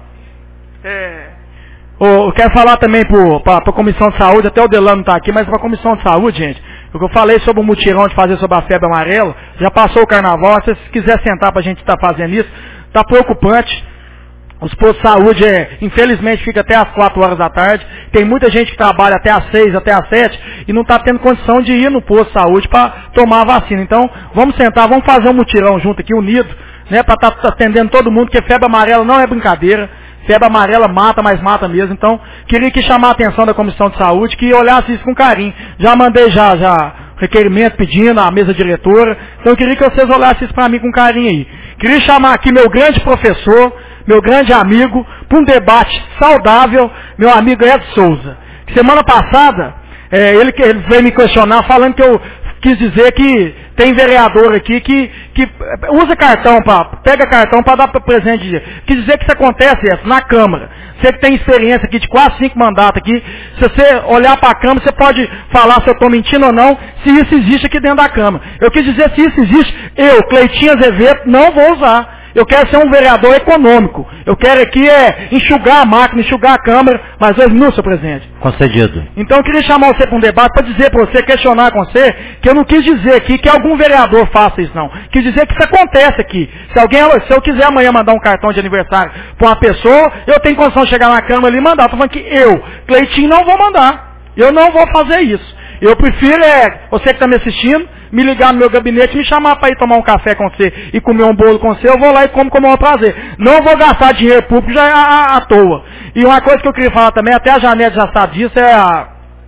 É... Eu quero falar também para a Comissão de Saúde, até o Delano não está aqui, mas para a Comissão de Saúde, gente, o que eu falei sobre o mutirão de fazer sobre a febre amarela, já passou o carnaval, se vocês quiserem sentar para a gente estar tá fazendo isso, está preocupante. Os postos de saúde, é, infelizmente, fica até às quatro horas da tarde. Tem muita gente que trabalha até às seis, até às sete, e não está tendo condição de ir no posto de saúde para tomar a vacina. Então, vamos sentar, vamos fazer um mutirão junto aqui, unido, né, para estar tá atendendo todo mundo, porque febre amarela não é brincadeira. Febre amarela mata, mas mata mesmo. Então, queria que chamar a atenção da Comissão de Saúde, que olhasse isso com carinho. Já mandei já, já requerimento pedindo à mesa diretora. Então, eu queria que vocês olhassem isso para mim com carinho aí. Queria chamar aqui meu grande professor, meu grande amigo, para um debate saudável, meu amigo Edson Souza. Semana passada, é, ele, ele veio me questionar falando que eu quis dizer que tem vereador aqui que, que usa cartão, pra, pega cartão para dar presente. Quis dizer que isso acontece Edson, na Câmara. Você que tem experiência aqui de quase cinco mandatos aqui, se você olhar para a Câmara, você pode falar se eu estou mentindo ou não, se isso existe aqui dentro da Câmara. Eu quis dizer, se isso existe, eu, Cleitinho Azevedo, não vou usar. Eu quero ser um vereador econômico. Eu quero aqui é enxugar a máquina, enxugar a Câmara. Mais dois minutos, senhor presidente. Concedido. Então eu queria chamar você para um debate para dizer para você, questionar com você, que eu não quis dizer aqui que algum vereador faça isso, não. Quis dizer que isso acontece aqui. Se alguém, se eu quiser amanhã mandar um cartão de aniversário para uma pessoa, eu tenho condição de chegar na Câmara ali e mandar. Estou falando que eu, Cleitinho, não vou mandar. Eu não vou fazer isso. Eu prefiro, é, você que está me assistindo, me ligar no meu gabinete, me chamar para ir tomar um café com você e comer um bolo com você, eu vou lá e como com o maior prazer. Não vou gastar dinheiro público já à, à toa. E uma coisa que eu queria falar também, até a Janete já sabe disso, é a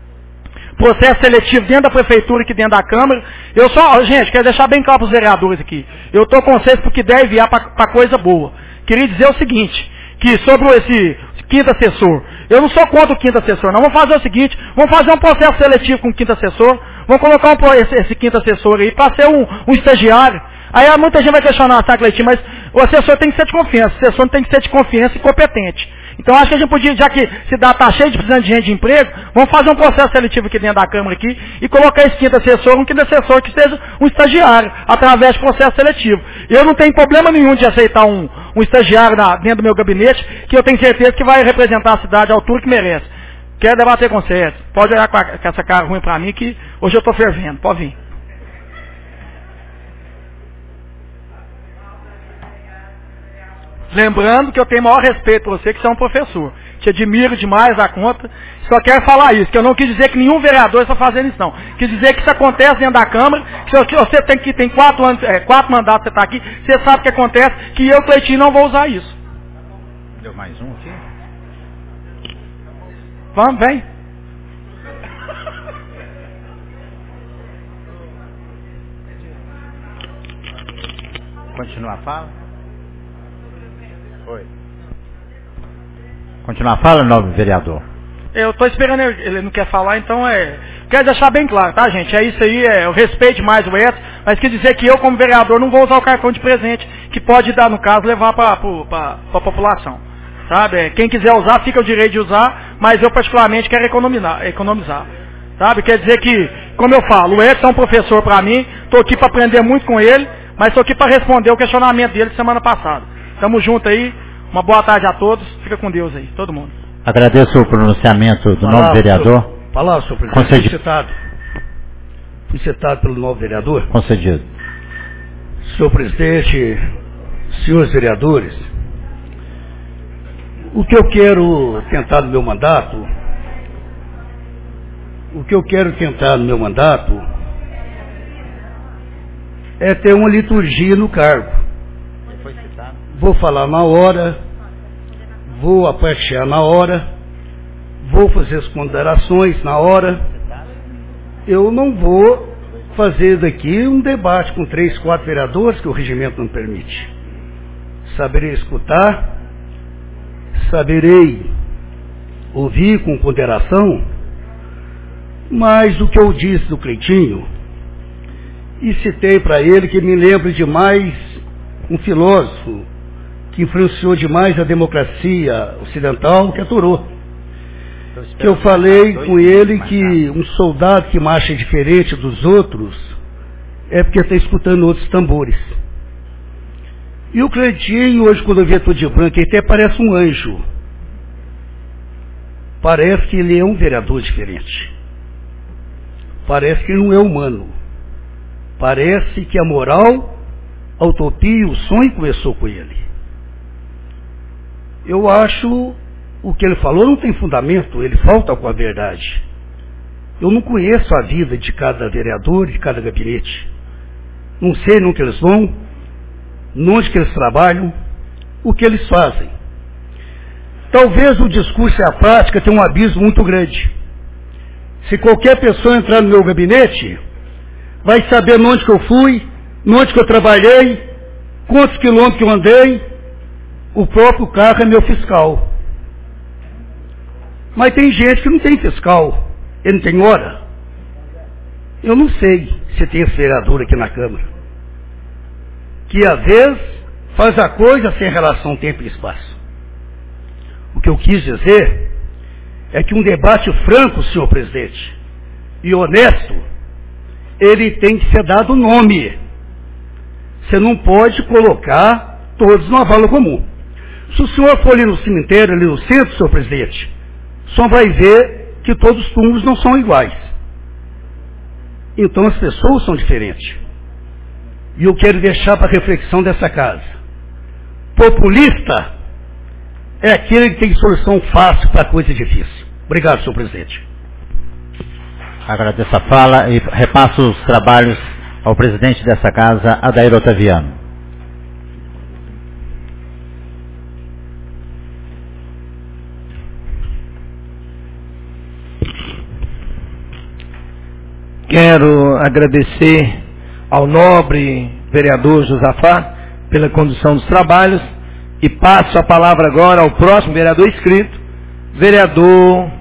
processo seletivo dentro da prefeitura aqui dentro da Câmara. Eu só, gente, quero deixar bem claro para os vereadores aqui. Eu estou com vocês porque deve vier para coisa boa. Queria dizer o seguinte, que sobre esse quinto assessor, eu não sou contra o quinto assessor, não. Vamos fazer o seguinte, vamos fazer um processo seletivo com o quinto assessor, vamos colocar um, esse, esse quinto assessor aí para ser um, um estagiário. Aí muita gente vai questionar, tá, Cleitinho, mas o assessor tem que ser de confiança, o assessor tem que ser de confiança e competente. Então acho que a gente podia, já que se dá, tá cheio de precisando de gente de emprego, vamos fazer um processo seletivo aqui dentro da Câmara aqui e colocar esse quinto assessor, um quinto assessor que seja um estagiário, através de processo seletivo. Eu não tenho problema nenhum de aceitar um, um estagiário na, dentro do meu gabinete, que eu tenho certeza que vai representar a cidade à altura que merece. Quero debater com você, pode olhar com, a, com essa cara ruim para mim que hoje eu estou fervendo, pode vir. Lembrando que eu tenho maior respeito por você, que você é um professor. Te admiro demais a conta. Só quero falar isso, que eu não quis dizer que nenhum vereador está fazendo isso, não. Quis dizer que isso acontece dentro da Câmara, que você tem, que tem quatro, anos, é, quatro mandatos que você está aqui, você sabe o que acontece, que eu, Cleitinho, não vou usar isso. Deu mais um aqui? Vamos, vem. Continua a fala? Oi. Continuar a fala, nobre vereador. Eu estou esperando, ele, ele não quer falar, então é... Quero deixar bem claro, tá, gente? É isso aí, é, eu respeito mais o Edson, mas quer dizer que eu, como vereador, não vou usar o cartão de presente, que pode dar, no caso, levar para a população. Sabe? É, quem quiser usar, fica o direito de usar, mas eu, particularmente, quero economizar. economizar sabe? Quer dizer que, como eu falo, o Edson é um professor para mim, estou aqui para aprender muito com ele, mas estou aqui para responder o questionamento dele semana passada. Tamo junto aí. Uma boa tarde a todos. Fica com Deus aí, todo mundo. Agradeço o pronunciamento do novo vereador. Palavra, senhor presidente. Concedido. Fui citado. Fui citado pelo novo vereador. Concedido. Senhor presidente, senhores vereadores, o que eu quero tentar no meu mandato, o que eu quero tentar no meu mandato é ter uma liturgia no cargo. Vou falar na hora, vou apaixonar na hora, vou fazer as ponderações na hora. Eu não vou fazer daqui um debate com três, quatro vereadores que o regimento não permite. Saberei escutar, saberei ouvir com ponderação, mas o que eu disse do Cleitinho, e citei para ele que me lembra demais um filósofo que influenciou demais a democracia ocidental, que é Thoreau. Que eu falei com ele que um soldado que marcha diferente dos outros é porque está escutando outros tambores. E o Cleitinho, hoje, quando eu vi tudo de branco, ele até parece um anjo. Parece que ele é um vereador diferente. Parece que ele não é humano. Parece que a moral, a utopia, o sonho começou com ele. Eu acho o que ele falou não tem fundamento, ele falta com a verdade. Eu não conheço a vida de cada vereador, de cada gabinete. Não sei onde que eles vão, onde que eles trabalham, o que eles fazem. Talvez o discurso e a prática tenham um abismo muito grande. Se qualquer pessoa entrar no meu gabinete, vai saber onde que eu fui, onde que eu trabalhei, quantos quilômetros que eu andei, o próprio carro é meu fiscal. Mas tem gente que não tem fiscal, ele não tem hora. Eu não sei se tem esse vereador aqui na Câmara, que às vezes faz a coisa sem relação tempo e espaço. O que eu quis dizer é que um debate franco, senhor presidente, e honesto, ele tem que ser dado nome. Você não pode colocar todos numa vala comum. Se o senhor for ali no cemitério, ali no centro, senhor presidente, só vai ver que todos os túmulos não são iguais. Então as pessoas são diferentes. E eu quero deixar para reflexão dessa casa. Populista é aquele que tem solução fácil para coisa difícil. Obrigado, senhor presidente. Agradeço a fala e repasso os trabalhos ao presidente dessa casa, Adair Otaviano. Quero agradecer ao nobre vereador Josafá pela condução dos trabalhos e passo a palavra agora ao próximo vereador inscrito, vereador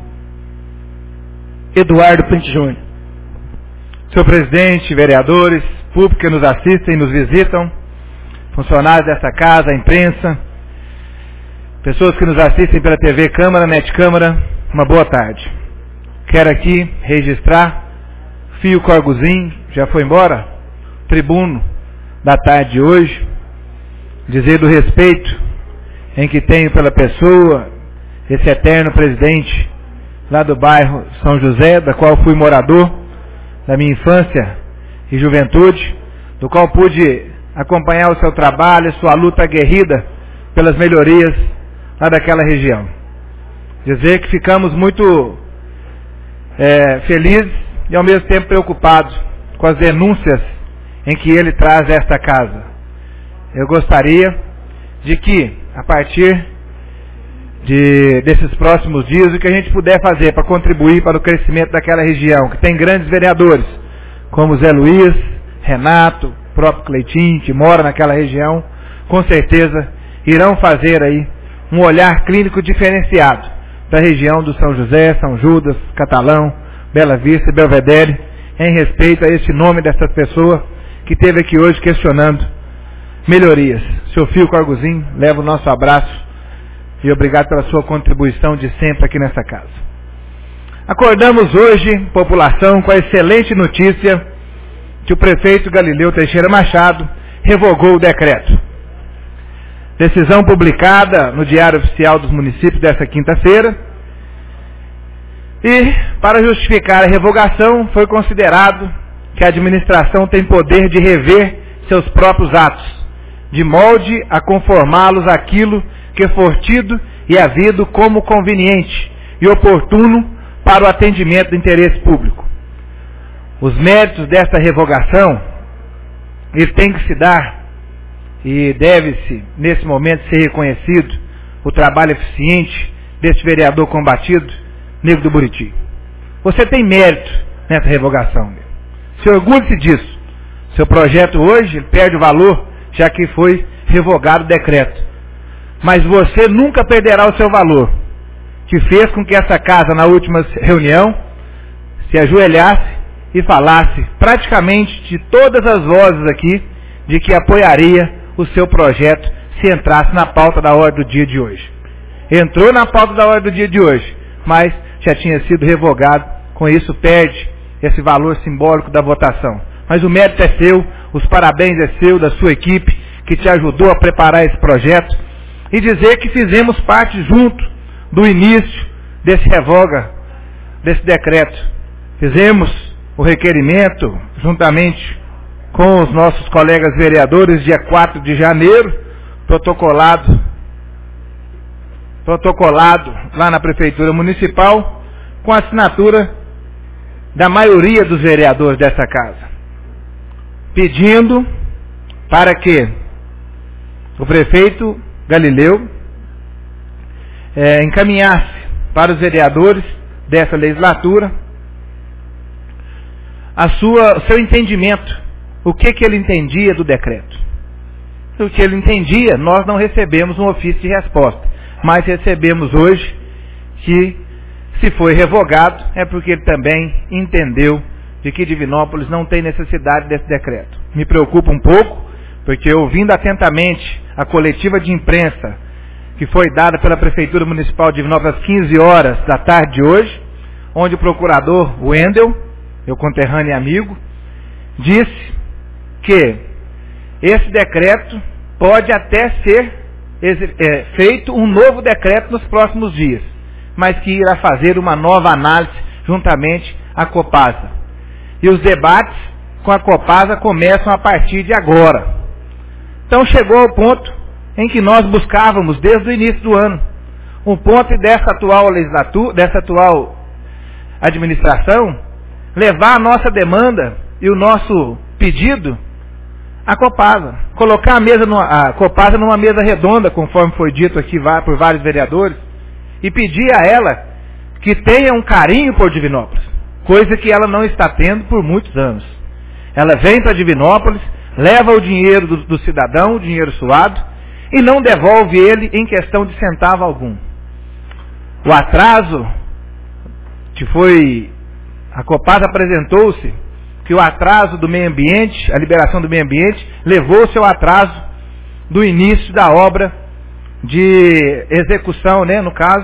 Eduardo Pinto Júnior. Senhor presidente, vereadores, público que nos assistem e nos visitam, funcionários desta casa, a imprensa, pessoas que nos assistem pela T V Câmara, Net Câmara, uma boa tarde. Quero aqui registrar Fio Corguzin, já foi embora, tribuno da tarde de hoje, dizer do respeito em que tenho pela pessoa, esse eterno presidente lá do bairro São José, da qual fui morador da minha infância e juventude, do qual pude acompanhar o seu trabalho, sua luta aguerrida pelas melhorias lá daquela região. Dizer que ficamos muito é, felizes e ao mesmo tempo preocupados com as denúncias em que ele traz a esta casa. Eu gostaria de que, a partir de, desses próximos dias, o que a gente puder fazer para contribuir para o crescimento daquela região, que tem grandes vereadores, como Zé Luiz, Renato, próprio Cleitinho, que mora naquela região, com certeza irão fazer aí um olhar clínico diferenciado da região do São José, São Judas, Catalão, Bela Vista e Belvedere, em respeito a esse nome dessas pessoas que esteve aqui hoje questionando melhorias. Seu Fio Corguzin, leva o nosso abraço e obrigado pela sua contribuição de sempre aqui nessa casa. Acordamos hoje, população, com a excelente notícia que o prefeito Galileu Teixeira Machado revogou o decreto. Decisão publicada no Diário Oficial dos Municípios desta quinta-feira. E, para justificar a revogação, foi considerado que a administração tem poder de rever seus próprios atos, de molde a conformá-los àquilo que for tido e havido como conveniente e oportuno para o atendimento do interesse público. Os méritos desta revogação, ele tem que se dar e deve-se, nesse momento, ser reconhecido o trabalho eficiente deste vereador combatido, Nego do Buriti. Você tem mérito nessa revogação. Se orgulhe-se disso. Seu projeto hoje perde o valor, já que foi revogado o decreto. Mas você nunca perderá o seu valor, que fez com que essa casa, na última reunião, se ajoelhasse e falasse praticamente de todas as vozes aqui, de que apoiaria o seu projeto se entrasse na pauta da ordem do dia de hoje. Entrou na pauta da ordem do dia de hoje, mas já tinha sido revogado, com isso perde esse valor simbólico da votação. Mas o mérito é seu, os parabéns é seu, da sua equipe, que te ajudou a preparar esse projeto, e dizer que fizemos parte junto do início desse revoga, desse decreto. Fizemos o requerimento, juntamente com os nossos colegas vereadores, dia quatro de janeiro, protocolado protocolado lá na Prefeitura Municipal com a assinatura da maioria dos vereadores dessa casa, pedindo para que o prefeito Galileu é, encaminhasse para os vereadores dessa legislatura a sua, o seu entendimento, o que, que ele entendia do decreto. O que ele entendia, nós não recebemos um ofício de resposta, mas recebemos hoje que, se foi revogado, é porque ele também entendeu de que Divinópolis não tem necessidade desse decreto. Me preocupa um pouco, porque ouvindo atentamente a coletiva de imprensa que foi dada pela Prefeitura Municipal de Divinópolis às quinze horas da tarde de hoje, onde o procurador Wendel, meu conterrâneo e amigo, disse que esse decreto pode até ser é, feito um novo decreto nos próximos dias, mas que irá fazer uma nova análise juntamente à Copasa. E os debates com a Copasa começam a partir de agora. Então chegou ao ponto em que nós buscávamos desde o início do ano, um ponto dessa atual legislatura, dessa atual administração, levar a nossa demanda e o nosso pedido à Copasa, colocar a, mesa numa, a Copasa numa mesa redonda, conforme foi dito aqui por vários vereadores, e pedir a ela que tenha um carinho por Divinópolis, coisa que ela não está tendo por muitos anos. Ela vem para Divinópolis, leva o dinheiro do, do cidadão, o dinheiro suado, e não devolve ele em questão de centavo algum. O atraso que foi, a Copasa apresentou-se que o atraso do meio ambiente, a liberação do meio ambiente, levou-se ao atraso do início da obra de execução, né, no caso,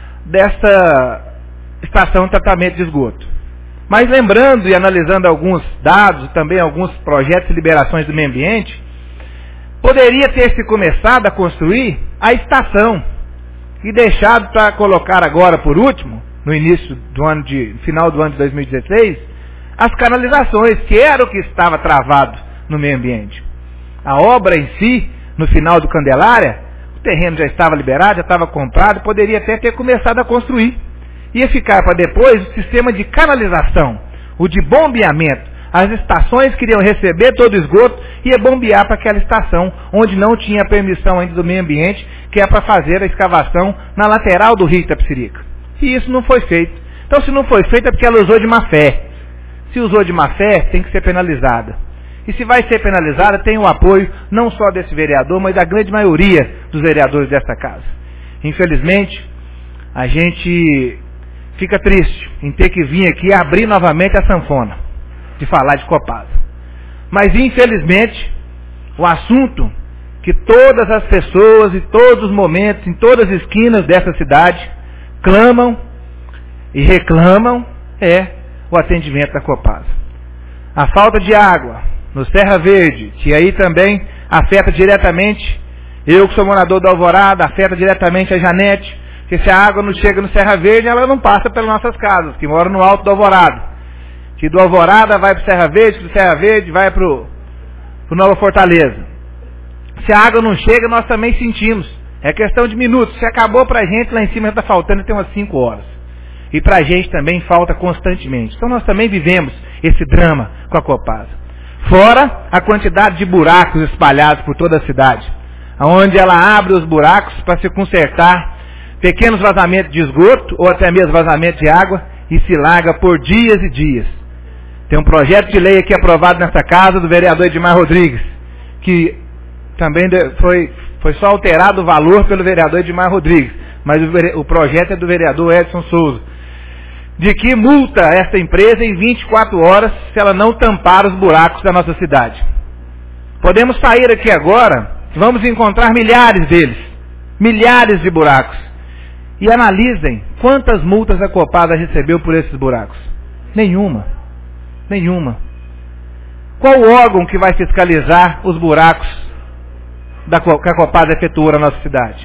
desta estação de tratamento de esgoto. Mas lembrando e analisando alguns dados, também alguns projetos de liberações do meio ambiente, poderia ter se começado a construir a estação e deixado para colocar agora, por último, no início do ano de, final do ano de dois mil e dezesseis, as canalizações, que era o que estava travado no meio ambiente. A obra em si, no final do Candelária, o terreno já estava liberado, já estava comprado, poderia até ter começado a construir. Ia ficar para depois o sistema de canalização, o de bombeamento. As estações queriam receber todo o esgoto e ia bombear para aquela estação, onde não tinha permissão ainda do meio ambiente, que é para fazer a escavação na lateral do rio Itapecerica. E isso não foi feito. Então, se não foi feito é porque ela usou de má fé. Se usou de má fé, tem que ser penalizada. E se vai ser penalizada, tem o apoio não só desse vereador, mas da grande maioria dos vereadores desta casa. Infelizmente, a gente fica triste em ter que vir aqui abrir novamente a sanfona de falar de Copasa. Mas, infelizmente, o assunto que todas as pessoas, em todos os momentos, em todas as esquinas dessa cidade, clamam e reclamam é o atendimento da Copasa. A falta de água no Serra Verde, que aí também afeta diretamente, eu que sou morador da Alvorada, afeta diretamente a Janete, porque se a água não chega no Serra Verde, ela não passa pelas nossas casas, que moram no alto do Alvorada. Que do Alvorada vai para o Serra Verde, do Serra Verde vai para o Nova Fortaleza. Se a água não chega, nós também sentimos. É questão de minutos. Se acabou para a gente, lá em cima está faltando tem umas cinco horas. E para a gente também falta constantemente. Então nós também vivemos esse drama com a Copasa. Fora a quantidade de buracos espalhados por toda a cidade, onde ela abre os buracos para se consertar pequenos vazamentos de esgoto, ou até mesmo vazamento de água, e se larga por dias e dias. Tem um projeto de lei aqui aprovado nessa casa do vereador Edmar Rodrigues, que também foi, foi só alterado o valor pelo vereador Edmar Rodrigues, mas o, o projeto é do vereador Edson Souza, de que multa esta empresa em vinte e quatro horas se ela não tampar os buracos da nossa cidade. Podemos sair aqui agora, vamos encontrar milhares deles, milhares de buracos, e analisem quantas multas a Copasa recebeu por esses buracos. Nenhuma. Nenhuma. Qual o órgão que vai fiscalizar os buracos da, que a Copasa efetua na nossa cidade?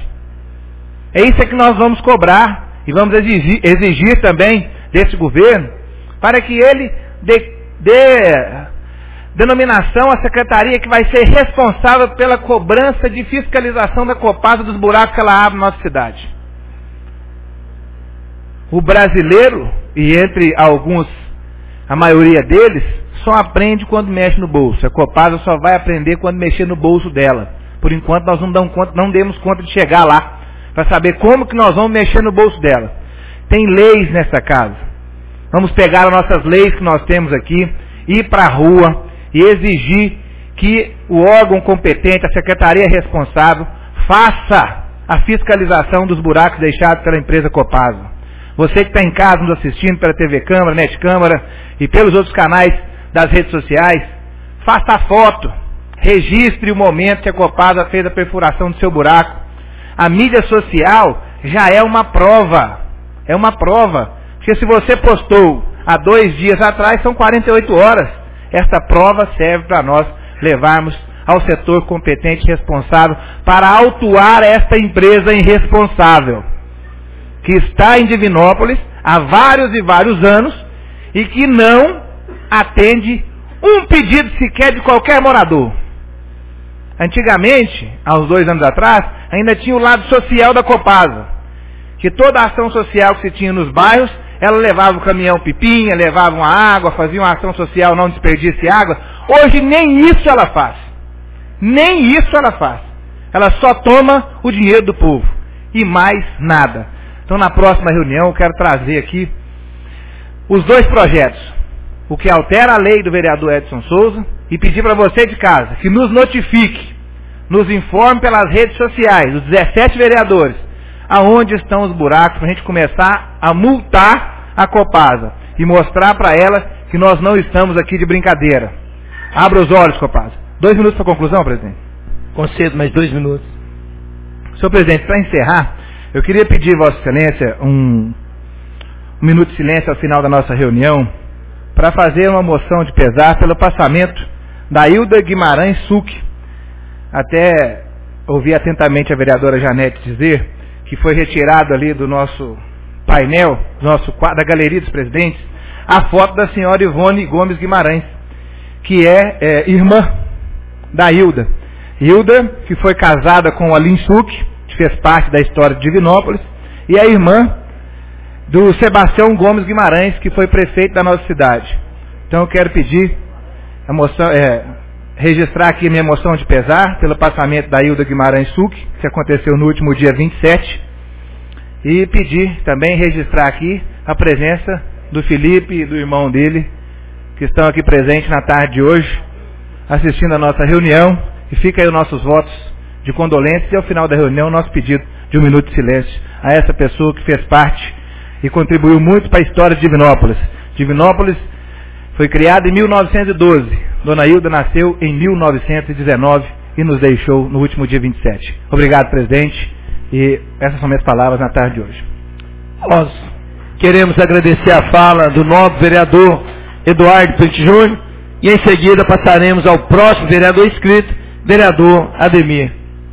É isso que nós vamos cobrar e vamos exigir, exigir também desse governo, para que ele dê, dê denominação à secretaria que vai ser responsável pela cobrança de fiscalização da Copasa dos buracos que ela abre na nossa cidade. o brasileiro, e entre alguns, a maioria deles, só aprende quando mexe no bolso. A Copasa só vai aprender quando mexer no bolso dela. Por enquanto nós não damos conta, não demos conta de chegar lá, para saber como que nós vamos mexer no bolso dela. Tem leis nessa casa. Vamos pegar as nossas leis que nós temos aqui, ir para a rua e exigir que o órgão competente, a secretaria responsável, faça a fiscalização dos buracos deixados pela empresa Copasa. Você que está em casa nos assistindo pela T V Câmara, Net Câmara e pelos outros canais das redes sociais, faça a foto, registre o momento que a Copasa fez a perfuração do seu buraco. A mídia social já é uma prova, é uma prova, porque se você postou há dois dias atrás, são quarenta e oito horas. Essa prova serve para nós levarmos ao setor competente responsável para autuar esta empresa irresponsável, que está em Divinópolis há vários e vários anos e que não atende um pedido sequer de qualquer morador. Antigamente, há uns dois anos atrás, ainda tinha o lado social da Copasa, que toda a ação social que se tinha nos bairros, ela levava o caminhão pipinha, levava uma água, fazia uma ação social, não desperdice água. Hoje nem isso ela faz. Nem isso ela faz. Ela só toma o dinheiro do povo. E mais nada. Então na próxima reunião eu quero trazer aqui os dois projetos. O que altera a lei do vereador Edson Souza e pedir para você de casa que nos notifique, nos informe pelas redes sociais, os dezessete vereadores, aonde estão os buracos, para a gente começar a multar a Copasa e mostrar para ela que nós não estamos aqui de brincadeira. Abra os olhos, Copasa. Dois minutos para conclusão, presidente. Concedo mais dois minutos. Senhor presidente, para encerrar, eu queria pedir, Vossa Excelência, um, um minuto de silêncio ao final da nossa reunião, para fazer uma moção de pesar pelo passamento da Hilda Guimarães Suc. Até ouvi atentamente a vereadora Janete dizer que foi retirado ali do nosso painel, do nosso quadro, da galeria dos presidentes, a foto da senhora Ivone Gomes Guimarães, que é, é irmã da Hilda. Hilda, que foi casada com o Alim Suc, que fez parte da história de Divinópolis, e a irmã do Sebastião Gomes Guimarães, que foi prefeito da nossa cidade. Então eu quero pedir, a moção, é, registrar aqui a minha moção de pesar pelo passamento da Hilda Guimarães Suc, que aconteceu no último dia vinte e sete, e pedir também, registrar aqui a presença do Felipe e do irmão dele, que estão aqui presentes na tarde de hoje, assistindo a nossa reunião, e fica aí os nossos votos de condolência e ao final da reunião o nosso pedido de um minuto de silêncio a essa pessoa que fez parte e contribuiu muito para a história de Divinópolis. Divinópolis foi criada em mil novecentos e doze. Dona Hilda nasceu em mil novecentos e dezenove e nos deixou no último dia vinte e sete. Obrigado, presidente, e essas são minhas palavras na tarde de hoje. Nós queremos agradecer a fala do nobre vereador Eduardo Pente Júnior e em seguida passaremos ao próximo vereador inscrito, vereador Ademir.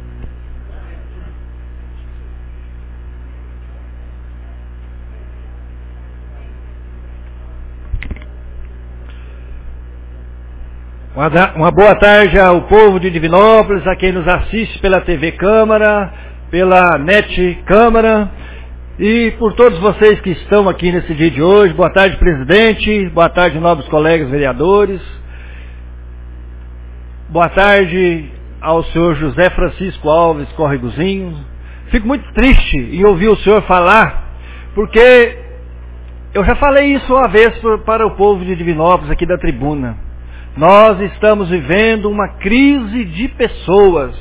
Uma boa tarde ao povo de Divinópolis, a quem nos assiste pela T V Câmara, pela Net Câmara e por todos vocês que estão aqui nesse dia de hoje. Boa tarde, presidente. Boa tarde, nobres colegas vereadores. Boa tarde ao senhor José Francisco Alves Corregozinho. Fico muito triste em ouvir o senhor falar, porque eu já falei isso uma vez para o povo de Divinópolis aqui da tribuna. Nós estamos vivendo uma crise de pessoas.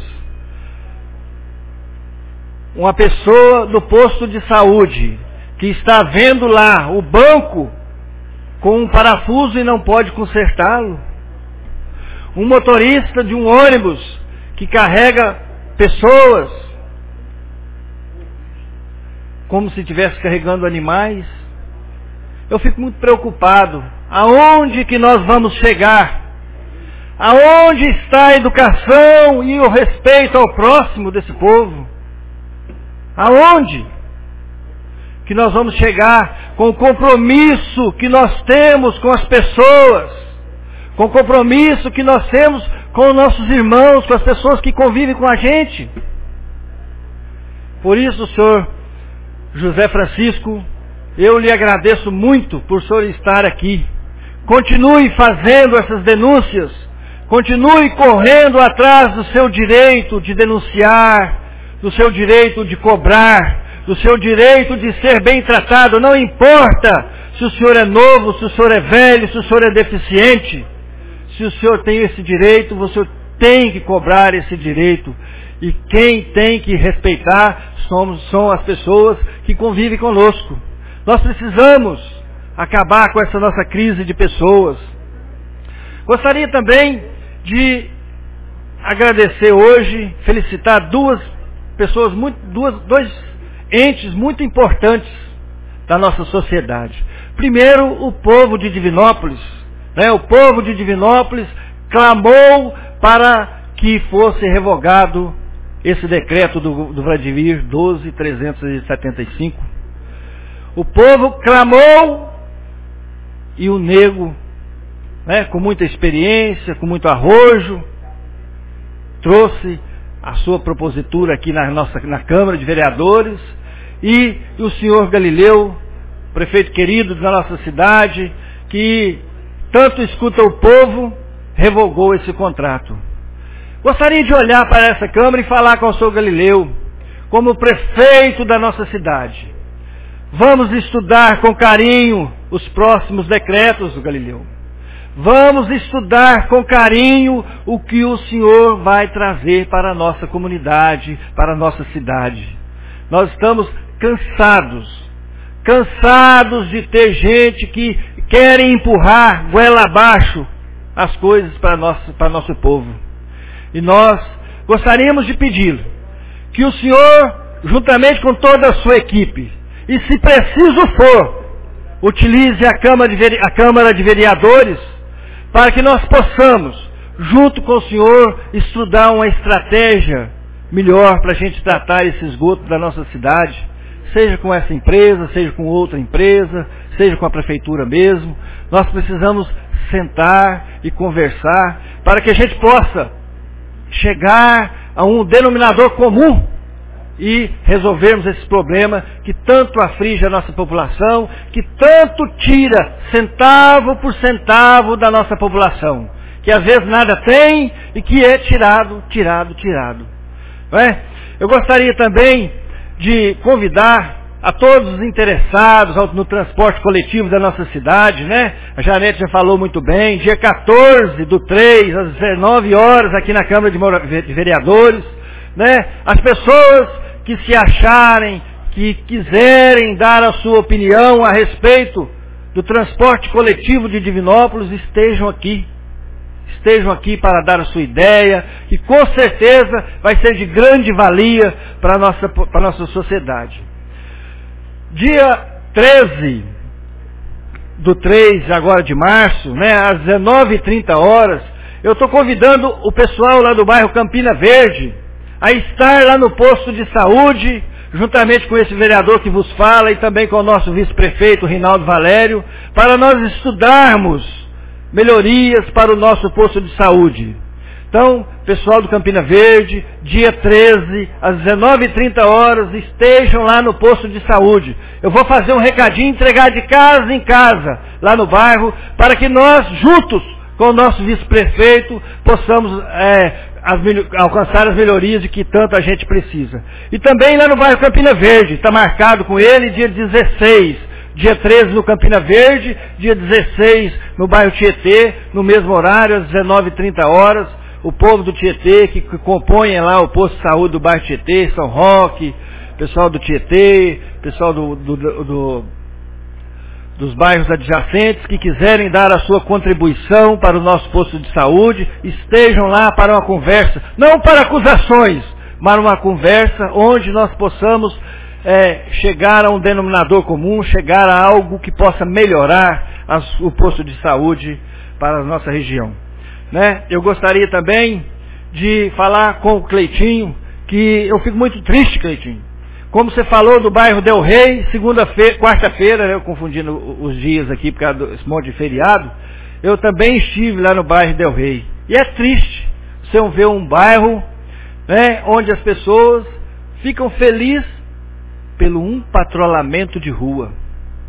Uma pessoa do posto de saúde que está vendo lá o banco com um parafuso e não pode consertá-lo. Um motorista de um ônibus que carrega pessoas como se estivesse carregando animais. Eu fico muito preocupado. Aonde que nós vamos chegar? Aonde está a educação e o respeito ao próximo desse povo? Aonde que nós vamos chegar com o compromisso que nós temos com as pessoas, com o compromisso que nós temos com os nossos irmãos, com as pessoas que convivem com a gente? Por isso, senhor José Francisco, eu lhe agradeço muito por o senhor estar aqui. Continue fazendo essas denúncias, continue correndo atrás do seu direito de denunciar, do seu direito de cobrar, do seu direito de ser bem tratado. Não importa se o senhor é novo, se o senhor é velho, se o senhor é deficiente. Se o senhor tem esse direito, você tem que cobrar esse direito. E quem tem que respeitar somos, são as pessoas que convivem conosco. Nós precisamos acabar com essa nossa crise de pessoas. Gostaria também de agradecer hoje, felicitar duas pessoas, muito, duas, dois entes muito importantes da nossa sociedade. Primeiro, o povo de Divinópolis. Né? O povo de Divinópolis clamou para que fosse revogado esse decreto do, do Vladimir doze mil trezentos e setenta e cinco. O povo clamou e o nego, né, com muita experiência, com muito arrojo, trouxe a sua propositura aqui na, nossa, na Câmara de Vereadores, e o senhor Galileu, prefeito querido da nossa cidade, que tanto escuta o povo, revogou esse contrato. Gostaria de olhar para essa Câmara e falar com o senhor Galileu, como prefeito da nossa cidade. Vamos estudar com carinho os próximos decretos do Galileu. Vamos estudar com carinho o que o senhor vai trazer para a nossa comunidade, para a nossa cidade. Nós estamos cansados, cansados de ter gente que quer empurrar goela abaixo as coisas para nosso, para nosso povo. E nós gostaríamos de pedir que o senhor, juntamente com toda a sua equipe, e se preciso for, utilize a Câmara de, a Câmara de Vereadores para que nós possamos, junto com o senhor, estudar uma estratégia melhor para a gente tratar esse esgoto da nossa cidade, seja com essa empresa, seja com outra empresa, seja com a prefeitura mesmo. Nós precisamos sentar e conversar para que a gente possa chegar a um denominador comum e resolvermos esse problema que tanto aflige a nossa população, que tanto tira centavo por centavo da nossa população, que às vezes nada tem e que é tirado, tirado, tirado. Não é? Eu gostaria também de convidar a todos os interessados no transporte coletivo da nossa cidade, né? A Janete já falou muito bem, dia quatorze do três, às dezenove horas, aqui na Câmara de Vereadores, né? As pessoas que se acharem, que quiserem dar a sua opinião a respeito do transporte coletivo de Divinópolis, estejam aqui. Estejam aqui para dar a sua ideia, que com certeza vai ser de grande valia para a nossa, para a nossa sociedade. Dia treze do três agora de março, né, às dezenove e trinta horas, eu estou convidando o pessoal lá do bairro Campina Verde a estar lá no posto de saúde, juntamente com esse vereador que vos fala e também com o nosso vice-prefeito Rinaldo Valério, para nós estudarmos melhorias para o nosso posto de saúde. Então, pessoal do Campina Verde, dia treze, às dezenove e trinta horas, estejam lá no posto de saúde. Eu vou fazer um recadinho, entregar de casa em casa, lá no bairro, para que nós, juntos com o nosso vice-prefeito, possamos é, as, alcançar as melhorias de que tanto a gente precisa. E também lá no bairro Campina Verde, está marcado com ele dia dezesseis. Dia treze no Campina Verde, dia dezesseis no bairro Tietê, no mesmo horário, às dezenove e trinta horas. O povo do Tietê, que, que compõem lá o posto de saúde do bairro Tietê, São Roque, pessoal do Tietê, pessoal do, do, do, do, dos bairros adjacentes, que quiserem dar a sua contribuição para o nosso posto de saúde, estejam lá para uma conversa, não para acusações, mas uma conversa onde nós possamos É, chegar a um denominador comum, chegar a algo que possa melhorar as, o posto de saúde para a nossa região. Né? Eu gostaria também de falar com o Cleitinho, que eu fico muito triste, Cleitinho. Como você falou do bairro Del Rey, segunda-feira, quarta-feira, né, eu confundindo os dias aqui por causa desse monte de feriado, eu também estive lá no bairro Del Rey. E é triste você ver um bairro, né, onde as pessoas ficam felizes pelo um patrulhamento de rua.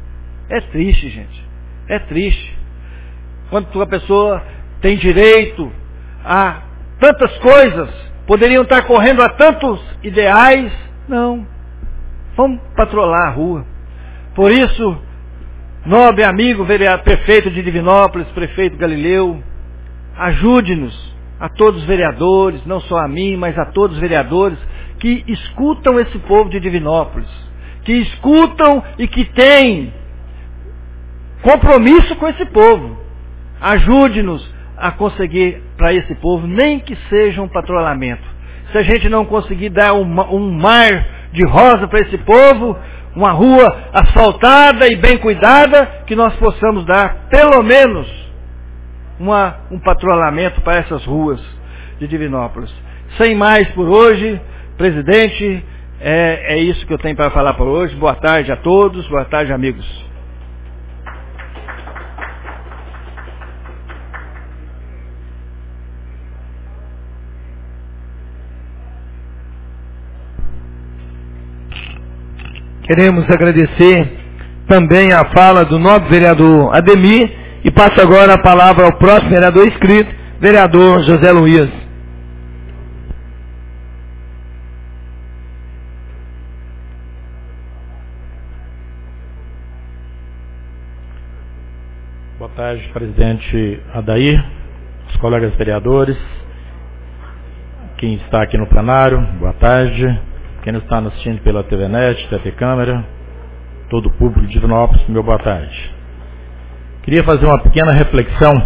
É triste, gente. É triste. Quando a pessoa tem direito a tantas coisas, poderiam estar correndo a tantos ideais, não. Vamos patrolar a rua. Por isso, nobre amigo, vereador, prefeito de Divinópolis, prefeito Galileu, ajude-nos, a todos os vereadores, não só a mim, mas a todos os vereadores, que escutam esse povo de Divinópolis, que escutam e que têm compromisso com esse povo. Ajude-nos a conseguir para esse povo, nem que seja um patrulhamento. Se a gente não conseguir dar um, um mar de rosa para esse povo, uma rua asfaltada e bem cuidada, que nós possamos dar pelo menos uma, um patrulhamento para essas ruas de Divinópolis. Sem mais por hoje, presidente, é, é isso que eu tenho para falar por hoje. Boa tarde a todos, boa tarde, amigos. Queremos agradecer também a fala do nobre vereador Ademir e passo agora a palavra ao próximo vereador inscrito, vereador José Luiz. Boa tarde, presidente Adair, os colegas vereadores, quem está aqui no plenário, boa tarde. Quem nos está nos assistindo pela T V Net, T V Câmara, todo o público de Divinópolis, meu boa tarde. Queria fazer uma pequena reflexão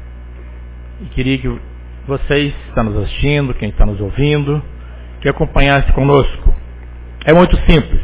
e queria que vocês que estão nos assistindo, quem está nos ouvindo, que acompanhasse conosco. É muito simples.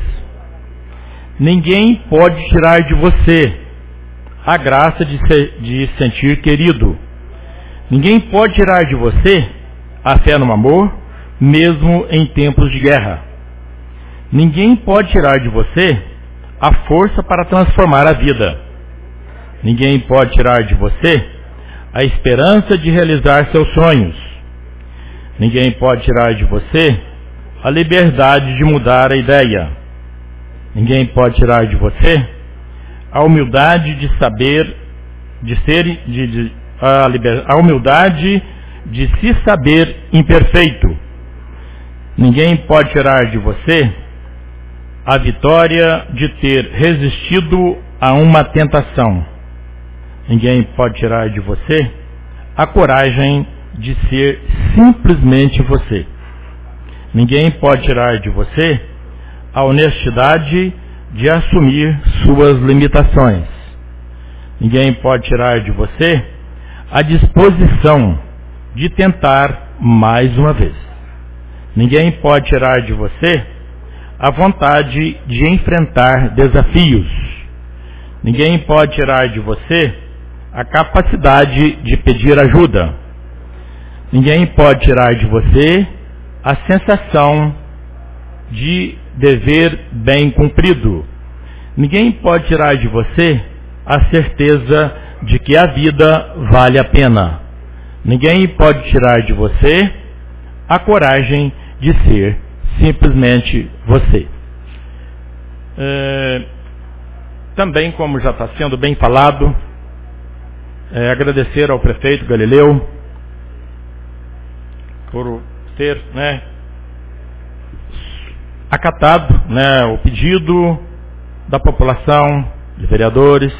Ninguém pode tirar de você a graça de se, de sentir querido. Ninguém pode tirar de você a fé no amor, mesmo em tempos de guerra. Ninguém pode tirar de você a força para transformar a vida. Ninguém pode tirar de você a esperança de realizar seus sonhos. Ninguém pode tirar de você a liberdade de mudar a ideia. Ninguém pode tirar de você a humildade de saber, de ser, de, de, a, liber, a humildade de se saber imperfeito. Ninguém pode tirar de você a vitória de ter resistido a uma tentação. Ninguém pode tirar de você a coragem de ser simplesmente você. Ninguém pode tirar de você a honestidade de assumir suas limitações. Ninguém pode tirar de você a disposição de tentar mais uma vez. Ninguém pode tirar de você a vontade de enfrentar desafios. Ninguém pode tirar de você a capacidade de pedir ajuda. Ninguém pode tirar de você a sensação de dever bem cumprido. Ninguém pode tirar de você a certeza de que a vida vale a pena. Ninguém pode tirar de você a coragem de ser simplesmente você. É, também, como já está sendo bem falado, é, agradecer ao prefeito Galileu por ter, né, acatado, né, o pedido da população, de vereadores,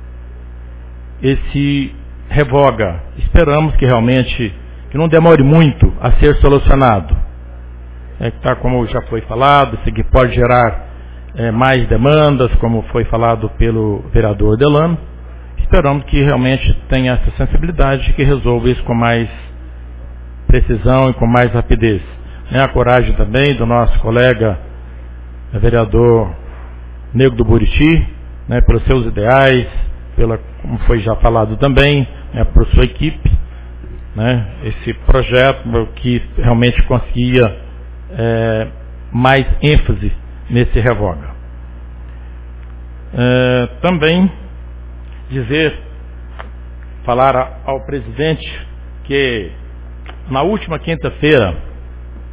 esse revoga. Esperamos que realmente que não demore muito a ser solucionado. É que tá, como já foi falado, isso aqui pode gerar é, mais demandas, como foi falado pelo vereador Delano. Esperamos que realmente tenha essa sensibilidade, que resolva isso com mais precisão e com mais rapidez. Né, a coragem também do nosso colega vereador Nego do Buriti, né, pelos seus ideais, pela, como foi já falado também, né, por sua equipe, né, esse projeto que realmente conseguia é, mais ênfase nesse revoga. É, também dizer, falar ao presidente que na última quinta-feira,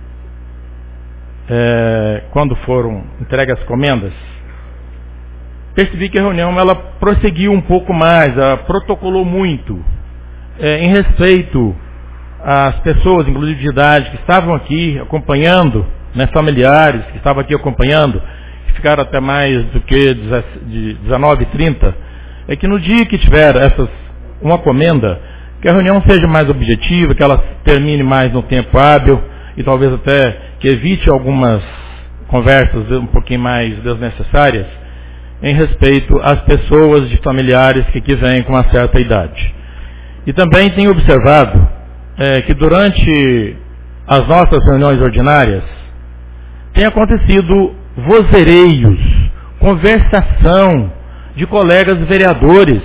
é, quando foram entregues as comendas, percebi que a reunião ela prosseguiu um pouco mais, ela protocolou muito é, em respeito às pessoas, inclusive de idade, que estavam aqui acompanhando, né, familiares que estavam aqui acompanhando, que ficaram até mais do que dezenove e trinta, é que no dia que tiver essas, uma comenda, que a reunião seja mais objetiva, que ela termine mais no tempo hábil e talvez até que evite algumas conversas um pouquinho mais desnecessárias em respeito às pessoas de familiares que aqui vêm com uma certa idade. E também tenho observado é, que durante as nossas reuniões ordinárias tem acontecido vozereios, conversação de colegas vereadores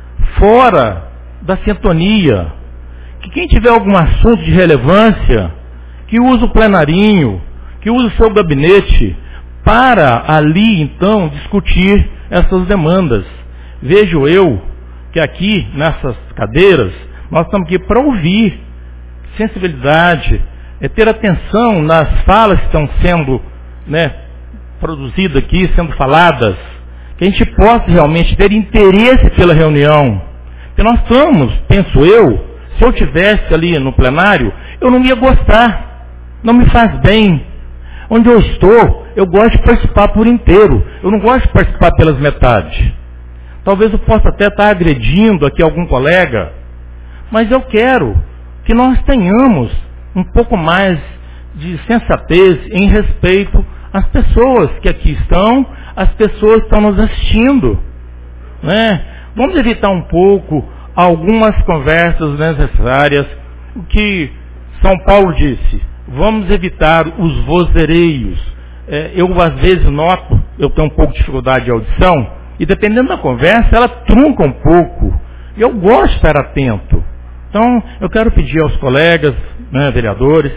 fora da sintonia, que quem tiver algum assunto de relevância, que use o plenarinho, que use o seu gabinete para ali então discutir essas demandas. Vejo eu que aqui nessas cadeiras nós estamos aqui para ouvir sensibilidade, é ter atenção nas falas que estão sendo, né, produzidas aqui, sendo faladas, que a gente possa realmente ter interesse pela reunião. Porque nós estamos, penso eu, se eu tivesse ali no plenário, eu não ia gostar, não me faz bem. Onde eu estou, eu gosto de participar por inteiro, eu não gosto de participar pelas metades. Talvez eu possa até estar agredindo aqui algum colega, mas eu quero que nós tenhamos um pouco mais de sensatez em respeito às pessoas que aqui estão, às pessoas que estão nos assistindo, né? Vamos evitar um pouco algumas conversas necessárias. O que São Paulo disse, vamos evitar os vozereios. É, eu às vezes noto, eu tenho um pouco de dificuldade de audição, e dependendo da conversa, ela trunca um pouco. E eu gosto de estar atento. Então, eu quero pedir aos colegas, né, vereadores,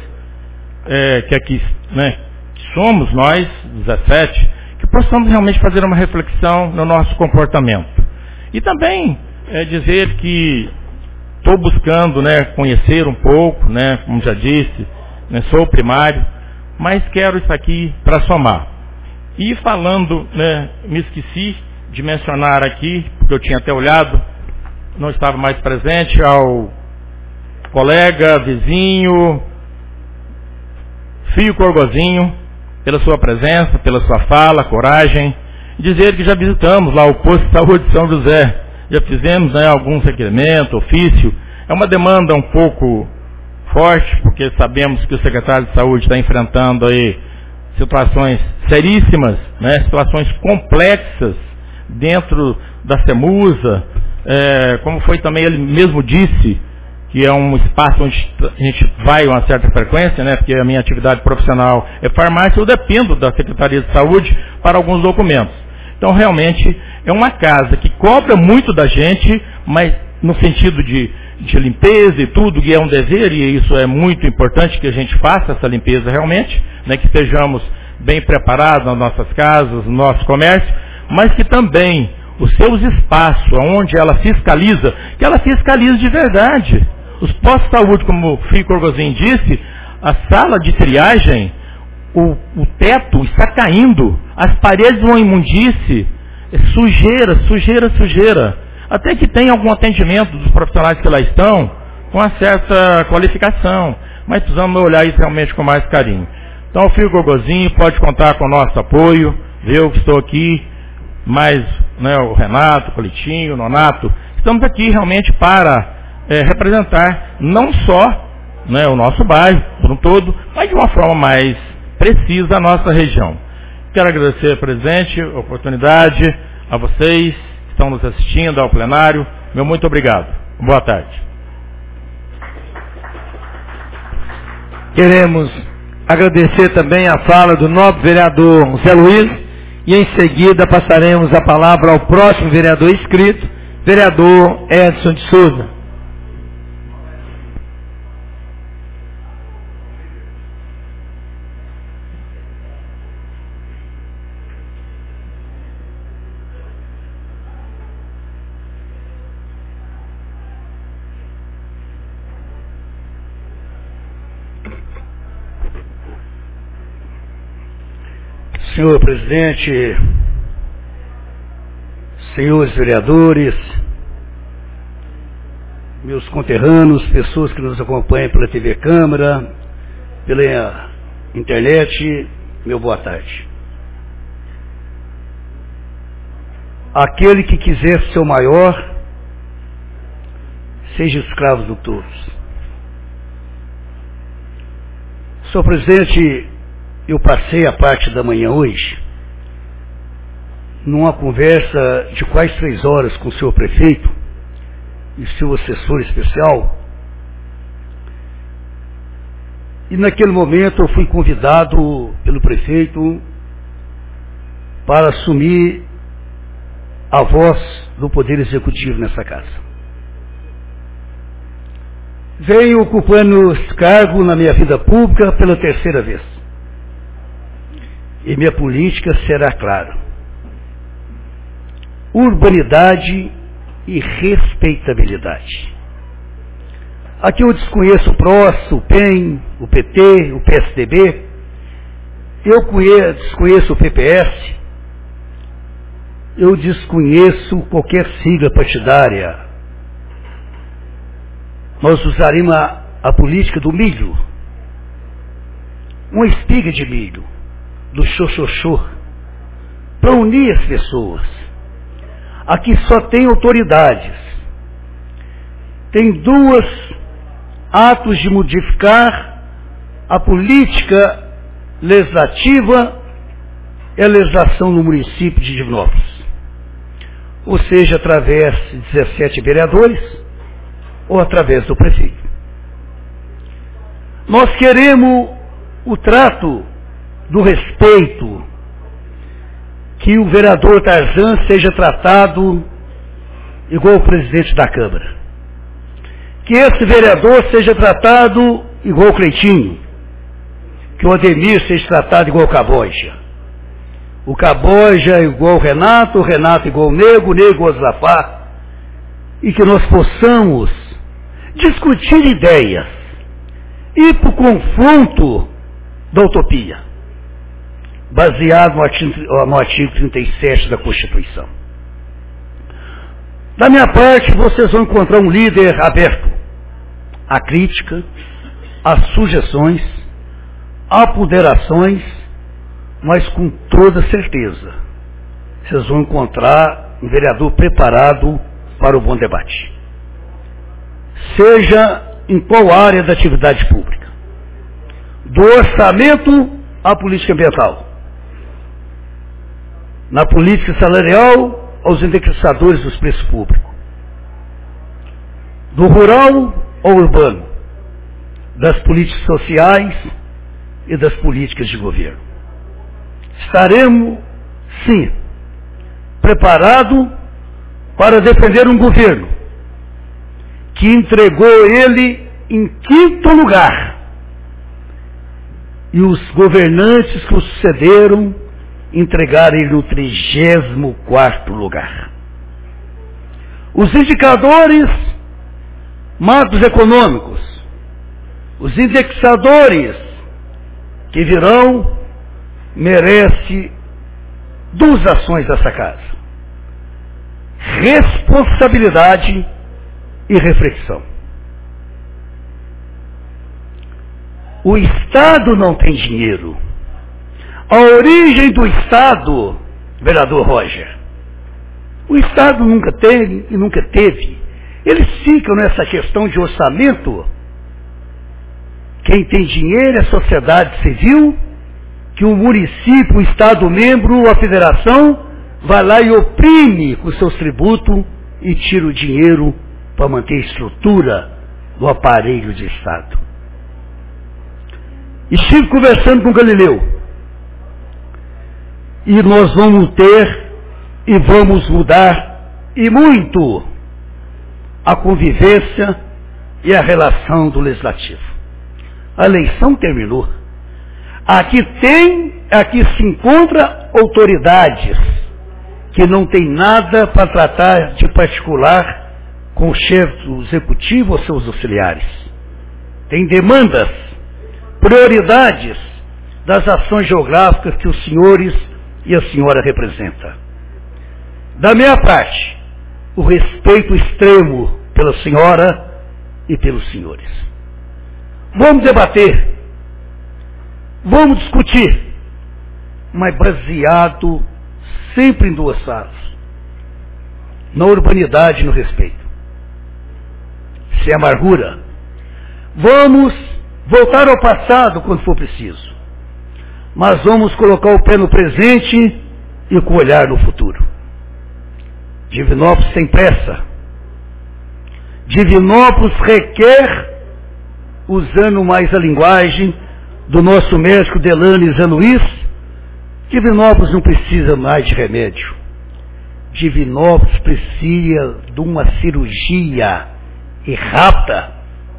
é, que aqui, né, que somos nós, dezessete, que possamos realmente fazer uma reflexão no nosso comportamento. E também é, dizer que estou buscando, né, conhecer um pouco, né, como já disse, né, sou primário, mas quero isso aqui para somar. E falando, né, me esqueci de mencionar aqui, porque eu tinha até olhado, não estava mais presente, ao colega, vizinho, Fio Corgozinho, pela sua presença, pela sua fala, coragem, dizer que já visitamos lá o posto de saúde de São José, já fizemos, né, alguns requerimentos, ofício. É uma demanda um pouco forte, porque sabemos que o secretário de saúde está enfrentando aí situações seríssimas, né, situações complexas dentro da SEMUSA, é, como foi também ele mesmo disse, que é um espaço onde a gente vai uma certa frequência, né, porque a minha atividade profissional é farmácia, eu dependo da Secretaria de Saúde para alguns documentos. Então, realmente, é uma casa que cobra muito da gente, mas no sentido de, de limpeza e tudo, que é um dever, e isso é muito importante que a gente faça essa limpeza realmente, né, que estejamos bem preparados nas nossas casas, no nosso comércio, mas que também os seus espaços, onde ela fiscaliza, que ela fiscalize de verdade. Os postos de saúde, como o Fio Corgozinho disse, a sala de triagem, o, o teto está caindo, as paredes vão imundice, sujeira, sujeira, sujeira. Até que tem algum atendimento dos profissionais que lá estão, com uma certa qualificação, mas precisamos olhar isso realmente com mais carinho. Então, o Fio Corgozinho pode contar com o nosso apoio, eu que estou aqui, mais, né, o Renato, o Colitinho, o Nonato, estamos aqui realmente para é, representar não só, né, o nosso bairro, por um todo, mas de uma forma mais precisa a nossa região. Quero agradecer, presidente, a oportunidade, a vocês que estão nos assistindo ao plenário. Meu muito obrigado. Boa tarde. Queremos agradecer também a fala do nobre vereador Zé Luiz, e em seguida passaremos a palavra ao próximo vereador inscrito, vereador Edson de Souza. Senhor presidente, senhores vereadores, meus conterrâneos, pessoas que nos acompanham pela T V Câmara, pela internet, meu boa tarde. Aquele que quiser ser o maior, seja escravo de todos. Senhor presidente, eu passei a parte da manhã hoje numa conversa de quase três horas com o senhor prefeito e seu assessor especial, e naquele momento eu fui convidado pelo prefeito para assumir a voz do Poder Executivo nessa casa. Venho ocupando esse cargo na minha vida pública pela terceira vez. E minha política será clara: urbanidade e respeitabilidade. Aqui eu desconheço o P R O S, o P E M, o P T, o P S D B, eu conheço, desconheço o P P S, eu desconheço qualquer sigla partidária. Nós usaremos a, a política do milho, uma espiga de milho, do xoxoxô, para unir as pessoas. Aqui só tem autoridades. Tem duas atos de modificar a política legislativa e a legislação no município de Divinópolis. Ou seja, através de dezessete vereadores ou através do prefeito. Nós queremos o trato do respeito, que o vereador Tarzan seja tratado igual o presidente da Câmara. Que esse vereador seja tratado igual o Cleitinho. Que o Ademir seja tratado igual o Caboja. O Caboja igual o Renato, o Renato igual o Nego, o Nego igual o Zafá. E que nós possamos discutir ideias, ir para o confronto da utopia, baseado no artigo, no artigo trinta e sete da Constituição. Da minha parte, vocês vão encontrar um líder aberto à crítica, às sugestões, a ponderações, mas com toda certeza, vocês vão encontrar um vereador preparado para o bom debate. Seja em qual área da atividade pública, do orçamento à política ambiental, na política salarial aos indexadores dos preços públicos, do rural ao urbano, das políticas sociais e das políticas de governo. Estaremos, sim, preparados para defender um governo que entregou ele em quinto lugar e os governantes que o sucederam entregaram ele no trigésimo quarto lugar. Os indicadores macroeconômicos, os indexadores que virão, merece duas ações dessa casa: responsabilidade e reflexão. O Estado não tem dinheiro. A origem do Estado, vereador Roger, o Estado nunca teve e nunca teve. Eles ficam nessa questão de orçamento. Quem tem dinheiro é a sociedade civil, que o município, o Estado membro, a federação, vai lá e oprime com seus tributos e tira o dinheiro para manter a estrutura do aparelho de Estado. Estive conversando com Galileu. E nós vamos ter e vamos mudar, e muito, a convivência e a relação do Legislativo. A eleição terminou. Aqui tem, aqui se encontra autoridades que não tem nada para tratar de particular com o chefe do executivo ou seus auxiliares. Tem demandas, prioridades das ações geográficas que os senhores e a senhora representa. Da minha parte, o respeito extremo pela senhora e pelos senhores. Vamos debater, vamos discutir, mas baseado sempre em duas salas, na urbanidade e no respeito. Sem amargura. Vamos voltar ao passado quando for preciso, mas vamos colocar o pé no presente e com o olhar no futuro. Divinópolis tem pressa. Divinópolis requer, usando mais a linguagem do nosso médico Delane Zé Luiz, Divinópolis não precisa mais de remédio. Divinópolis precisa de uma cirurgia e rápida.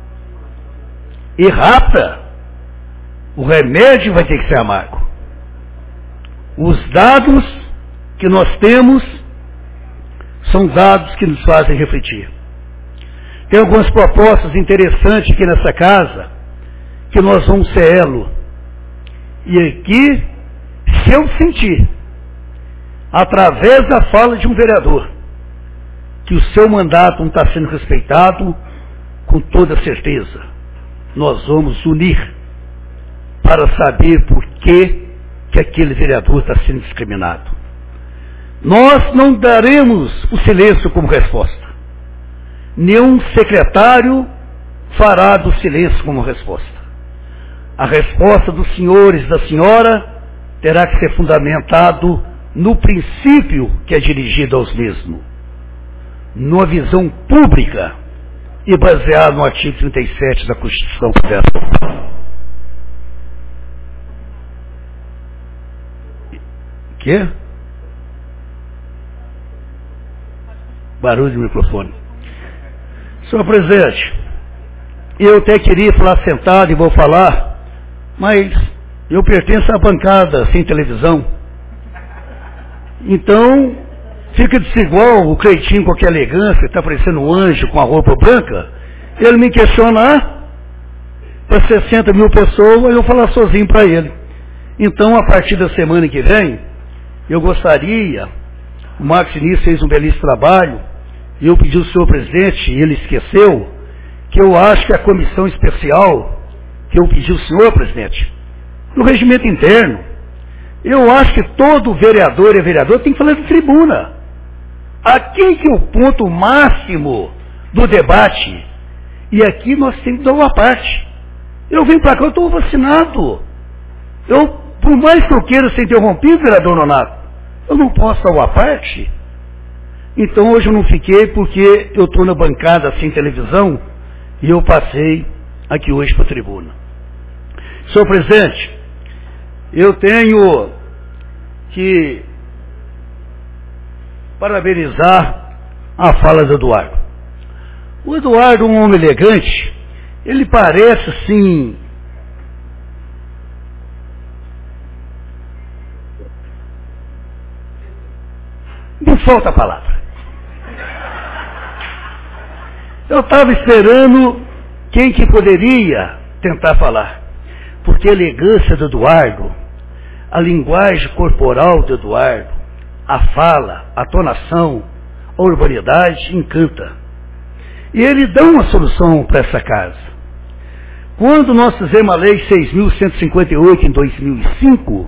E rápida. O remédio vai ter que ser amargo. Os dados que nós temos são dados que nos fazem refletir. Tem algumas propostas interessantes aqui nessa casa, que nós vamos ser elo. E aqui, se eu sentir, através da fala de um vereador, que o seu mandato não está sendo respeitado, com toda certeza, nós vamos unir para saber por que, que aquele vereador está sendo discriminado. Nós não daremos o silêncio como resposta. Nenhum secretário fará do silêncio como resposta. A resposta dos senhores e da senhora terá que ser fundamentado no princípio que é dirigido aos mesmos, numa visão pública e baseado no artigo trinta e sete da Constituição Federal. Quê? Barulho do microfone. Senhor presidente, eu até queria falar sentado e vou falar, mas eu pertenço à bancada sem televisão. Então, fica desigual o Cleitinho com aquela elegância, está parecendo um anjo com a roupa branca. Ele me questionar para sessenta mil pessoas, eu vou falar sozinho para ele. Então, a partir da semana que vem, eu gostaria, o Marcos Início fez um belíssimo trabalho, e eu pedi ao senhor presidente, e ele esqueceu, que eu acho que a comissão especial, que eu pedi ao senhor presidente, no regimento interno, eu acho que todo vereador e vereador tem que falar de tribuna. Aqui que é o ponto máximo do debate. E aqui nós temos que dar uma parte. Eu venho para cá, eu estou vacinado. Eu, por mais que eu queira ser interrompido, vereador Nonato, eu não posso dar uma parte. Então hoje eu não fiquei porque eu estou na bancada sem televisão e eu passei aqui hoje para a tribuna. Senhor presidente, eu tenho que parabenizar a fala do Eduardo. O Eduardo é um homem elegante, ele parece assim, me falta a palavra. Eu estava esperando quem que poderia tentar falar, porque a elegância do Eduardo, a linguagem corporal do Eduardo, a fala, a tonação, a urbanidade encanta. E ele dá uma solução para essa casa. Quando nós fizemos a lei seis mil cento e cinquenta e oito em dois mil e cinco,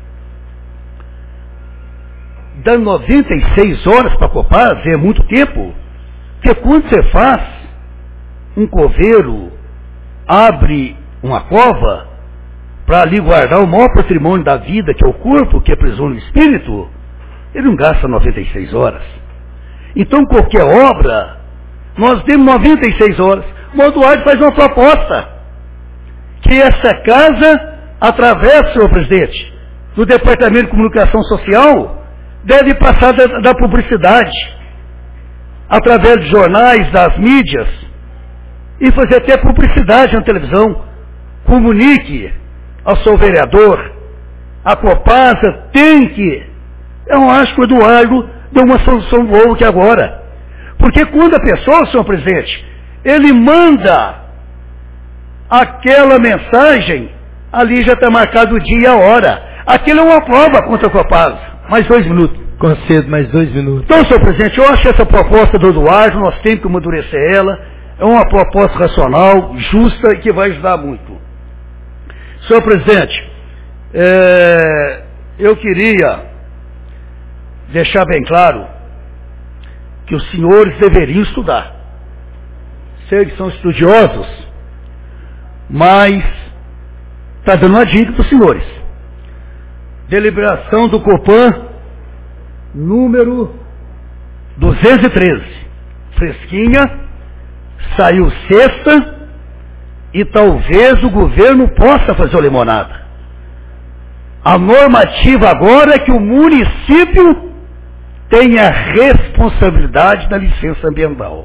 dá noventa e seis horas para Copasa, é muito tempo, porque quando você faz um coveiro, abre uma cova, para ali guardar o maior patrimônio da vida, que é o corpo, que é a prisão do espírito, ele não gasta noventa e seis horas. Então, qualquer obra, nós temos noventa e seis horas. O Eduardo faz uma proposta, que essa casa, através, senhor presidente, do Departamento de Comunicação Social, deve passar da, da publicidade, através de jornais, das mídias, e fazer até publicidade na televisão. Comunique ao seu vereador, a Copasa tem que, eu acho que o Eduardo deu uma solução boa aqui agora. Porque quando a pessoa, senhor presidente, ele manda aquela mensagem, ali já está marcado o dia e a hora. Aquilo é uma prova contra a Copasa. Mais dois minutos. Concedo mais dois minutos. Então, senhor presidente, eu acho que essa proposta do Eduardo, nós temos que amadurecer ela, é uma proposta racional, justa e que vai ajudar muito. Senhor presidente, é, eu queria deixar bem claro que os senhores deveriam estudar. Sei que são estudiosos, mas está dando uma dica para os senhores. Deliberação do Copan, número duzentos e treze, fresquinha, saiu sexta, e talvez o governo possa fazer o limonada. A normativa agora é que o município tem a responsabilidade da licença ambiental.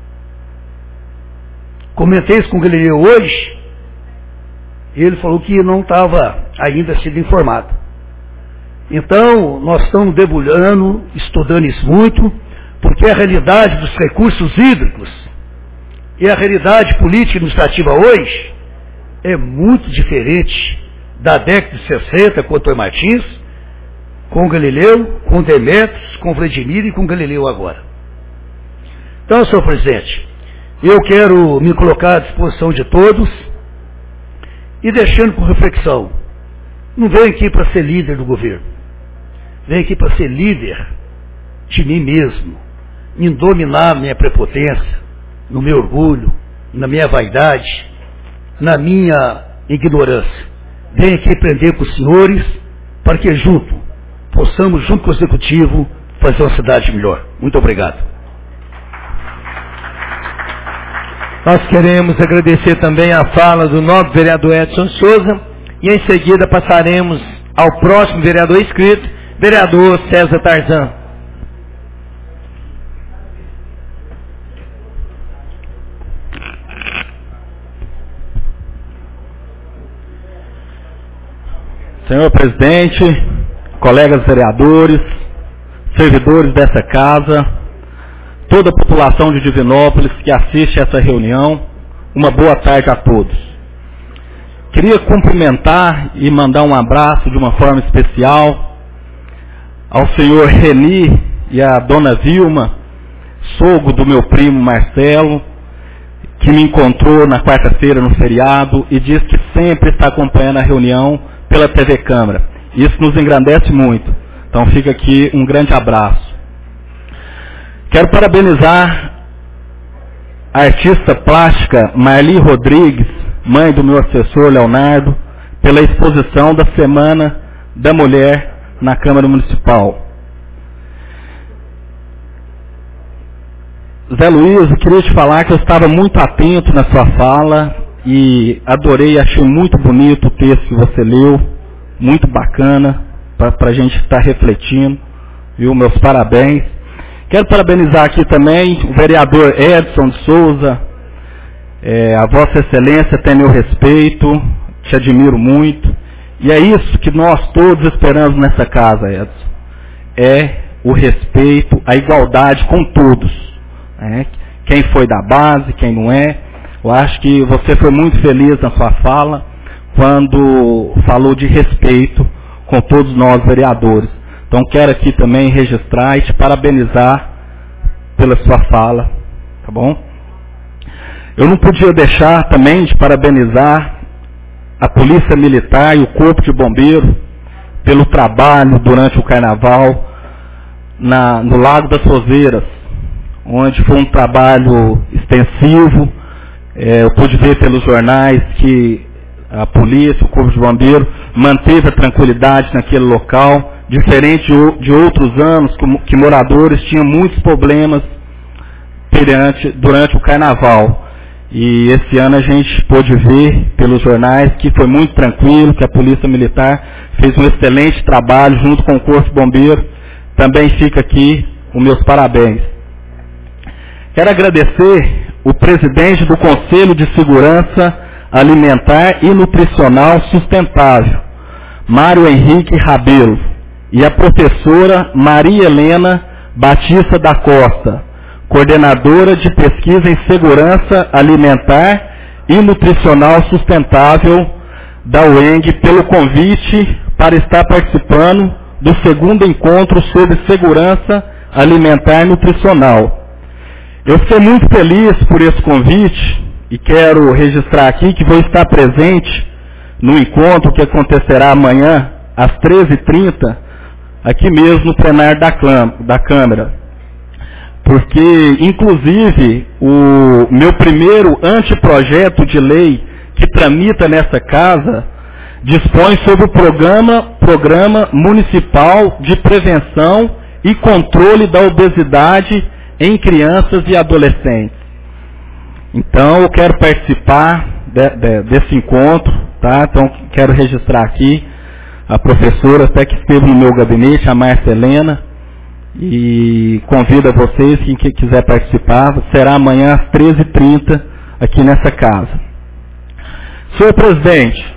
Comentei isso com o Galileu hoje, e ele falou que não estava ainda sido informado. Então, nós estamos debulhando, estudando isso muito, porque a realidade dos recursos hídricos e a realidade política e administrativa hoje é muito diferente da década de sessenta com o Antônio Martins, com o Galileu, com o Demetrios, com o Vladimir e com o Galileu agora. Então, senhor presidente, eu quero me colocar à disposição de todos e deixando com reflexão. Não venho aqui para ser líder do governo. Venho aqui para ser líder de mim mesmo, em dominar minha prepotência, no meu orgulho, na minha vaidade, na minha ignorância. Venho aqui aprender com os senhores para que junto possamos, junto com o Executivo, fazer uma cidade melhor. Muito obrigado. Nós queremos agradecer também a fala do nobre vereador Edson Souza e em seguida passaremos ao próximo vereador inscrito, vereador César Tarzan. Senhor presidente, colegas vereadores, servidores dessa casa, toda a população de Divinópolis que assiste a essa reunião, uma boa tarde a todos. Queria cumprimentar e mandar um abraço de uma forma especial ao senhor Reni e à dona Vilma, sogro do meu primo Marcelo, que me encontrou na quarta-feira no feriado e diz que sempre está acompanhando a reunião pela T V Câmara. Isso nos engrandece muito. Então fica aqui um grande abraço. Quero parabenizar a artista plástica Marli Rodrigues, mãe do meu assessor Leonardo, pela exposição da Semana da Mulher na Câmara Municipal. Zé Luiz, eu queria te falar que eu estava muito atento na sua fala e adorei, achei muito bonito o texto que você leu, muito bacana, para a gente estar refletindo, viu? Meus parabéns. Quero parabenizar aqui também o vereador Edson de Souza, é, a Vossa Excelência tem meu respeito, te admiro muito, e é isso que nós todos esperamos nessa casa, Edson, é o respeito, a igualdade com todos, né? Quem foi da base, quem não é. Eu acho que você foi muito feliz na sua fala, quando falou de respeito com todos nós vereadores. Então quero aqui também registrar e te parabenizar pela sua fala, tá bom? Eu não podia deixar também de parabenizar a Polícia Militar e o Corpo de Bombeiro pelo trabalho durante o Carnaval na, no Lago das Roseiras, onde foi um trabalho extensivo. É, eu pude ver pelos jornais que a polícia, o Corpo de Bombeiro, manteve a tranquilidade naquele local, diferente de outros anos, que moradores tinham muitos problemas perante, durante o Carnaval. E esse ano a gente pôde ver pelos jornais que foi muito tranquilo, que a Polícia Militar fez um excelente trabalho junto com o Corpo de Bombeiro. Também fica aqui os meus parabéns. Quero agradecer o presidente do Conselho de Segurança Alimentar e Nutricional Sustentável, Mário Henrique Rabelo, e a professora Maria Helena Batista da Costa, coordenadora de pesquisa em segurança alimentar e nutricional sustentável da U E N G, pelo convite para estar participando do segundo encontro sobre segurança alimentar e nutricional. Eu fiquei muito feliz por esse convite e quero registrar aqui que vou estar presente no encontro que acontecerá amanhã às treze e trinta, aqui mesmo no plenário da, da Câmara. Porque, inclusive, o meu primeiro anteprojeto de lei que tramita nessa casa dispõe sobre o programa, programa municipal de prevenção e controle da obesidade em crianças e adolescentes. Então, eu quero participar de, de, desse encontro, tá? Então, quero registrar aqui a professora, até que esteve no meu gabinete, a Márcia Helena, e convido a vocês, quem quiser participar, será amanhã às treze e trinta, aqui nessa casa. Senhor presidente,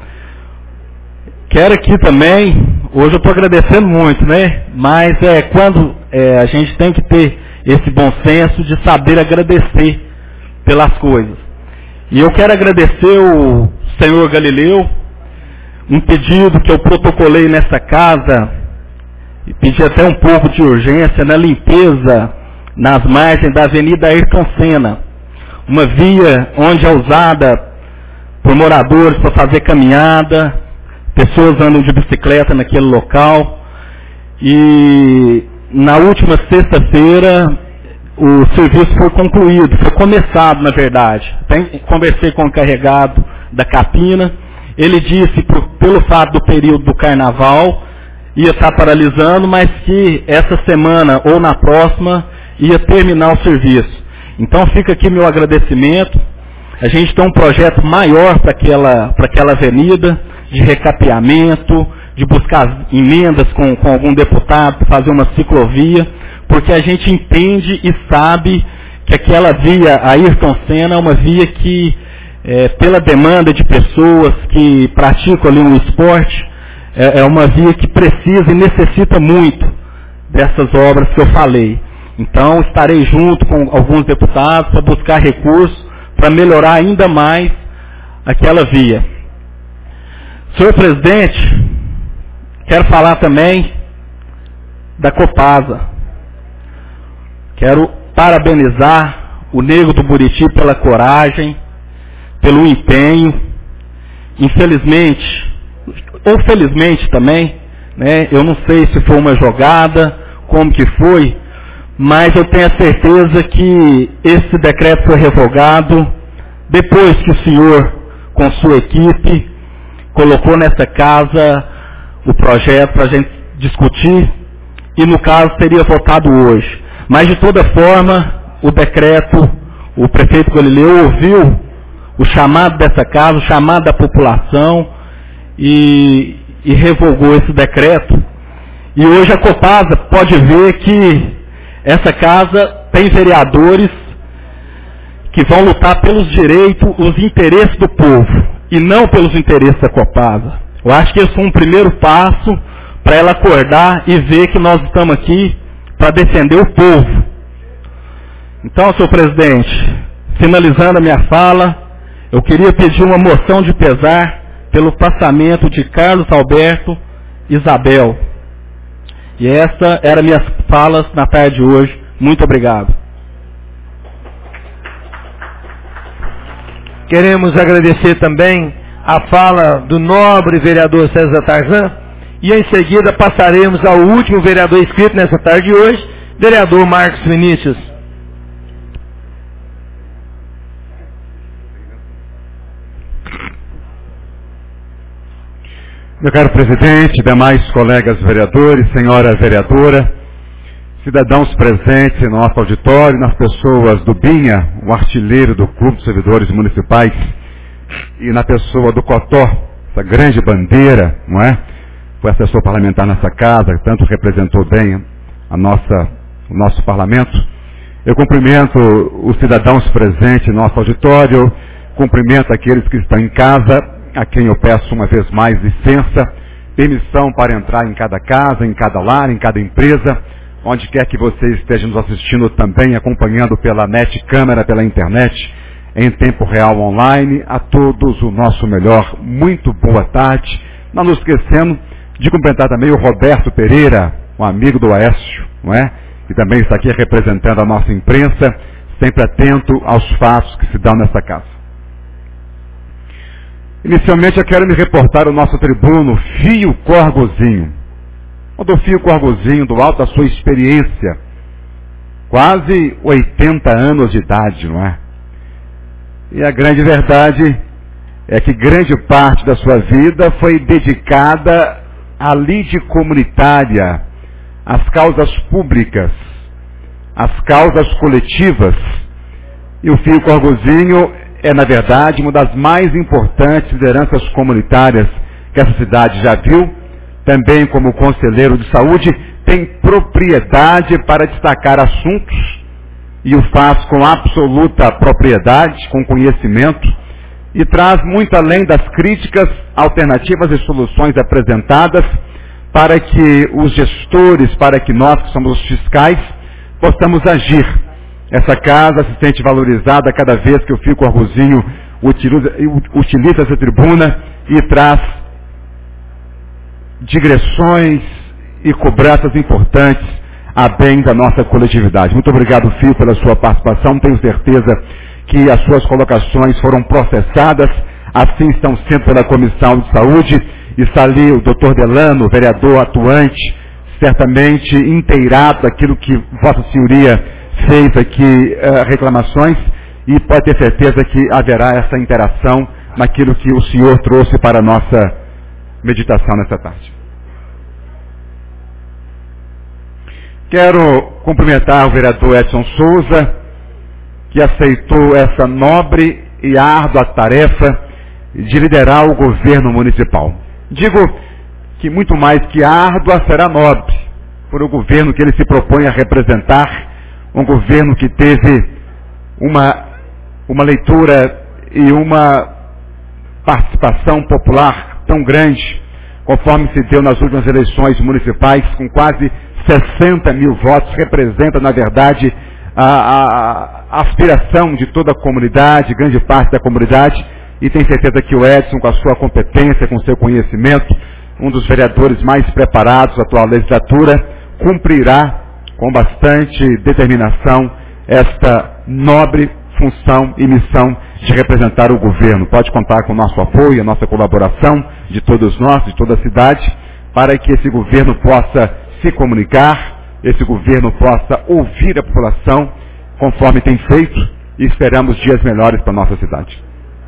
quero aqui também, hoje eu estou agradecendo muito, né? Mas é quando é, a gente tem que ter esse bom senso de saber agradecer pelas coisas. E eu quero agradecer o senhor Galileu, um pedido que eu protocolei nessa casa, e pedi até um pouco de urgência na limpeza nas margens da Avenida Ayrton Senna, uma via onde é usada por moradores para fazer caminhada, pessoas andam de bicicleta naquele local. E na última sexta-feira o serviço foi concluído, foi começado na verdade. Até conversei com o encarregado da capina, ele disse por, pelo fato do período do carnaval ia estar paralisando, mas que essa semana ou na próxima ia terminar o serviço. Então fica aqui meu agradecimento. A gente tem um projeto maior para aquela, para aquela avenida, de recapeamento, de buscar emendas com, com algum deputado para fazer uma ciclovia, porque a gente entende e sabe que aquela via Ayrton Senna é uma via que, é, pela demanda de pessoas que praticam ali um esporte, é, é uma via que precisa e necessita muito dessas obras que eu falei. Então estarei junto com alguns deputados para buscar recursos para melhorar ainda mais aquela via. Senhor presidente, quero falar também da Copasa. Quero parabenizar o Nego do Buriti pela coragem, pelo empenho. Infelizmente, ou felizmente também, né, eu não sei se foi uma jogada, como que foi, mas eu tenho a certeza que esse decreto foi revogado depois que o senhor, com sua equipe, colocou nessa casa o projeto para a gente discutir e, no caso, seria votado hoje. Mas, de toda forma, o decreto, o prefeito Galileu ouviu o chamado dessa casa, o chamado da população e, e revogou esse decreto. E hoje a Copasa pode ver que essa casa tem vereadores que vão lutar pelos direitos, os interesses do povo, e não pelos interesses da Copasa. Eu acho que esse é um primeiro passo para ela acordar e ver que nós estamos aqui para defender o povo. Então, senhor presidente, finalizando a minha fala, eu queria pedir uma moção de pesar pelo passamento de Carlos Alberto Isabel. E essa era minhas falas na tarde de hoje. Muito obrigado. Queremos agradecer também a fala do nobre vereador César Tarzan e em seguida passaremos ao último vereador inscrito nessa tarde de hoje, vereador Marcos Vinícius. Meu caro presidente, demais colegas vereadores, senhora vereadora, cidadãos presentes em nosso auditório, nas pessoas do Binha, o artilheiro do Clube de Servidores Municipais, e na pessoa do Cotó, essa grande bandeira, não é? Foi assessor parlamentar nessa casa, tanto representou bem a nossa, o nosso parlamento. Eu cumprimento os cidadãos presentes em nosso auditório, cumprimento aqueles que estão em casa, a quem eu peço uma vez mais licença, permissão para entrar em cada casa, em cada lar, em cada empresa, onde quer que você esteja nos assistindo também, acompanhando pela net câmera, pela internet, em tempo real online. A todos o nosso melhor, muito boa tarde. Não nos esquecendo de cumprimentar também o Roberto Pereira, um amigo do Aécio, não é? Que também está aqui representando a nossa imprensa, sempre atento aos fatos que se dão nessa casa. Inicialmente eu quero me reportar ao nosso tribuno Fio Corgozinho. O Fio Corgozinho, do alto da sua experiência, quase oitenta anos de idade, não é? E a grande verdade é que grande parte da sua vida foi dedicada à lide comunitária, às causas públicas, às causas coletivas. E o Fio Corgozinho é, na verdade, uma das mais importantes lideranças comunitárias que essa cidade já viu. Também como conselheiro de saúde, tem propriedade para destacar assuntos e o faz com absoluta propriedade, com conhecimento, e traz muito além das críticas, alternativas e soluções apresentadas para que os gestores, para que nós que somos os fiscais, possamos agir. Essa casa se sente valorizada cada vez que o Fio Corgozinho utiliza, utiliza essa tribuna e traz digressões e cobranças importantes a bem da nossa coletividade. Muito obrigado, Fio, pela sua participação. Tenho certeza que as suas colocações foram processadas, assim estão sendo pela Comissão de Saúde. Está ali o doutor Delano, vereador atuante, certamente inteirado daquilo que Vossa Senhoria fez aqui, uh, reclamações, e pode ter certeza que haverá essa interação naquilo que o senhor trouxe para a nossa meditação nessa tarde. Quero cumprimentar o vereador Edson Souza, que aceitou essa nobre e árdua tarefa de liderar o governo municipal. Digo que muito mais que árdua será nobre, por o governo que ele se propõe a representar, um governo que teve uma, uma leitura e uma participação popular tão grande, conforme se deu nas últimas eleições municipais, com quase sessenta mil votos, representa, na verdade, a, a, a aspiração de toda a comunidade, grande parte da comunidade, e tenho certeza que o Edson, com a sua competência, com o seu conhecimento, um dos vereadores mais preparados da atual legislatura, cumprirá com bastante determinação esta nobre função e missão de representar o governo. Pode contar com o nosso apoio, a nossa colaboração, de todos nós, de toda a cidade, para que esse governo possa se comunicar, esse governo possa ouvir a população, conforme tem feito, e esperamos dias melhores para a nossa cidade.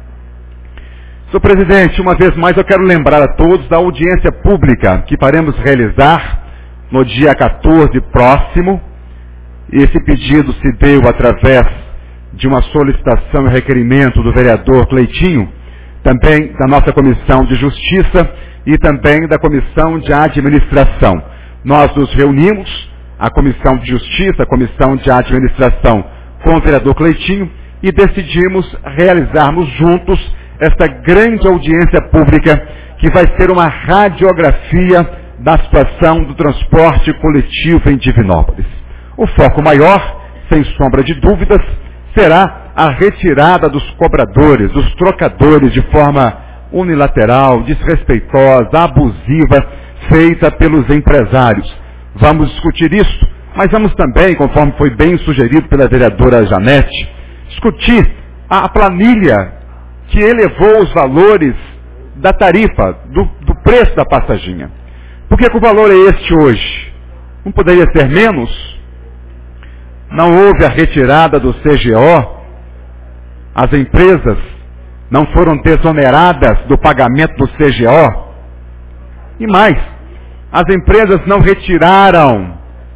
Senhor presidente, uma vez mais eu quero lembrar a todos da audiência pública que faremos realizar no dia quatorze próximo. Esse pedido se deu através de uma solicitação e requerimento do vereador Cleitinho, também da nossa Comissão de Justiça e também da Comissão de Administração. Nós nos reunimos, a Comissão de Justiça, a Comissão de Administração, com o vereador Cleitinho, e decidimos realizarmos juntos esta grande audiência pública, que vai ser uma radiografia da situação do transporte coletivo em Divinópolis. O foco maior, sem sombra de dúvidas, será a retirada dos cobradores, dos trocadores, de forma unilateral, desrespeitosa, abusiva, feita pelos empresários. Vamos discutir isso, mas vamos também, conforme foi bem sugerido pela vereadora Janete, discutir a planilha que elevou os valores da tarifa, do, do preço da passaginha. Por que, que o valor é este hoje? Não poderia ser menos? Não houve a retirada do C G O, as empresas não foram desoneradas do pagamento do C G O, e mais, as empresas não retiraram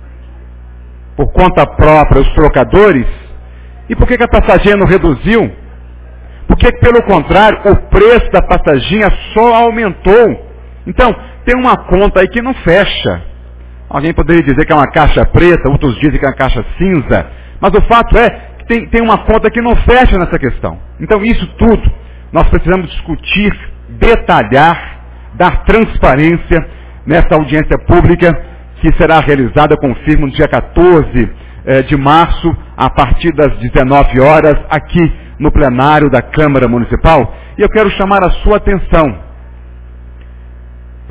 por conta própria os trocadores. E por que, que a passaginha não reduziu? Porque, pelo contrário, o preço da passaginha só aumentou. Então, tem uma conta aí que não fecha. Alguém poderia dizer que é uma caixa preta, outros dizem que é uma caixa cinza. Mas o fato é que tem, tem uma conta que não fecha nessa questão. Então, isso tudo, nós precisamos discutir, detalhar, dar transparência nessa audiência pública que será realizada, confirmo, no dia quatorze de março, a partir das dezenove horas, aqui no plenário da Câmara Municipal. E eu quero chamar a sua atenção.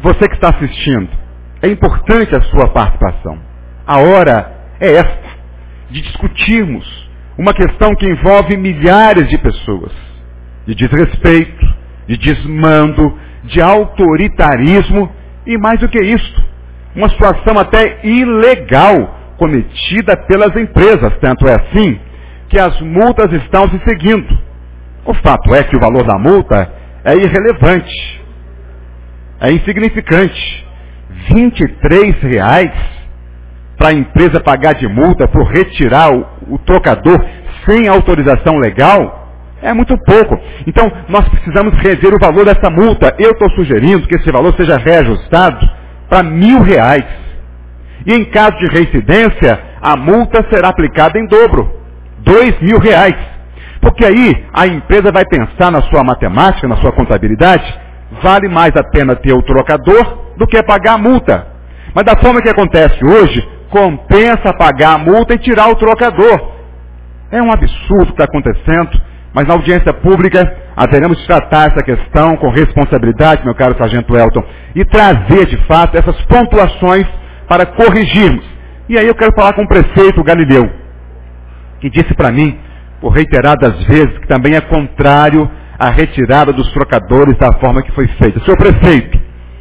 você que está assistindo, é importante a sua participação. A hora é esta, de discutirmos uma questão que envolve milhares de pessoas, de desrespeito, de desmando, de autoritarismo e mais do que isso, uma situação até ilegal cometida pelas empresas, tanto é assim que as multas estão se seguindo. O fato é que o valor da multa é irrelevante, é insignificante. vinte e três reais para a empresa pagar de multa por retirar o, o trocador sem autorização legal é muito pouco. Então, nós precisamos rever o valor dessa multa. Eu estou sugerindo que esse valor seja reajustado para mil reais. E em caso de reincidência, a multa será aplicada em dobro, dois mil reais. Porque aí a empresa vai pensar na sua matemática, na sua contabilidade, vale mais a pena ter o trocador do que pagar a multa. Mas da forma que acontece hoje, compensa pagar a multa e tirar o trocador. É um absurdo que está acontecendo, mas na audiência pública haveremos de tratar essa questão com responsabilidade, meu caro sargento Elton, e trazer de fato essas pontuações para corrigirmos. E aí eu quero falar com o prefeito Galileu, que disse para mim, por reiteradas vezes, que também é contrário à retirada dos trocadores da forma que foi feita. Senhor prefeito,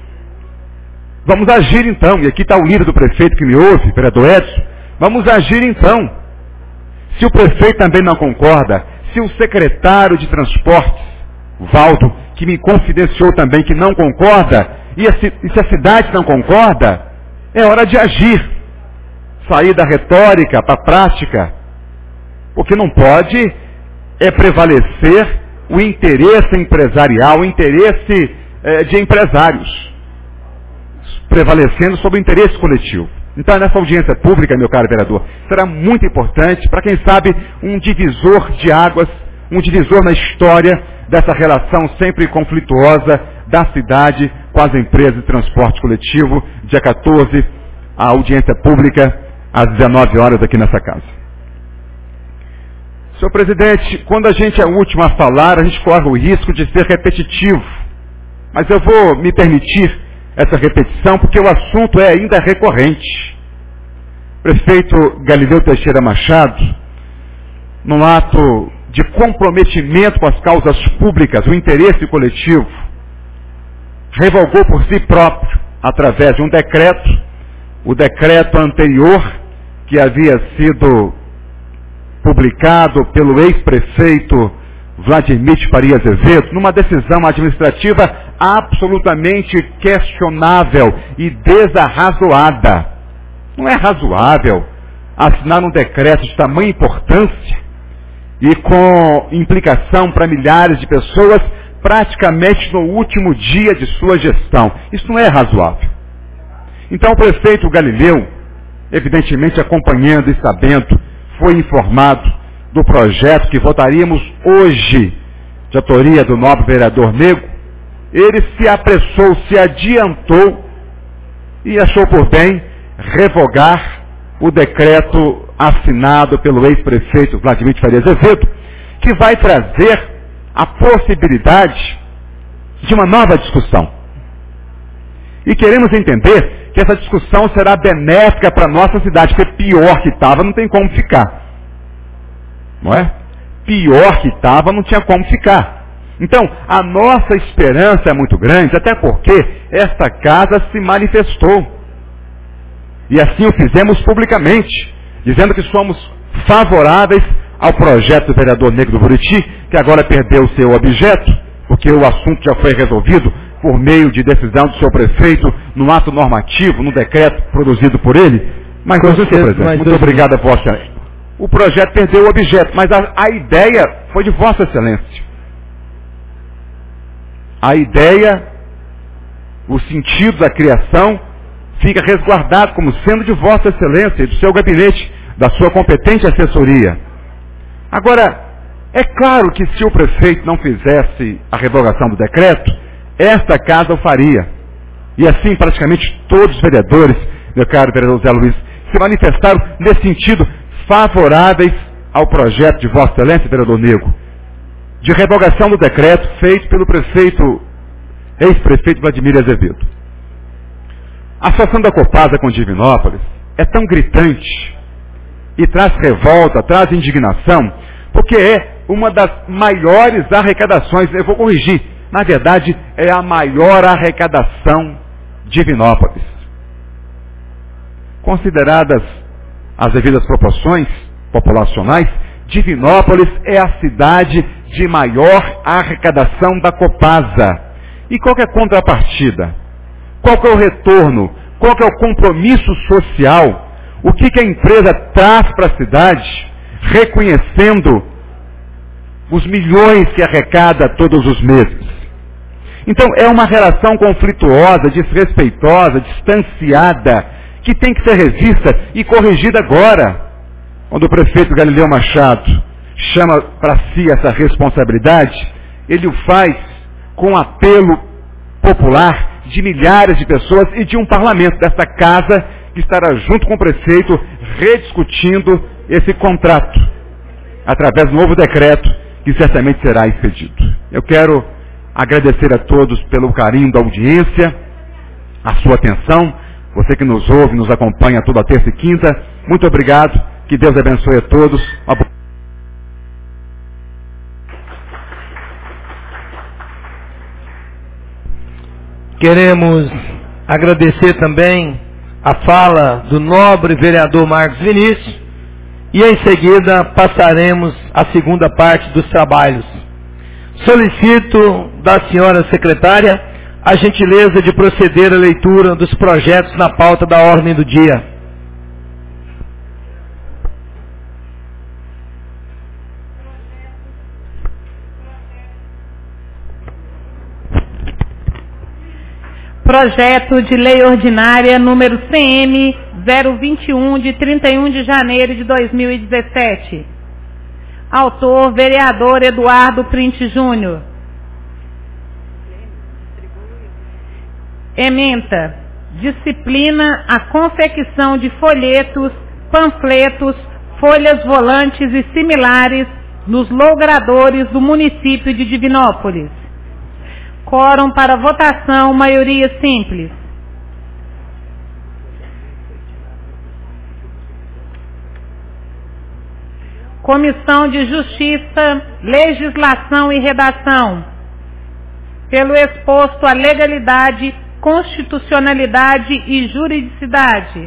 vamos agir então, e aqui está o líder do prefeito que me ouve, vereador Edson, vamos agir então. Se o prefeito também não concorda, se o secretário de transportes, Valdo, que me confidenciou também que não concorda, e, a, e se a cidade não concorda, é hora de agir. Sair da retórica para a prática. Porque não pode é prevalecer o interesse empresarial, o interesse é, de empresários, prevalecendo sobre o interesse coletivo. Então, nessa audiência pública, meu caro vereador, será muito importante, para quem sabe, um divisor de águas, um divisor na história dessa relação sempre conflituosa da cidade com as empresas de transporte coletivo, dia quatorze, a audiência pública, às dezenove horas, aqui nessa casa. Senhor presidente, quando a gente é o último a falar, a gente corre o risco de ser repetitivo. Mas eu vou me permitir essa repetição, porque o assunto é ainda recorrente. O prefeito Galileu Teixeira Machado, num ato de comprometimento com as causas públicas, o interesse coletivo, revogou por si próprio, através de um decreto, o decreto anterior, que havia sido publicado pelo ex-prefeito Vladimir Faria Azevedo, numa decisão administrativa absolutamente questionável e desarrazoada. Não é razoável assinar um decreto de tamanha importância e com implicação para milhares de pessoas praticamente no último dia de sua gestão. Isso não é razoável. Então o prefeito Galileu, evidentemente acompanhando e sabendo, foi informado do projeto que votaríamos hoje, de autoria do nobre vereador Nego. Ele se apressou, se adiantou e achou por bem revogar o decreto assinado pelo ex-prefeito Vladimir Faria Azevedo, que vai trazer a possibilidade de uma nova discussão. E queremos entender que essa discussão será benéfica para a nossa cidade, porque pior que estava não tem como ficar. Não é? Pior que estava não tinha como ficar. Então, a nossa esperança é muito grande, até porque esta casa se manifestou. E assim o fizemos publicamente, dizendo que somos favoráveis ao projeto do vereador Negro do Buriti, que agora perdeu o seu objeto, porque o assunto já foi resolvido por meio de decisão do seu prefeito, no ato normativo, no decreto produzido por ele. Mas, senhor presidente, muito obrigado a Vossa Excelência. O projeto perdeu o objeto, mas a, a ideia foi de Vossa Excelência. A ideia, o sentido da criação, fica resguardado como sendo de Vossa Excelência e do seu gabinete, da sua competente assessoria. Agora, é claro que se o prefeito não fizesse a revogação do decreto, esta casa o faria. E assim, praticamente todos os vereadores, meu caro vereador Zé Luiz, se manifestaram nesse sentido, favoráveis ao projeto de Vossa Excelência, vereador Nego, de revogação do decreto feito pelo prefeito, ex-prefeito Vladimir Azevedo. A situação da Copasa com Divinópolis é tão gritante e traz revolta, traz indignação, porque é uma das maiores arrecadações, eu vou corrigir, na verdade é a maior arrecadação de Divinópolis. Consideradas as devidas proporções populacionais, Divinópolis é a cidade de maior arrecadação da Copasa. E qual que é a contrapartida? Qual que é o retorno? Qual que é o compromisso social? O que, que a empresa traz para a cidade, reconhecendo os milhões que arrecada todos os meses? Então, é uma relação conflituosa, desrespeitosa, distanciada, que tem que ser revista e corrigida agora. Quando o prefeito Galileu Machado chama para si essa responsabilidade, ele o faz com apelo popular de milhares de pessoas e de um parlamento desta casa que estará junto com o prefeito rediscutindo esse contrato através do novo decreto que certamente será expedido. Eu quero agradecer a todos pelo carinho da audiência, a sua atenção, você que nos ouve, nos acompanha toda terça e quinta, muito obrigado, que Deus abençoe a todos. Queremos agradecer também a fala do nobre vereador Marcos Vinícius e em seguida passaremos à segunda parte dos trabalhos. Solicito da senhora secretária a gentileza de proceder à leitura dos projetos na pauta da ordem do dia. Projeto de Lei Ordinária número C M zero vinte e um, de trinta e um de janeiro de dois mil e dezessete. Autor, vereador Eduardo Printe Júnior. Ementa. Disciplina a confecção de folhetos, panfletos, folhas volantes e similares nos logradores do município de Divinópolis. Quórum para votação, maioria simples. Comissão de Justiça, Legislação e Redação. Pelo exposto à legalidade, constitucionalidade e juridicidade.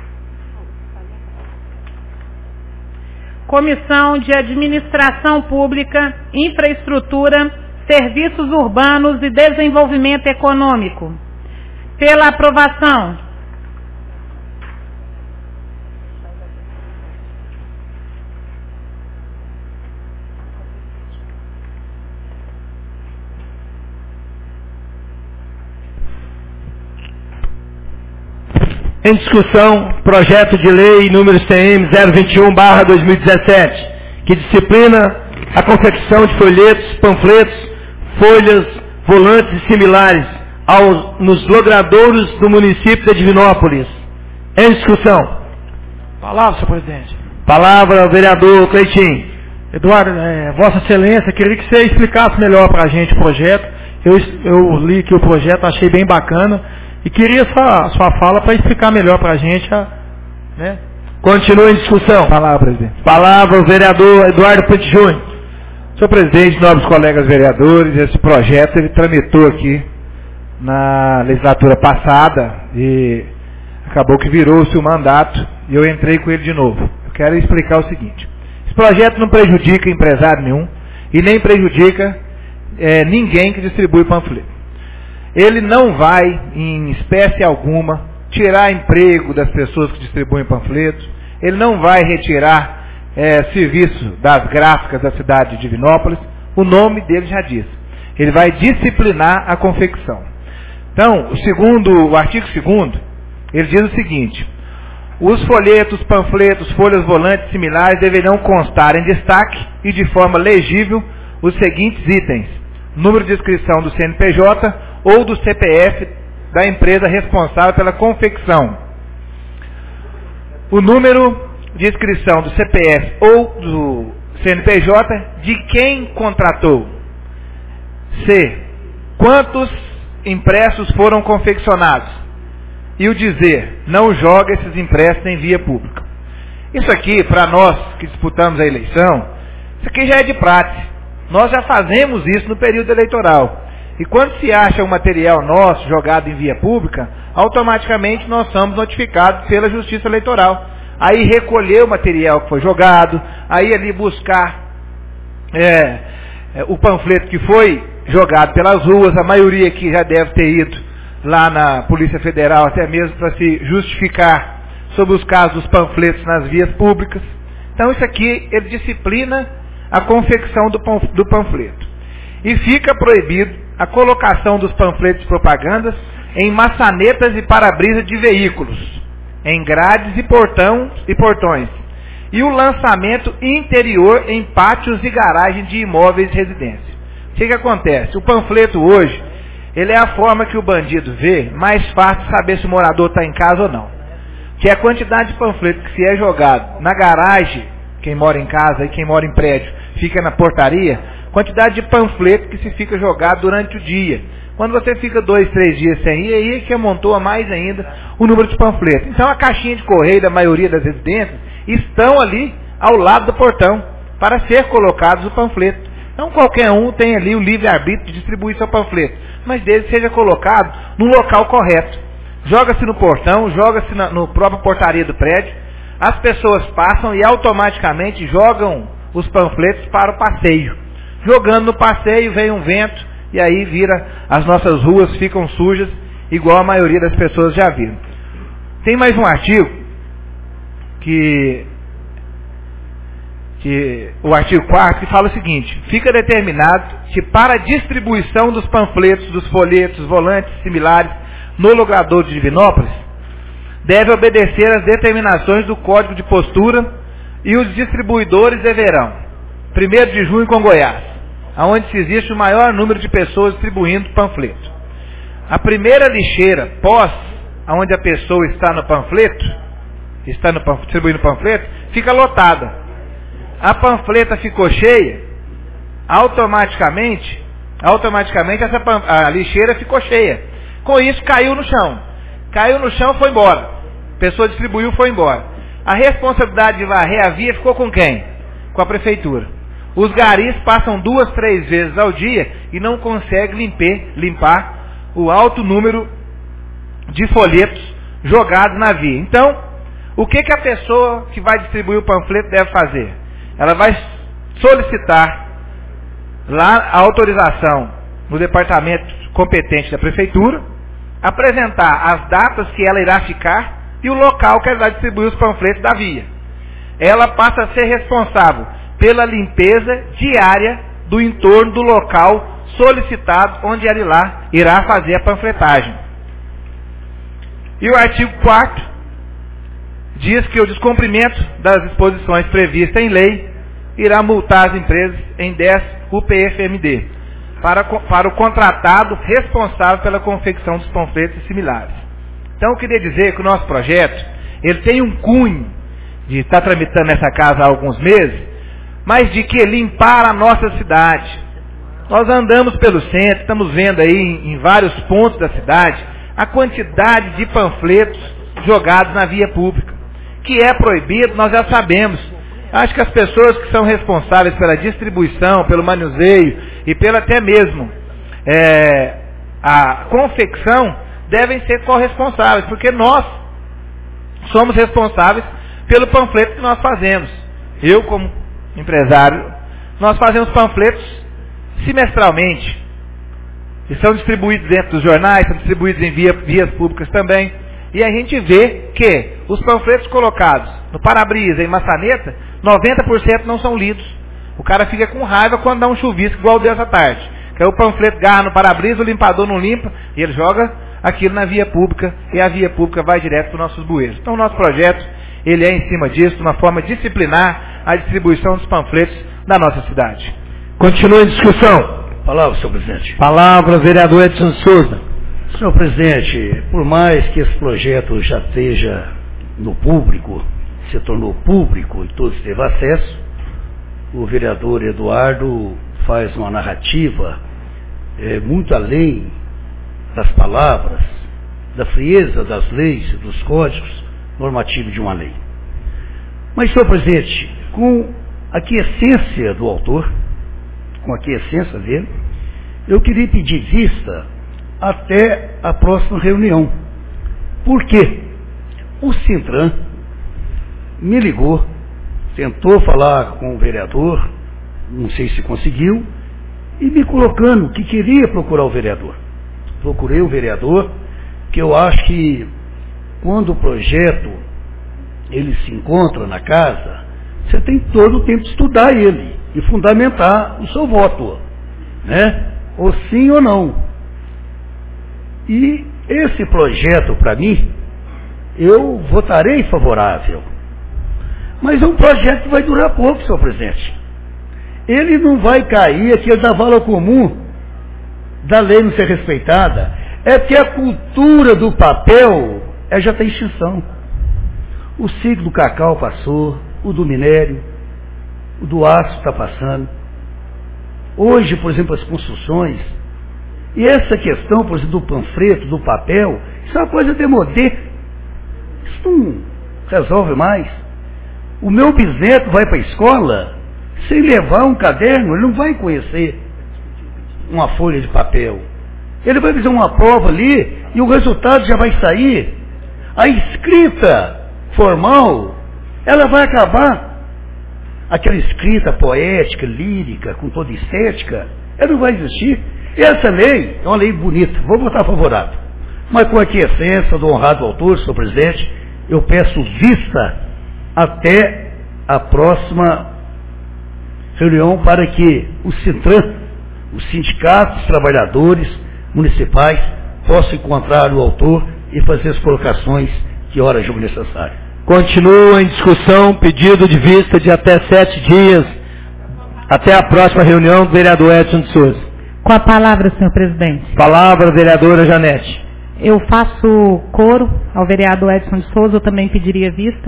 Comissão de Administração Pública, Infraestrutura, Serviços Urbanos e Desenvolvimento Econômico. Pela aprovação. Em discussão, projeto de lei número C M zero vinte e um barra dois mil e dezessete, que disciplina a confecção de folhetos, panfletos, folhas, volantes e similares aos, nos logradouros do município de Divinópolis. Em discussão. Palavra, senhor presidente. Palavra ao vereador Cleitinho. Eduardo, é, Vossa Excelência, queria que você explicasse melhor para a gente o projeto. Eu, eu li aqui o projeto, achei bem bacana. E queria sua, sua fala para explicar melhor para a gente. A, né? Continua em discussão. Palavra, presidente. Palavra ao vereador Eduardo Printe Júnior. Senhor presidente, nobres colegas vereadores, esse projeto ele tramitou aqui na legislatura passada e acabou que virou-se o mandato e eu entrei com ele de novo. Eu quero explicar o seguinte: esse projeto não prejudica empresário nenhum e nem prejudica é, ninguém que distribui panfleto. Ele não vai, em espécie alguma, tirar emprego das pessoas que distribuem panfletos, ele não vai retirar É, serviço das gráficas da cidade de Divinópolis, o nome dele já diz. Ele vai disciplinar a confecção. Então, o, segundo, o artigo segundo, ele diz o seguinte: os folhetos, panfletos, folhas volantes similares deverão constar em destaque e de forma legível os seguintes itens: número de inscrição do C N P J ou do C P F da empresa responsável pela confecção, o número de inscrição do C P F ou do C N P J de quem contratou. C. Quantos impressos foram confeccionados? e o dizer, não joga esses impressos em via pública. Isso aqui, para nós que disputamos a eleição, isso aqui já é de prática. Nós já fazemos isso no período eleitoral. E quando se acha um material nosso jogado em via pública, automaticamente nós somos notificados pela Justiça Eleitoral. Aí recolher o material que foi jogado, aí ali buscar é, é, o panfleto que foi jogado pelas ruas, a maioria aqui já deve ter ido lá na Polícia Federal, até mesmo para se justificar sobre os casos dos panfletos nas vias públicas. Então isso aqui, ele disciplina a confecção do, do panfleto. E fica proibido a colocação dos panfletos de propagandas em maçanetas e para-brisa de veículos, em grades e, portão, e portões, e o lançamento interior em pátios e garagens de imóveis de residência. O que, que acontece? O panfleto hoje, ele é a forma que o bandido vê mais fácil saber se o morador está em casa ou não. Que é a quantidade de panfleto que se é jogado na garagem, quem mora em casa e quem mora em prédio fica na portaria, quantidade de panfleto que se fica jogado durante o dia. Quando você fica dois, três dias sem ir, aí é que amontoa mais ainda o número de panfletos. Então a caixinha de correio da maioria das residências estão ali ao lado do portão para ser colocados o panfleto. Então qualquer um tem ali o livre-arbítrio de distribuir seu panfleto, mas desde que seja colocado no local correto. Joga-se no portão, joga-se na no próprio portaria do prédio, as pessoas passam e automaticamente jogam os panfletos para o passeio. Jogando no passeio, vem um vento e aí vira, as nossas ruas ficam sujas, igual a maioria das pessoas já viram. Tem mais um artigo, que, que o artigo quarto, que fala o seguinte: fica determinado que para a distribuição dos panfletos, dos folhetos, volantes similares no logrador de Divinópolis, deve obedecer às determinações do Código de Postura e os distribuidores deverão, primeiro de junho com Goiás, aonde se existe o maior número de pessoas distribuindo panfleto. A primeira lixeira pós, aonde a pessoa está no panfleto, está no panfleto, distribuindo panfleto, fica lotada. A panfleta ficou cheia, automaticamente, automaticamente essa pan, a lixeira ficou cheia. Com isso caiu no chão. Caiu no chão, foi embora. A pessoa distribuiu, foi embora. A responsabilidade de varrer a via ficou com quem? Com a prefeitura. Os garis passam duas, três vezes ao dia e não conseguem limpar, limpar o alto número de folhetos jogados na via. Então, o que, que a pessoa que vai distribuir o panfleto deve fazer? Ela vai solicitar lá a autorização no departamento competente da prefeitura, apresentar as datas que ela irá ficar e o local que ela vai distribuir os panfletos da via. Ela passa a ser responsável pela limpeza diária do entorno do local solicitado onde ela irá, irá fazer a panfletagem. E o artigo quarto diz que o descumprimento das disposições previstas em lei irá multar as empresas em dez U P F M D para, para o contratado responsável pela confecção dos panfletos similares. Então eu queria dizer que o nosso projeto, ele tem um cunho de estar tramitando nessa casa há alguns meses, mas de que limpar a nossa cidade. Nós andamos pelo centro, estamos vendo aí em, em vários pontos da cidade a quantidade de panfletos jogados na via pública, que é proibido, nós já sabemos. Acho que as pessoas que são responsáveis pela distribuição, pelo manuseio e pela até mesmo é, a confecção devem ser corresponsáveis, porque nós somos responsáveis pelo panfleto que nós fazemos. Eu, como empresário, nós fazemos panfletos semestralmente, que são distribuídos dentro dos jornais, são distribuídos em via, vias públicas também, e a gente vê que os panfletos colocados no para-brisa e maçaneta, noventa por cento não são lidos. O cara fica com raiva quando dá um chuvisco igual dessa tarde, que aí o panfleto garra no para-brisa, o limpador não limpa, e ele joga aquilo na via pública, e a via pública vai direto para os nossos bueiros. Então o nosso projeto, ele é em cima disso, de uma forma disciplinar a distribuição dos panfletos da nossa cidade. Continua a discussão. Palavra, senhor presidente. Palavra, vereador Edson Souza. Senhor presidente, por mais que esse projeto já esteja no público, se tornou público e todos teve acesso, o vereador Eduardo faz uma narrativa é, muito além das palavras da frieza das leis, dos códigos normativos de uma lei. Mas, senhor presidente, com a quiescência do autor, com a quiescência dele, eu queria pedir vista até a próxima reunião. Por quê? O Sintran me ligou, tentou falar com o vereador, não sei se conseguiu, e me colocando que queria procurar o vereador. Procurei o vereador, que eu acho que quando o projeto ele se encontra na casa, você tem todo o tempo de estudar ele e fundamentar o seu voto, né? Ou sim ou não. E esse projeto, para mim, eu votarei favorável. Mas é um projeto que vai durar pouco, senhor presidente. Ele não vai cair aqui da vala comum da lei não ser respeitada. É porque a cultura do papel é, já tem extinção. O ciclo do cacau passou, o do minério, o do aço está passando. Hoje, por exemplo, as construções, e essa questão, por exemplo, do panfleto, do papel, isso é uma coisa demodê. Isso não resolve mais. O meu bisneto vai para a escola sem levar um caderno, ele não vai conhecer uma folha de papel. Ele vai fazer uma prova ali e o resultado já vai sair. A escrita formal, ela vai acabar. Aquela escrita poética, lírica, com toda estética, ela não vai existir. E essa lei é uma lei bonita, vou votar favorável. Mas com a quiescência do honrado autor, senhor presidente, eu peço vista até a próxima reunião para que o Sintran, os sindicatos, os trabalhadores municipais, possam encontrar o autor e fazer as colocações que hora julgo necessário. Continua em discussão pedido de vista de até sete dias, até a próxima reunião do vereador Edson de Souza. Com a palavra, senhor presidente. Palavra, vereadora Janete. Eu faço coro ao vereador Edson de Souza, eu também pediria vista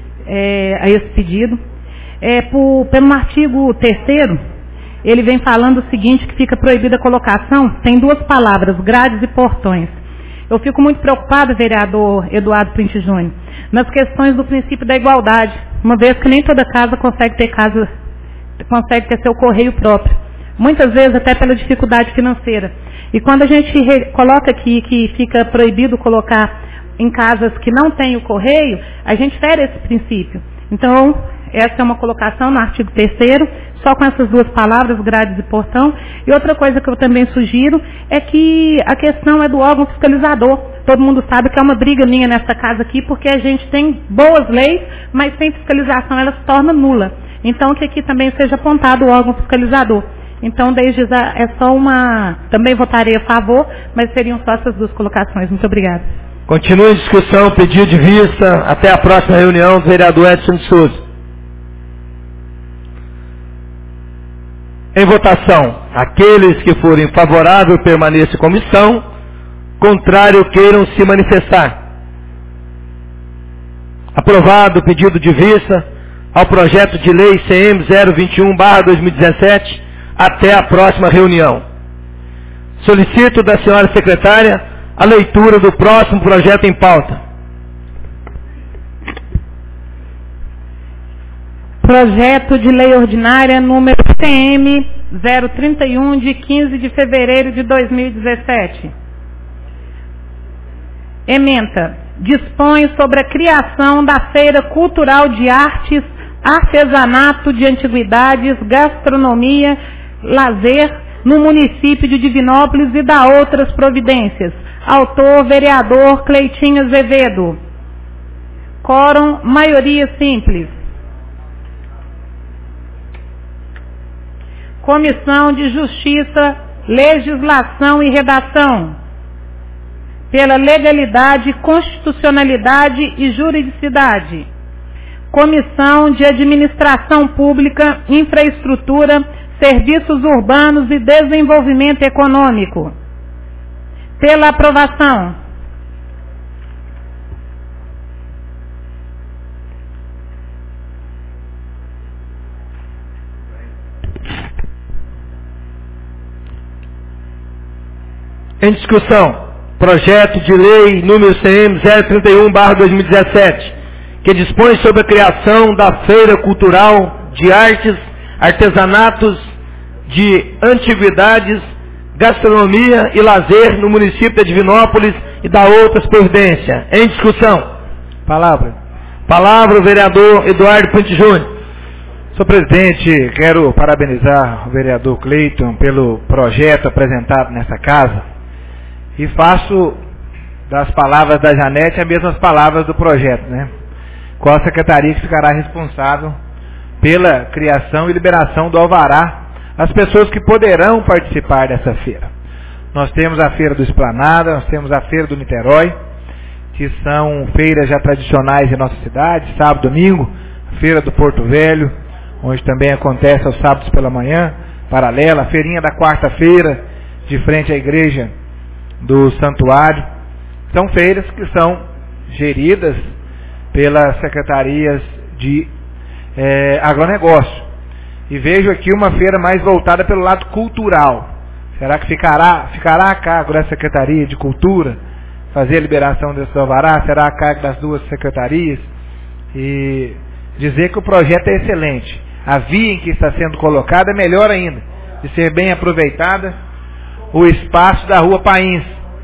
é, a esse pedido. É, por, pelo artigo terceiro, ele vem falando o seguinte, que fica proibida a colocação, tem duas palavras, grades e portões. Eu fico muito preocupada, vereador Eduardo Printe Júnior, nas questões do princípio da igualdade, uma vez que nem toda casa consegue ter casa, consegue ter seu correio próprio. Muitas vezes até pela dificuldade financeira. E quando a gente re- coloca aqui que fica proibido colocar em casas que não tem o correio, a gente fere esse princípio. Então, essa é uma colocação no artigo terceiro, só com essas duas palavras, grades e portão. E outra coisa que eu também sugiro é que a questão é do órgão fiscalizador. Todo mundo sabe que é uma briga minha nessa casa aqui, porque a gente tem boas leis, mas sem fiscalização ela se torna nula. Então, que aqui também seja apontado o órgão fiscalizador. Então, desde já, é só uma... Também votarei a favor, mas seriam só essas duas colocações. Muito obrigada. Continua em discussão, pedido de vista, até a próxima reunião do vereador Edson de Souza. Em votação, aqueles que forem favoráveis permaneçam em comissão, contrário queiram se manifestar. Aprovado o pedido de vista ao projeto de lei C M zero vinte e um barra dois mil e dezessete, até a próxima reunião. Solicito da senhora secretária a leitura do próximo projeto em pauta. Projeto de lei ordinária número C M zero trinta e um, de quinze de fevereiro de dois mil e dezessete. Ementa. Dispõe sobre a criação da Feira Cultural de Artes, Artesanato de Antiguidades, Gastronomia, Lazer, no município de Divinópolis e da outras providências. Autor, vereador Cleitinho Azevedo. Quórum, maioria simples. Comissão de Justiça, Legislação e Redação. Pela legalidade, constitucionalidade e juridicidade. Comissão de Administração Pública, Infraestrutura, Serviços Urbanos e Desenvolvimento Econômico. Pela aprovação. Em discussão, projeto de lei número C M zero trinta e um barra dois mil e dezessete, que dispõe sobre a criação da Feira Cultural de Artes, Artesanatos, de Antiguidades, Gastronomia e Lazer no município de Divinópolis e da outras providências. Em discussão. Palavra. Palavra o vereador Eduardo Puente Júnior. Senhor presidente, quero parabenizar o vereador Cleiton pelo projeto apresentado nessa casa e faço das palavras da Janete as mesmas palavras do projeto, né? Qual a secretaria que ficará responsável pela criação e liberação do alvará às pessoas que poderão participar dessa feira. Nós temos a Feira do Esplanada, nós temos a Feira do Niterói, que são feiras já tradicionais em nossa cidade, sábado, domingo, a Feira do Porto Velho, onde também acontece aos sábados pela manhã, paralela, a feirinha da quarta-feira, de frente à igreja do Santuário. São feiras que são geridas pelas secretarias de é, agronegócio. E vejo aqui uma feira mais voltada pelo lado cultural. Será que ficará, ficará a cargo da Secretaria de Cultura fazer a liberação desse alvará? Será a cargo das duas secretarias? E dizer que o projeto é excelente. A via em que está sendo colocada é melhor ainda, de ser bem aproveitada o espaço da Rua Pains.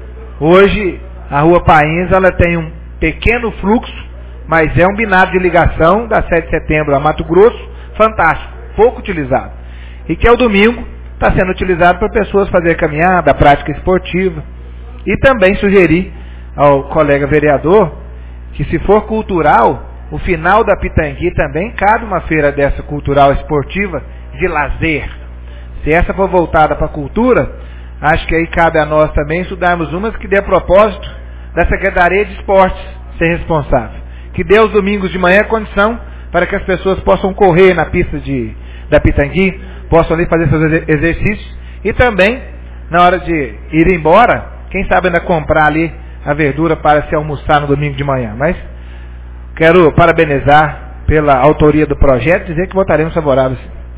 Hoje, a Rua Pains ela tem um pequeno fluxo, mas é um binário de ligação da sete de setembro a Mato Grosso, fantástico, pouco utilizado. E que ao domingo está sendo utilizado para pessoas fazer caminhada, prática esportiva. E também sugerir ao colega vereador que, se for cultural, o final da Pitangui também cabe uma feira dessa cultural esportiva de lazer. Se essa for voltada para a cultura, acho que aí cabe a nós também estudarmos umas que dê propósito da Secretaria de Esportes ser responsável. Que dê os domingos de manhã condição para que as pessoas possam correr na pista de, da Pitangui, possam ali fazer seus exercícios e também, na hora de ir embora, quem sabe ainda comprar ali a verdura para se almoçar no domingo de manhã. Mas quero parabenizar pela autoria do projeto e dizer que votaremos favoráveis.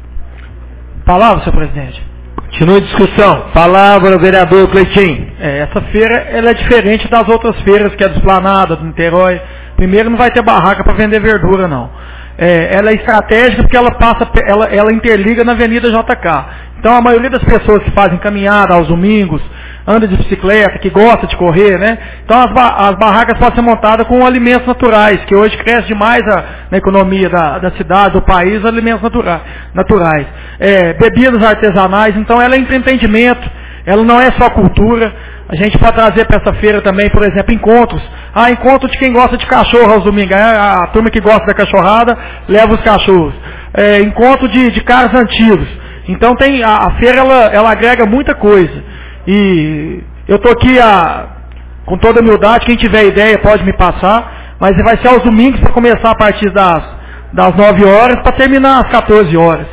Palavra, senhor presidente. Continua a discussão. Palavra, vereador Cleitinho. É, essa feira ela é diferente das outras feiras, que é do Esplanada, do Niterói. Primeiro, não vai ter barraca para vender verdura, não. É, ela é estratégica porque ela passa, ela, ela interliga na Avenida J K. Então, a maioria das pessoas que fazem caminhada aos domingos, anda de bicicleta, que gosta de correr, né? Então, as, ba as barracas podem ser montadas com alimentos naturais, que hoje cresce demais a, na economia da, da cidade, do país, alimentos natura naturais. É, bebidas artesanais, então ela é entretenimento, ela não é só cultura. A gente pode trazer para essa feira também, por exemplo, encontros. Ah, encontro de quem gosta de cachorro aos domingos. A, a turma que gosta da cachorrada leva os cachorros. É, encontro de, de caras antigos. Então tem, a, a feira ela, ela agrega muita coisa. E eu estou aqui a, com toda humildade, quem tiver ideia pode me passar, mas vai ser aos domingos para começar a partir das, das nove horas para terminar às quatorze horas.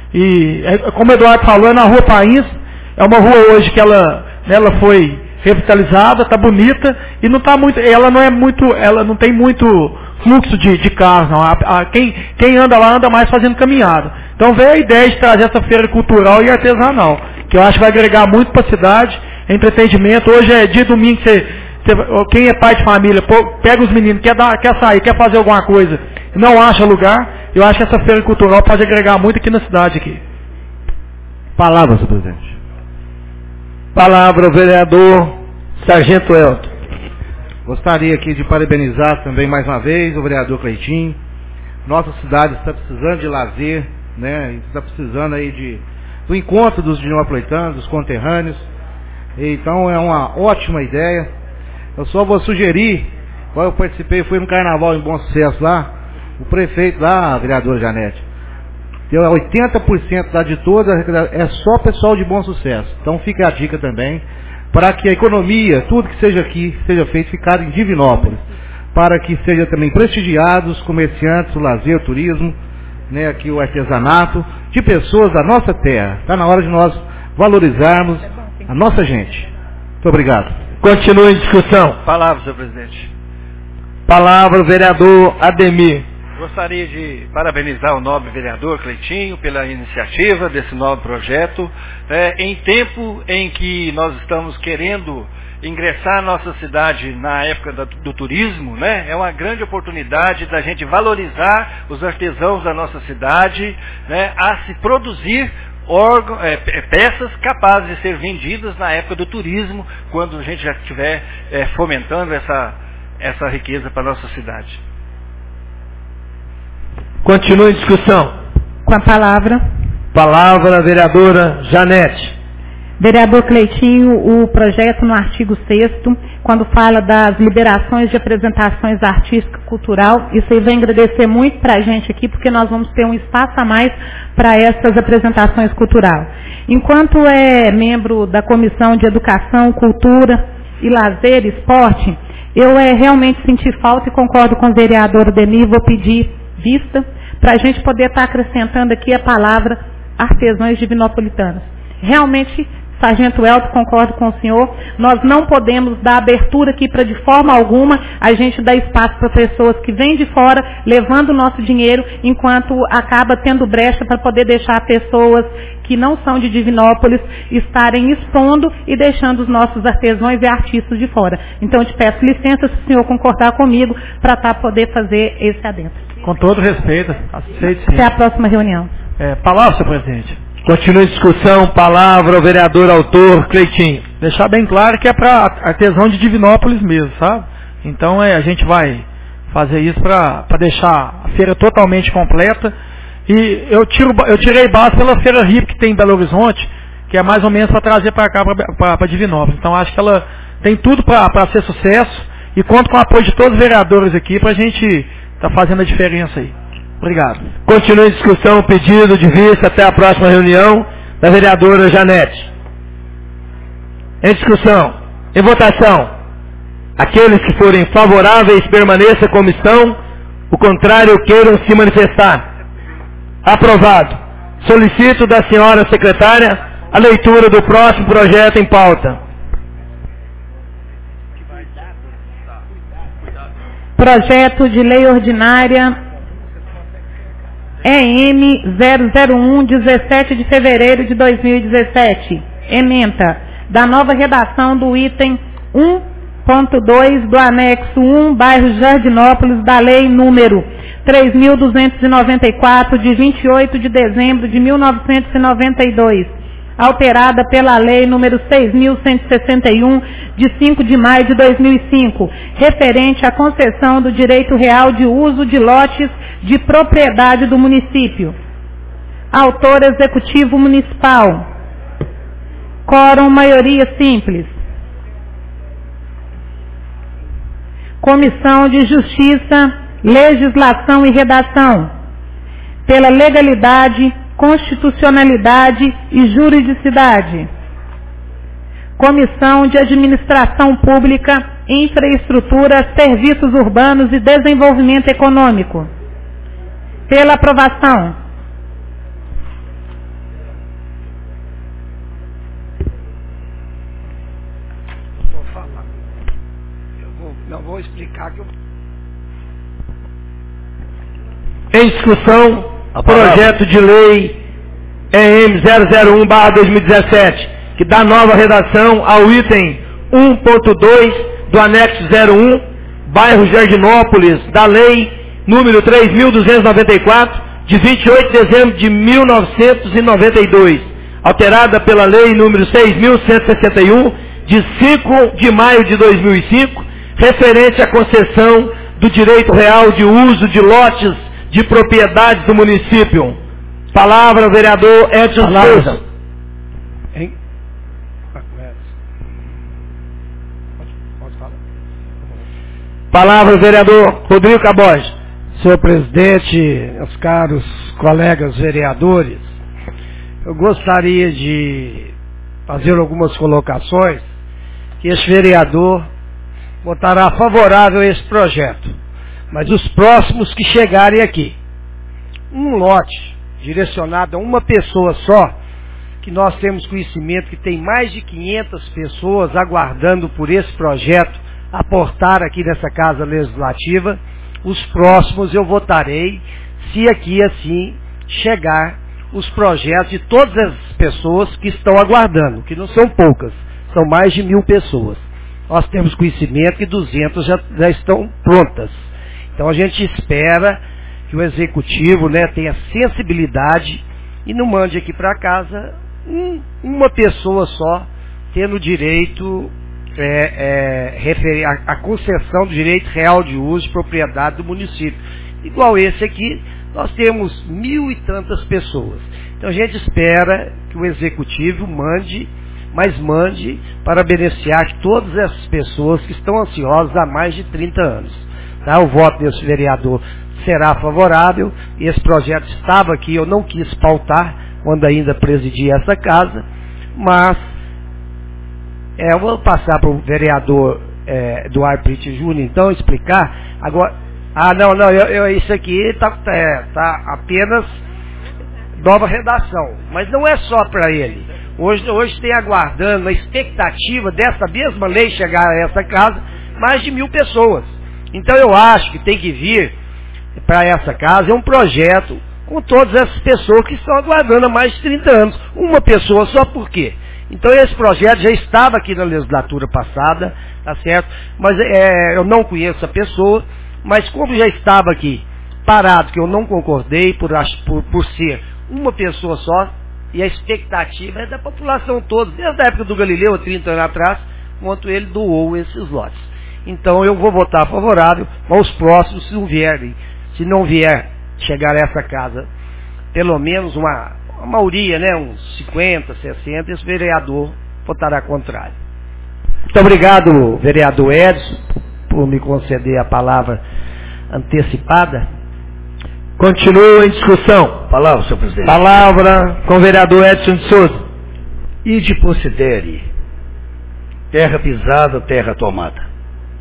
E como o Eduardo falou, é na Rua Pains, é uma rua hoje que ela, ela foi revitalizada, está bonita e não tá muito, ela não é muito, ela não tem muito fluxo de, de carros, não. A, a, quem, quem anda lá anda mais fazendo caminhada. Então veio a ideia de trazer essa feira cultural e artesanal, que eu acho que vai agregar muito para a cidade, entretenimento. Hoje é dia domingo, você, você, quem é pai de família, pega os meninos, quer, dar, quer sair, quer fazer alguma coisa, não acha lugar, eu acho que essa feira cultural pode agregar muito aqui na cidade. Aqui. Palavra, senhor presidente. Palavra, vereador Sargento Elton. Gostaria aqui de parabenizar também mais uma vez o vereador Cleitinho. Nossa cidade está precisando de lazer, né? Está precisando aí de, do encontro dos dinapolitanos, dos conterrâneos. Então é uma ótima ideia. Eu só vou sugerir, quando eu participei, fui no carnaval em Bom Sucesso lá, o prefeito lá, a vereadora Janete, deu oitenta por cento da de toda, é só pessoal de Bom Sucesso. Então fica a dica também, para que a economia, tudo que seja aqui, seja feito, ficar em Divinópolis, para que seja também prestigiados os comerciantes, o lazer, o turismo, né, aqui o artesanato, de pessoas da nossa terra. Está na hora de nós valorizarmos a nossa gente. Muito obrigado. Continua em discussão. Palavra, senhor presidente. Palavra, o vereador Ademir. Gostaria de parabenizar o nobre vereador Cleitinho pela iniciativa desse novo projeto, é, em tempo em que nós estamos querendo ingressar a nossa cidade na época da, do turismo, né? É uma grande oportunidade da gente valorizar os artesãos da nossa cidade, né? A se produzir órgão, é, peças capazes de ser vendidas na época do turismo, quando a gente já estiver é, fomentando essa, essa riqueza para a nossa cidade. Continua em discussão. Com a palavra. Palavra, vereadora Janete. Vereador Cleitinho, o projeto no artigo sexto, quando fala das liberações de apresentações artísticas e cultural, isso aí vem agradecer muito para a gente aqui, porque nós vamos ter um espaço a mais para essas apresentações culturais. Enquanto é membro da Comissão de Educação, Cultura e Lazer e Esporte, eu é, realmente senti falta e concordo com o vereador Ademir, vou pedir vista para a gente poder estar acrescentando aqui a palavra artesãos divinopolitanos. Realmente, Sargento Elton, concordo com o senhor, nós não podemos dar abertura aqui para de forma alguma a gente dar espaço para pessoas que vêm de fora levando o nosso dinheiro, enquanto acaba tendo brecha para poder deixar pessoas que não são de Divinópolis estarem expondo e deixando os nossos artesãos e artistas de fora. Então eu te peço licença, se o senhor concordar comigo, para tá, poder fazer esse adentro. Com todo respeito, aceito sim. Até a próxima reunião. É, palavra, senhor presidente. Continua a discussão, palavra ao vereador autor Cleitinho. Deixar bem claro que é para artesão de Divinópolis mesmo, sabe? Então é, a gente vai fazer isso para deixar a feira totalmente completa. E eu, tiro, eu tirei base pela feira R I P que tem em Belo Horizonte, que é mais ou menos para trazer para cá, para Divinópolis. Então acho que ela tem tudo para ser sucesso e conto com o apoio de todos os vereadores aqui para a gente estar tá fazendo a diferença aí. Obrigado. Continua em discussão o pedido de vista até a próxima reunião da vereadora Janete. Em discussão, em votação, aqueles que forem favoráveis permaneça a comissão, o contrário queiram se manifestar. Aprovado. Solicito da senhora secretária a leitura do próximo projeto em pauta. Projeto de lei ordinária E M zero zero um, dezessete de fevereiro de dois mil e dezessete. Ementa da nova redação do item um ponto dois do anexo um, bairro Jardinópolis, da lei número três mil duzentos e noventa e quatro, de vinte e oito de dezembro de mil novecentos e noventa e dois, alterada pela lei número seis mil cento e sessenta e um, de cinco de maio de dois mil e cinco, referente à concessão do direito real de uso de lotes de propriedade do município. Autor executivo municipal. Quórum maioria simples. Comissão de Justiça, Legislação e Redação. Pela legalidade, constitucionalidade e juridicidade. Comissão de Administração Pública, Infraestrutura, Serviços Urbanos e Desenvolvimento Econômico. Pela aprovação. Vou falar. Eu vou, não vou explicar que eu... Em discussão, projeto de lei E M zero zero um barra dois mil e dezessete, que dá nova redação ao item um ponto dois do anexo zero um, bairro Jardinópolis, da lei número três mil duzentos e noventa e quatro, de vinte e oito de dezembro de mil novecentos e noventa e dois, alterada pela lei número seis mil cento e sessenta e um, de cinco de maio de dois mil e cinco, referente à concessão do direito real de uso de lotes de propriedades do município. Palavra ao vereador Edson Souza. Hein? Palavra ao vereador Rodrigo Caboge. Senhor presidente, meus caros colegas vereadores, eu gostaria de fazer algumas colocações que esse vereador votará favorável a esse projeto, mas os próximos que chegarem aqui, um lote direcionado a uma pessoa só, que nós temos conhecimento que tem mais de quinhentas pessoas aguardando por esse projeto aportar aqui nessa casa legislativa, os próximos eu votarei, se aqui assim chegar os projetos de todas as pessoas que estão aguardando, que não são poucas, são mais de mil pessoas. nós temos conhecimento que duzentas já, já estão prontas. Então a gente espera que o executivo, né, tenha sensibilidade e não mande aqui para casa um, uma pessoa só tendo direito, é, é, refer, a, a concessão do direito real de uso e propriedade do município. Igual esse aqui, nós temos mil e tantas pessoas. Então a gente espera que o executivo mande, mas mande para beneficiar todas essas pessoas que estão ansiosas há mais de trinta anos. Tá? O voto desse vereador será favorável. Esse projeto estava aqui, eu não quis pautar quando ainda presidia essa casa, mas é, eu vou passar para o vereador é, Eduardo Brito Júnior então explicar. Agora, ah não, não, eu, eu, isso aqui está é, tá apenas nova redação, mas não é só para ele. Hoje, hoje tem aguardando a expectativa dessa mesma lei chegar a essa casa mais de mil pessoas. Então eu acho que tem que vir para essa casa é um projeto com todas essas pessoas que estão aguardando há mais de trinta anos. Uma pessoa só, por quê? Então esse projeto já estava aqui na legislatura passada, tá certo? Mas é, eu não conheço a pessoa, mas como já estava aqui parado, que eu não concordei por, por, por ser uma pessoa só, e a expectativa é da população toda, desde a época do Galileu, há trinta anos atrás, quanto ele doou esses lotes. Então eu vou votar favorável, mas os próximos, se não vierem, se não vier chegar a essa casa, pelo menos uma, uma maioria, né, uns cinquenta, sessenta, esse vereador votará contrário. Muito obrigado, vereador Edson, por me conceder a palavra antecipada. Continua em discussão. Palavra, senhor presidente. Palavra com o vereador Edson de Souza. Ide considere terra pisada, terra tomada.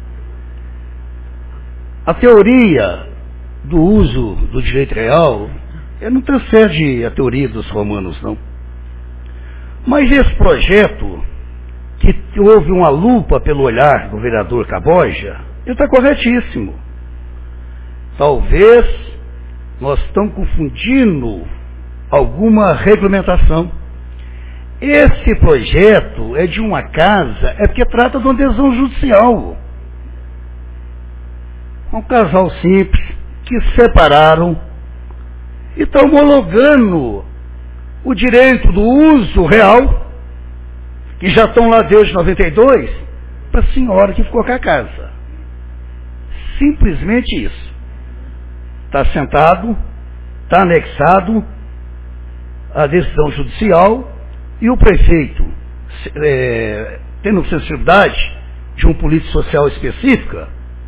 A teoria do uso do direito real, não transcende a teoria dos romanos, não. Mas esse projeto, que houve uma lupa pelo olhar do vereador Caboja, ele está corretíssimo. Talvez nós estamos confundindo alguma regulamentação. Esse projeto é de uma casa, é porque trata de uma decisão judicial. Um casal simples que se separaram e estão homologando o direito do uso real, que já estão lá desde noventa e dois, para a senhora que ficou com a casa. Simplesmente isso. Está sentado, está anexado a decisão judicial e o prefeito, é, tendo sensibilidade de uma política social específica,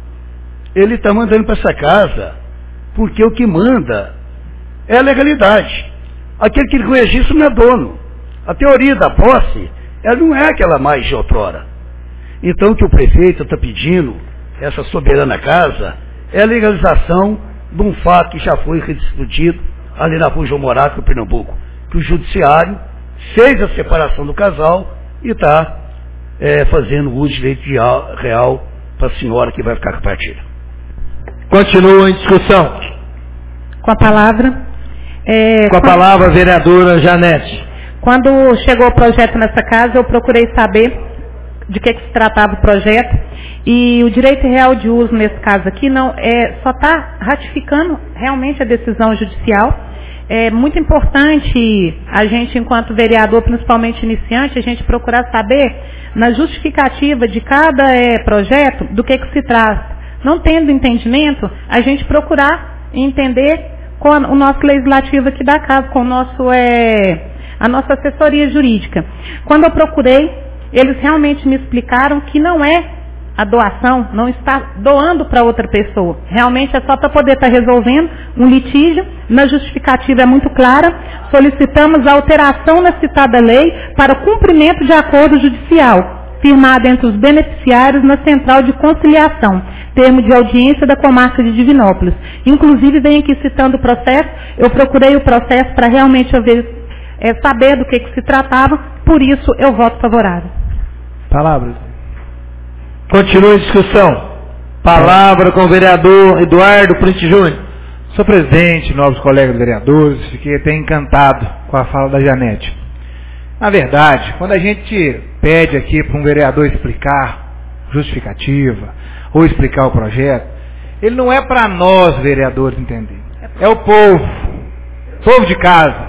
ele está mandando para essa casa, porque o que manda é a legalidade. Aquele que o registro não é dono. A teoria da posse, ela não é aquela mais de outrora. Então o que o prefeito está pedindo, essa soberana casa, é a legalização de um fato que já foi discutido ali na rua João Morato, no Pernambuco, que o judiciário fez a separação do casal e está é, fazendo uso de direito real para a senhora que vai ficar com a partilha. Continua em discussão. Com a palavra. É, com a quando, palavra, vereadora Janete. Quando chegou o projeto nessa casa, eu procurei saber de que, que se tratava o projeto. E o direito real de uso, nesse caso aqui, não, é, só está ratificando realmente a decisão judicial. É muito importante a gente, enquanto vereador, principalmente iniciante, a gente procurar saber, na justificativa de cada é, projeto, do que, que se trata. Não tendo entendimento, a gente procurar entender com o nosso legislativo aqui da casa, com o nosso, é, a nossa assessoria jurídica. Quando eu procurei, eles realmente me explicaram que não é a doação, não está doando para outra pessoa. Realmente é só para poder estar resolvendo um litígio. Na justificativa é muito clara. Solicitamos a alteração na citada lei para cumprimento de acordo judicial firmado entre os beneficiários na Central de Conciliação, termo de audiência da comarca de Divinópolis. Inclusive, vem aqui citando o processo, eu procurei o processo para realmente eu ver, é, saber do que, que se tratava, por isso eu voto favorável. Palavra. Continua a discussão. Palavra com o vereador Eduardo Print Júnior. Senhor presidente, novos colegas vereadores, fiquei até encantado com a fala da Janete. Na verdade, quando a gente pede aqui para um vereador explicar justificativa, ou explicar o projeto, ele não é para nós, vereadores, entender. É o povo, povo de casa.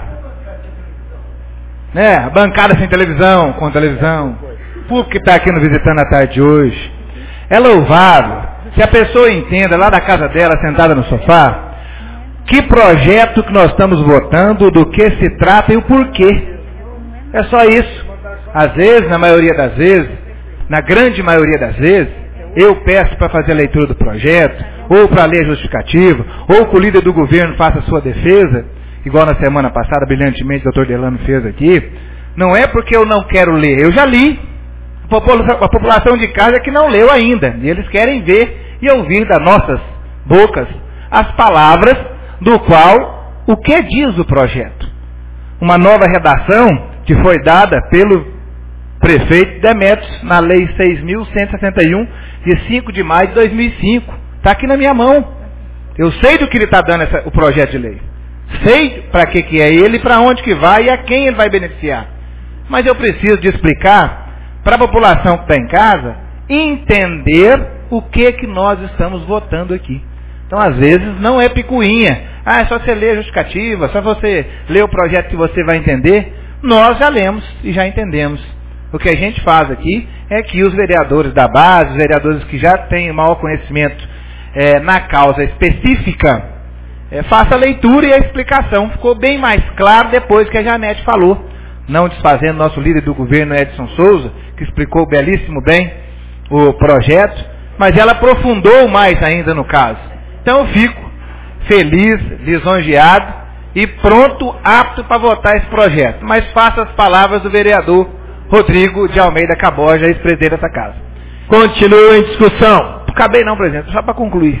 Né? A bancada sem televisão, com televisão, o público que está aqui nos visitando à tarde de hoje. É louvável se a pessoa entenda lá da casa dela, sentada no sofá, que projeto que nós estamos votando, do que se trata e o porquê. É só isso. Às vezes, na maioria das vezes, na grande maioria das vezes, eu peço para fazer a leitura do projeto, ou para ler a justificativa, ou que o líder do governo faça a sua defesa, igual na semana passada, brilhantemente, o doutor Delano fez aqui. Não é porque eu não quero ler, eu já li. A população, a população de casa é que não leu ainda, e eles querem ver e ouvir das nossas bocas as palavras do qual, o que diz o projeto. Uma nova redação que foi dada pelo prefeito Demetrios na lei seis mil cento e sessenta e um, de cinco de maio de dois mil e cinco. Está aqui na minha mão. Eu sei do que ele está dando essa, o projeto de lei. Sei para que, que é ele, para onde que vai e a quem ele vai beneficiar. Mas eu preciso de explicar para a população que está em casa entender o que que nós estamos votando aqui. Então, às vezes, não é picuinha. Ah, é só você ler a justificativa, só você ler o projeto que você vai entender. Nós já lemos e já entendemos. O que a gente faz aqui é que os vereadores da base, os vereadores que já têm maior conhecimento é, na causa específica, é, faça a leitura e a explicação. Ficou bem mais claro depois que a Janete falou. Não desfazendo nosso líder do governo, Edson Souza, que explicou belíssimo bem o projeto, mas ela aprofundou mais ainda no caso. Então eu fico feliz, lisonjeado e pronto, apto para votar esse projeto. Mas faça as palavras do vereador Rodrigo de Almeida Caboja, ex-presidente dessa casa. Continua em discussão. Acabei não, presidente, só para concluir.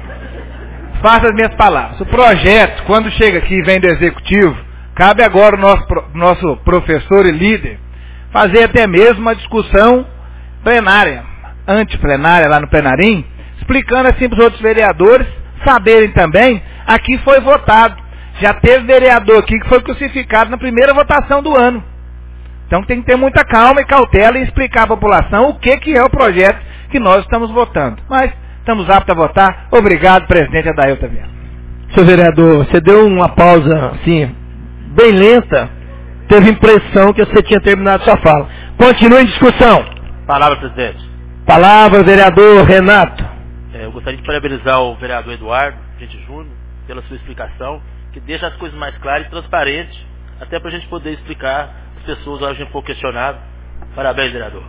Faça as minhas palavras. O projeto, quando chega aqui e vem do executivo, cabe agora o nosso, nosso professor e líder fazer até mesmo uma discussão plenária, antiplenária lá no plenarim, explicando assim para os outros vereadores saberem também, aqui foi votado. Já teve vereador aqui que foi crucificado na primeira votação do ano. Então tem que ter muita calma e cautela em explicar à população o que, que é o projeto que nós estamos votando. Mas estamos aptos a votar. Obrigado, presidente Adailton Viana. Senhor vereador, você deu uma pausa assim, bem lenta. Teve impressão que você tinha terminado sua fala. Continue em discussão. Palavra, presidente. Palavra, vereador Renato. É, eu gostaria de parabenizar o vereador Eduardo Gente Júnior pela sua explicação, que deixa as coisas mais claras e transparentes, até para a gente poder explicar as pessoas, a gente for questionado. Parabéns, vereador.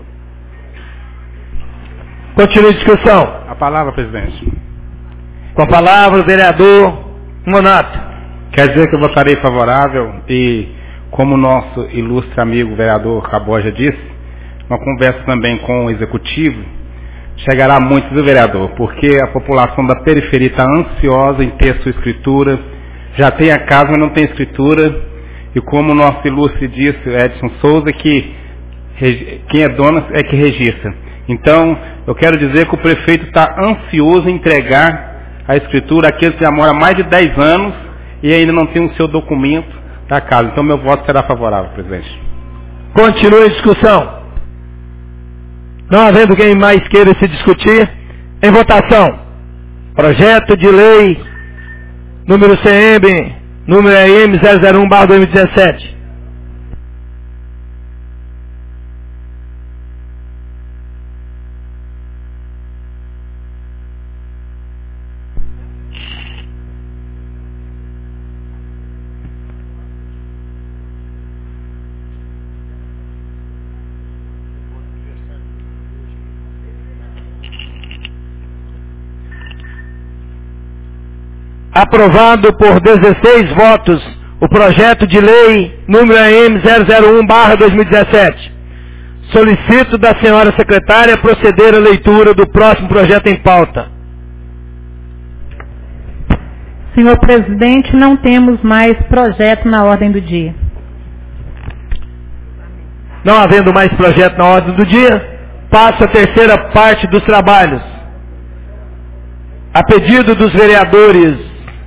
Continue a discussão. A palavra, presidente. Com a palavra, o vereador Monato. Quer dizer que eu votarei favorável e, como nosso ilustre amigo vereador Caboja disse, uma conversa também com o executivo, chegará muito do vereador, porque a população da periferia está ansiosa em ter sua escritura, já tem a casa, mas não tem escritura, e como o nosso ilustre disse, Edson Souza, que quem é dono é que registra. Então, eu quero dizer que o prefeito está ansioso em entregar a escritura àqueles que já moram há mais de dez anos e ainda não tem o seu documento da casa. Então, meu voto será favorável, presidente. Continue a discussão. Não havendo quem mais queira se discutir, em votação. Projeto de lei número C M, número E M zero zero um barra dois mil e dezessete. Aprovado por dezesseis votos o projeto de lei número E M zero zero um barra dois mil e dezessete. Solicito da senhora secretária proceder à leitura do próximo projeto em pauta. Senhor presidente, não temos mais projeto na ordem do dia. Não havendo mais projeto na ordem do dia, passo a terceira parte dos trabalhos. A pedido dos vereadores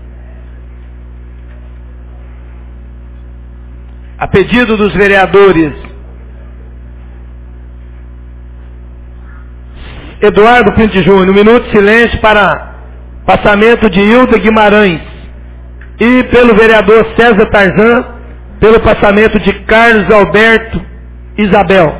A pedido dos vereadores Eduardo Pinto Júnior. Um minuto de silêncio para passamento de Hilda Guimarães. E pelo vereador César Tarzan, pelo passamento de Carlos Alberto Isabel.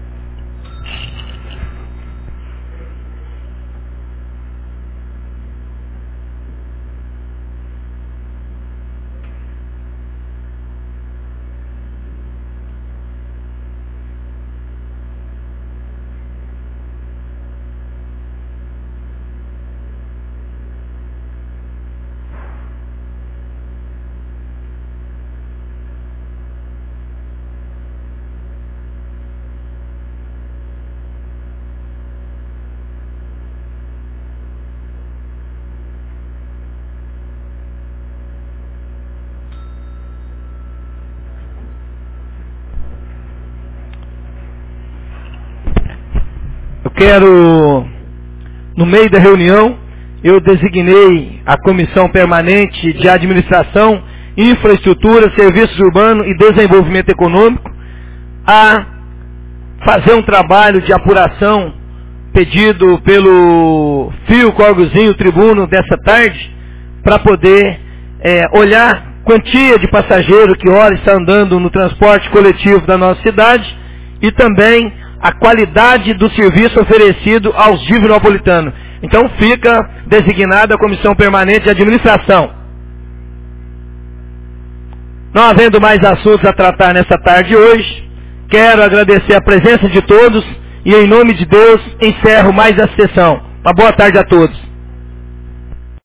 Quero, no meio da reunião, eu designei a Comissão Permanente de Administração, Infraestrutura, Serviços Urbanos e Desenvolvimento Econômico a fazer um trabalho de apuração pedido pelo Fio Corgozinho Tribuno dessa tarde, para poder é, olhar quantia de passageiro que ora está andando no transporte coletivo da nossa cidade e também a qualidade do serviço oferecido aos divinopolitanos. Então fica designada a Comissão Permanente de Administração. Não havendo mais assuntos a tratar nessa tarde hoje, quero agradecer a presença de todos e em nome de Deus encerro mais essa sessão. Uma boa tarde a todos.